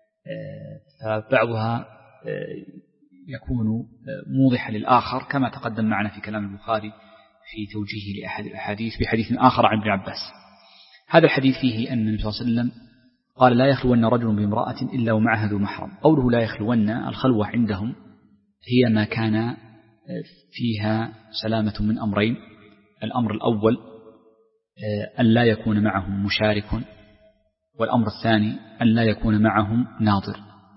فبعضها يكون موضحا للآخر، كما تقدم معنا في كلام البخاري في توجيهه لأحد الأحاديث بحديث آخر عن ابن عباس. هذا الحديث فيه أن النبي صلى الله عليه وسلم قال: لا يخلون رجل بامرأة إلا ومعها ذو محرم. قوله لا يخلون، الخلوة عندهم هي ما كان فيها سلامة من أمرين: الأمر الأول أن لا يكون معهم مشارك، والأمر الثاني أن لا يكون معهم ناظر.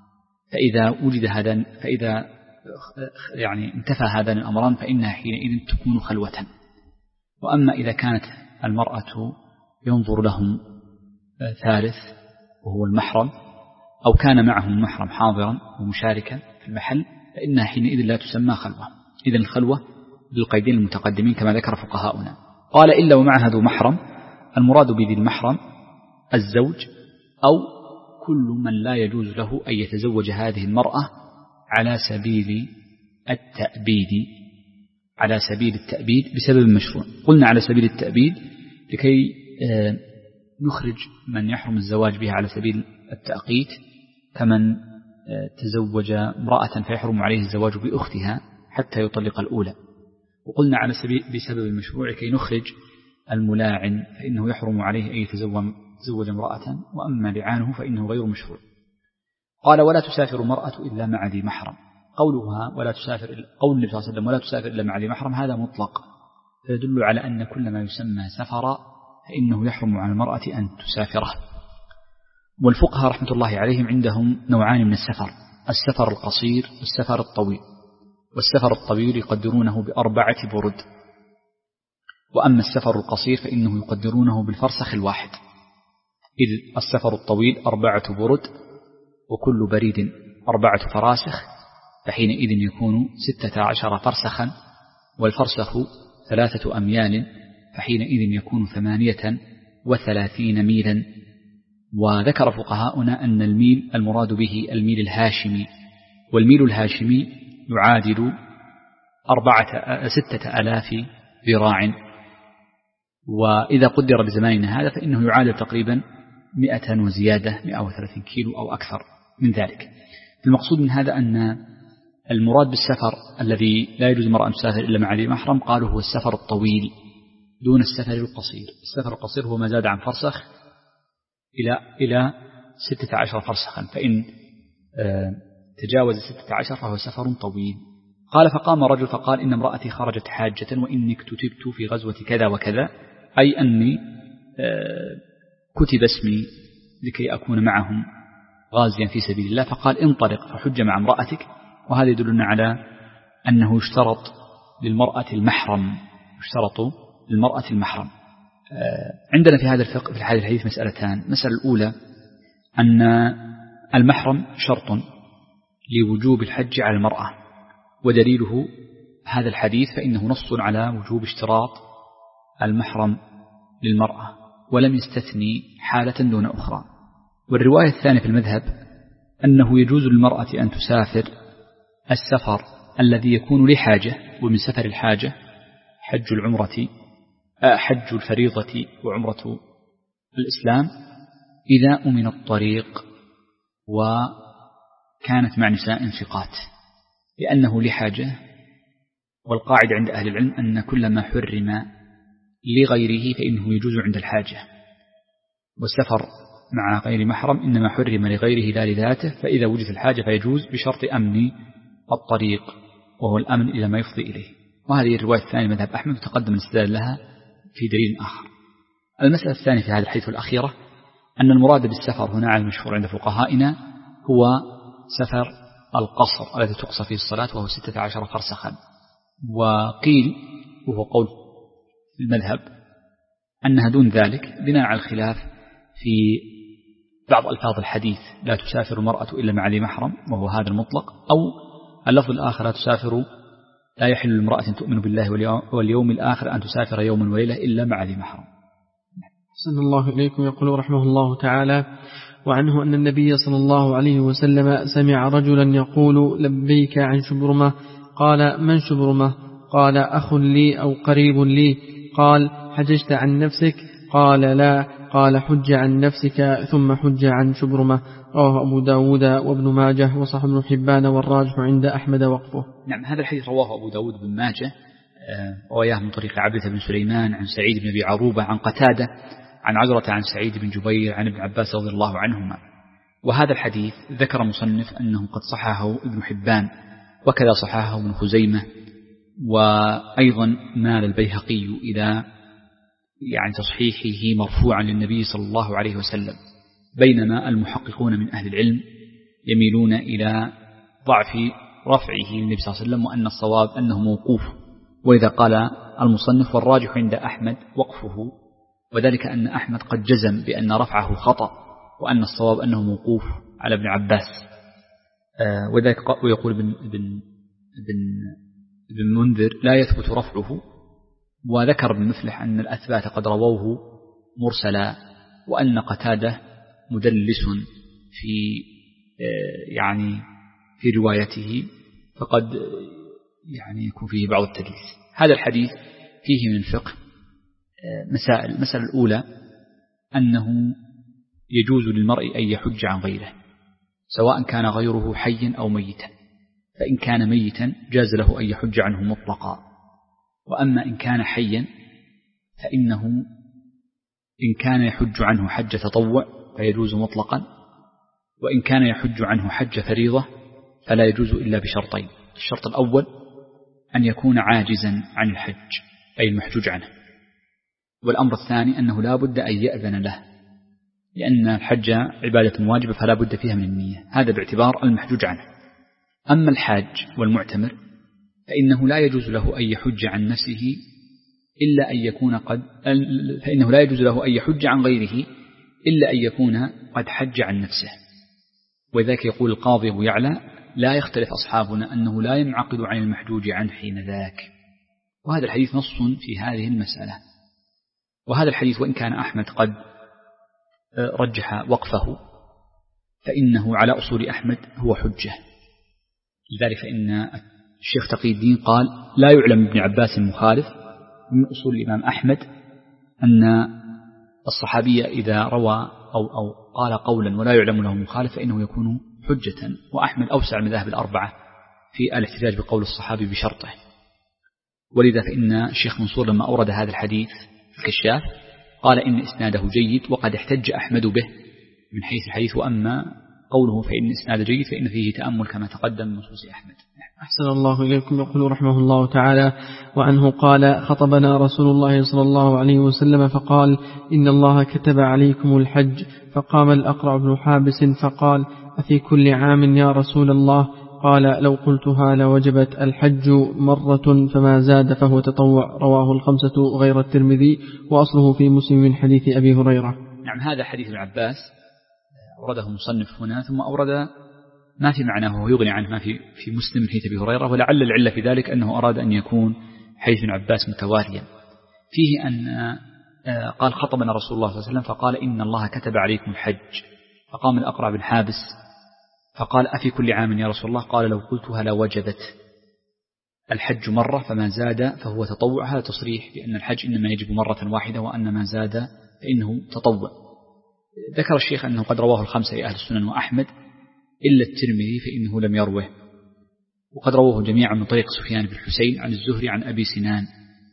فإذا انتفى هذان الأمران فإنها حينئذ تكون خلوة. وأما إذا كانت المرأة ينظر لهم ثالث وهو المحرم، أو كان معهم محرم حاضرا ومشاركا في المحل، فإنها حينئذ لا تسمى خلوة. إذن الخلوة بالقيدين المتقدمين كما ذكر فقهاؤنا. قال: إلا ومعها ذو محرم، المراد بذي المحرم الزوج أو كل من لا يجوز له أن يتزوج هذه المرأة على سبيل التأبيد بسبب مشروع. قلنا على سبيل التأبيد لكي نخرج من يحرم الزواج بها على سبيل التأقيت، كمن تزوج امرأة فيحرم عليه الزواج بأختها حتى يطلق الأولى. وقلنا على سبيل بسبب المشروع كي نخرج الملاعن، فإنه يحرم عليه أن يتزوج امرأة، وأما لعانه فإنه غير مشروع. قال: ولا تسافر المرأة إلا مع ذي محرم. قول النبي صلى الله عليه وسلم ولا تسافر إلا مع ذي محرم هذا مطلق، فيدل على أن كل ما يسمى سفرا فإنه يحرم على المرأة أن تسافره. والفقهاء رحمة الله عليهم عندهم نوعان من السفر القصير والسفر الطويل. والسفر الطويل يقدرونه ب4 برد، وأما السفر القصير فإنه يقدرونه بالفرسخ الواحد. إذ السفر الطويل 4 برد، وكل بريد 4 فراسخ، فحينئذ يكون 16 فرسخا، والفرسخ 3 أميال، فحينئذ يكون 38 ميلا. وذكر فقهاؤنا أن الميل المراد به الميل الهاشمي، والميل الهاشمي يعادل 6000 ذراع، وإذا قدر بزماننا هذا فإنه يعادل تقريبا 100 وزيادة 130 كيلو أو أكثر من ذلك. المقصود من هذا أن المراد بالسفر الذي لا يجوز المرأة أن تسافر إلا مع ذي محرم قالوا هو السفر الطويل دون السفر القصير. السفر القصير هو ما زاد عن فرسخ إلى 16 فرسخا، فإن تجاوز 16 فهو سفر طويل. قال: فقام رجل فقال: إن امرأتي خرجت حاجة، وإني كتبت في غزوة كذا وكذا، أي أني كتب اسمي لكي أكون معهم غازيا في سبيل الله. فقال: انطلق فحج مع امرأتك. وهذا يدلنا على أنه يشترط للمرأة المحرم. عندنا في هذا الفقه في هذا الحديث مسألتان. المسألة الأولى أن المحرم شرط لوجوب الحج على المرأة، ودليله هذا الحديث فإنه نص على وجوب اشتراط المحرم للمرأة، ولم يستثني حالة دون أخرى. والرواية الثانية في المذهب أنه يجوز للمرأة أن تسافر السفر الذي يكون لحاجة، ومن سفر الحاجة حج الفريضة وعمرة الإسلام إذا أمن الطريق وكانت مع نساء ثقات، لأنه لحاجة. والقاعدة عند أهل العلم أن كل ما حرم لغيره فإنه يجوز عند الحاجة، والسفر مع غير محرم إنما حرم لغيره لا لذاته، فإذا وجدت الحاجة فيجوز بشرط أمن الطريق، وهو الأمن إلى ما يفضي إليه. وهذه الرواية الثانية مذهب أحمد، وتقدم الاستدلال لها في دليل آخر. المسألة الثانية في هذا الحديث الأخيرة أن المراد بالسفر هنا على المشهور عند فقهائنا هو سفر القصر الذي تقصر فيه الصلاة، وهو 16 فرسخا. وقيل وهو قول المذهب أنها دون ذلك بناء على الخلاف في بعض ألفاظ الحديث: لا تسافر المرأة إلا مع ذي محرم، وهو هذا المطلق، أو اللفظ الآخر: لا يحل لامرأة تؤمن بالله واليوم الآخر أن تسافر يوما وليلة إلا مع ذي محرم. أحسن الله إليكم. يقول رحمه الله تعالى: وعنه أن النبي صلى الله عليه وسلم سمع رجلا يقول: لبيك عن شبرمة. قال: من شبرمة؟ قال: أخ لي أو قريب لي. قال: حججت عن نفسك؟ قال: لا. قال: حج عن نفسك ثم حج عن شبرمة. رواه أبو داود وابن ماجه وصححه ابن حبان، والراجح عند أحمد وقفه. نعم، هذا الحديث رواه أبو داود بن ماجه وياه من طريق عبدة بن سليمان عن سعيد بن أبي عروبة عن قتادة عن عذرة عن سعيد بن جبير عن ابن عباس رضي الله عنهما. وهذا الحديث ذكر مصنف أنه قد صححه ابن حبان، وكذا صححه ابن خزيمة، وأيضا مال البيهقي إلى تصحيحه مرفوعا للنبي صلى الله عليه وسلم، بينما المحققون من أهل العلم يميلون إلى ضعف رفعه للنبي صلى الله عليه وسلم، وأن الصواب أنه موقوف. وإذا قال المصنف: والراجح عند أحمد وقفه، وذلك أن أحمد قد جزم بأن رفعه خطأ، وأن الصواب أنه موقوف على ابن عباس. وذلك ويقول ابن منذر: لا يثبت رفعه. وذكر ابن مفلح أن الأثبات قد رووه مرسلا، وأن قتادة مدلس في روايته، فقد يكون فيه بعض التدليس. هذا الحديث فيه من الفقه مسائل. المسألة الأولى أنه يجوز للمرء أن يحج عن غيره، سواء كان غيره حيا أو ميتا. فإن كان ميتا جاز له أن يحج عنه مطلقا، وأما إن كان حيا فإنه إن كان يحج عنه حج تطوع فيجوز مطلقا، وإن كان يحج عنه حج فريضة فلا يجوز إلا بشرطين: الشرط الأول أن يكون عاجزا عن الحج أي المحجوج عنه، والأمر الثاني أنه لا بد أن يأذن له، لأن الحج عبادة واجبة فلا بد فيها من النية، هذا باعتبار المحجوج عنه. أما الحاج والمعتمر فإنه لا يجوز له أن يحج عن نفسه إلا أن يكون فإنه لا يجوز له أن يحج عن غيره إلا أن يكون قد حج عن نفسه. وذلك يقول القاضي أبو يعلى: لا يختلف أصحابنا أنه لا ينعقد عن المحجوج عنه حين ذاك. وهذا الحديث نص في هذه المسألة. وهذا الحديث وإن كان أحمد قد رجح وقفه، فإنه على أصول أحمد هو حجة. لذلك فإن الشيخ تقي الدين قال: لا يعلم ابن عباس مخالف. من أصول الإمام أحمد أن الصحابي إذا روى أو قال قولا ولا يعلم له مخالف فإنه يكون حجة. وأحمد أوسع المذاهب الأربعة في الاحتجاج بقول الصحابي بشرطه. ولذا فإن الشيخ منصور لما أورد هذا الحديث في الكشاف قال إن إسناده جيد، وقد احتج أحمد به من حيث الحديث. وأما قوله فإن إسناده جيد فإن فيه تأمل كما تقدم من نصوص أحمد. أحسن الله إليكم. يقول رحمه الله تعالى: وعنه قال: خطبنا رسول الله صلى الله عليه وسلم فقال: إن الله كتب عليكم الحج. فقام الأقرع بن حابس فقال: أفي كل عام يا رسول الله؟ قال: لو قلتها لوجبت الحج مرة فما زاد فهو تطوع. رواه الخمسة غير الترمذي، وأصله في مسلم من حديث أبي هريرة. نعم، هذا حديث ابن عباس أورده مصنف هنا، ثم أورد ما في معناه ويغني عنه ما في مسلم من حديث أبي هريرة. ولعل العلة في ذلك أنه أراد أن يكون حديث ابن عباس متواليا. فيه أن قال: خطبنا رسول الله صلى الله عليه وسلم فقال: إن الله كتب عليكم الحج. فقام الأقرع بن حابس فقال: أفي كل عام يا رسول الله؟ قال: لو قلتها لوجبت. الحج مرة فما زاد فهو تطوع. هذا تصريح بأن الحج إنما يجب مرة واحدة، وأن ما زاد فإنه تطوع. ذكر الشيخ أنه قد رواه الخمسة أهل السنن وأحمد إلا الترمذي فإنه لم يروه، وقد رواه جميعا من طريق سفيان بن حسين عن الزهري عن أبي سنان،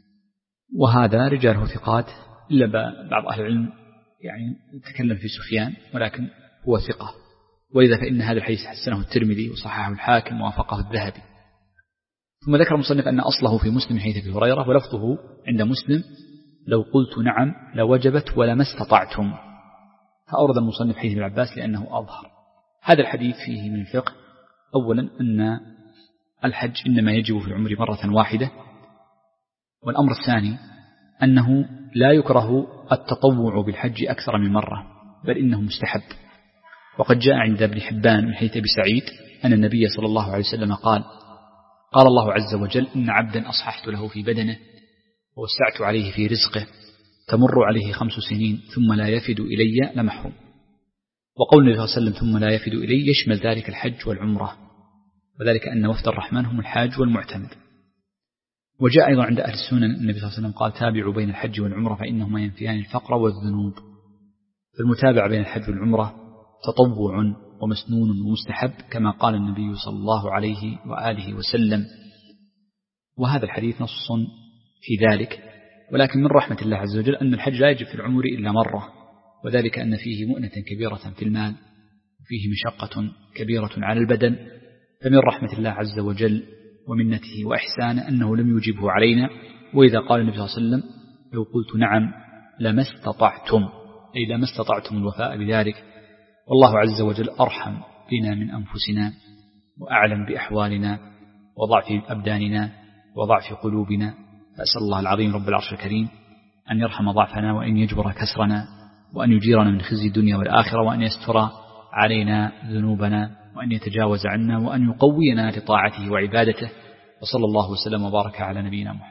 وهذا رجاله ثقات، إلا بعض أهل العلم يعني تكلم في سفيان ولكن هو ثقة، ولذا فإن هذا الحديث حسنه الترمذي وصححه الحاكم ووافقه الذهبي. ثم ذكر المصنف أن أصله في مسلم حديث أبي هريرة، ولفظه عند مسلم لو قلت نعم لوجبت ولما استطعتم، فأورد المصنف حديث ابن عباس لأنه أظهر. هذا الحديث فيه من الفقه أولا أن الحج إنما يجب في العمر مرة واحدة، والأمر الثاني أنه لا يكره التطوع بالحج أكثر من مرة، بل إنه مستحب. وقد جاء عند ابن حبان من حديث أبي سعيد أن النبي صلى الله عليه وسلم قال الله عز وجل إن عبدا أصححت له في بدنه ووسعت عليه في رزقه تمر عليه 5 سنين ثم لا يفد إلي لمحروم. وقول النبي صلى الله عليه وسلم ثم لا يفد إلي يشمل ذلك الحج والعمرة، وذلك أن وفد الرحمن هم الحاج والمعتمر. وجاء أيضا عند أهل السنن النبي صلى الله عليه وسلم قال تابعوا بين الحج والعمرة فإنهما ينفيان الفقر والذنوب. فالمتابعة بين الحج والعمرة تطوع ومسنون ومستحب كما قال النبي صلى الله عليه وآله وسلم، وهذا الحديث نص في ذلك. ولكن من رحمة الله عز وجل أن الحج لا يجب في العمر إلا مرة، وذلك أن فيه مؤنة كبيرة في المال وفيه مشقة كبيرة على البدن، فمن رحمة الله عز وجل ومنته وإحسانه أنه لم يجبه علينا. وإذا قال النبي صلى الله عليه وسلم لو قلت نعم لما استطعتم، أي لما استطعتم الوفاء بذلك. والله عز وجل أرحم بنا من أنفسنا وأعلم بأحوالنا وضعف أبداننا وضعف قلوبنا، فأسأل الله العظيم رب العرش الكريم أن يرحم ضعفنا وأن يجبر كسرنا وأن يجيرنا من خزي الدنيا والآخرة، وأن يستر علينا ذنوبنا وأن يتجاوز عنا وأن يقوينا لطاعته وعبادته. وصلى الله وسلم وبارك على نبينا محمد.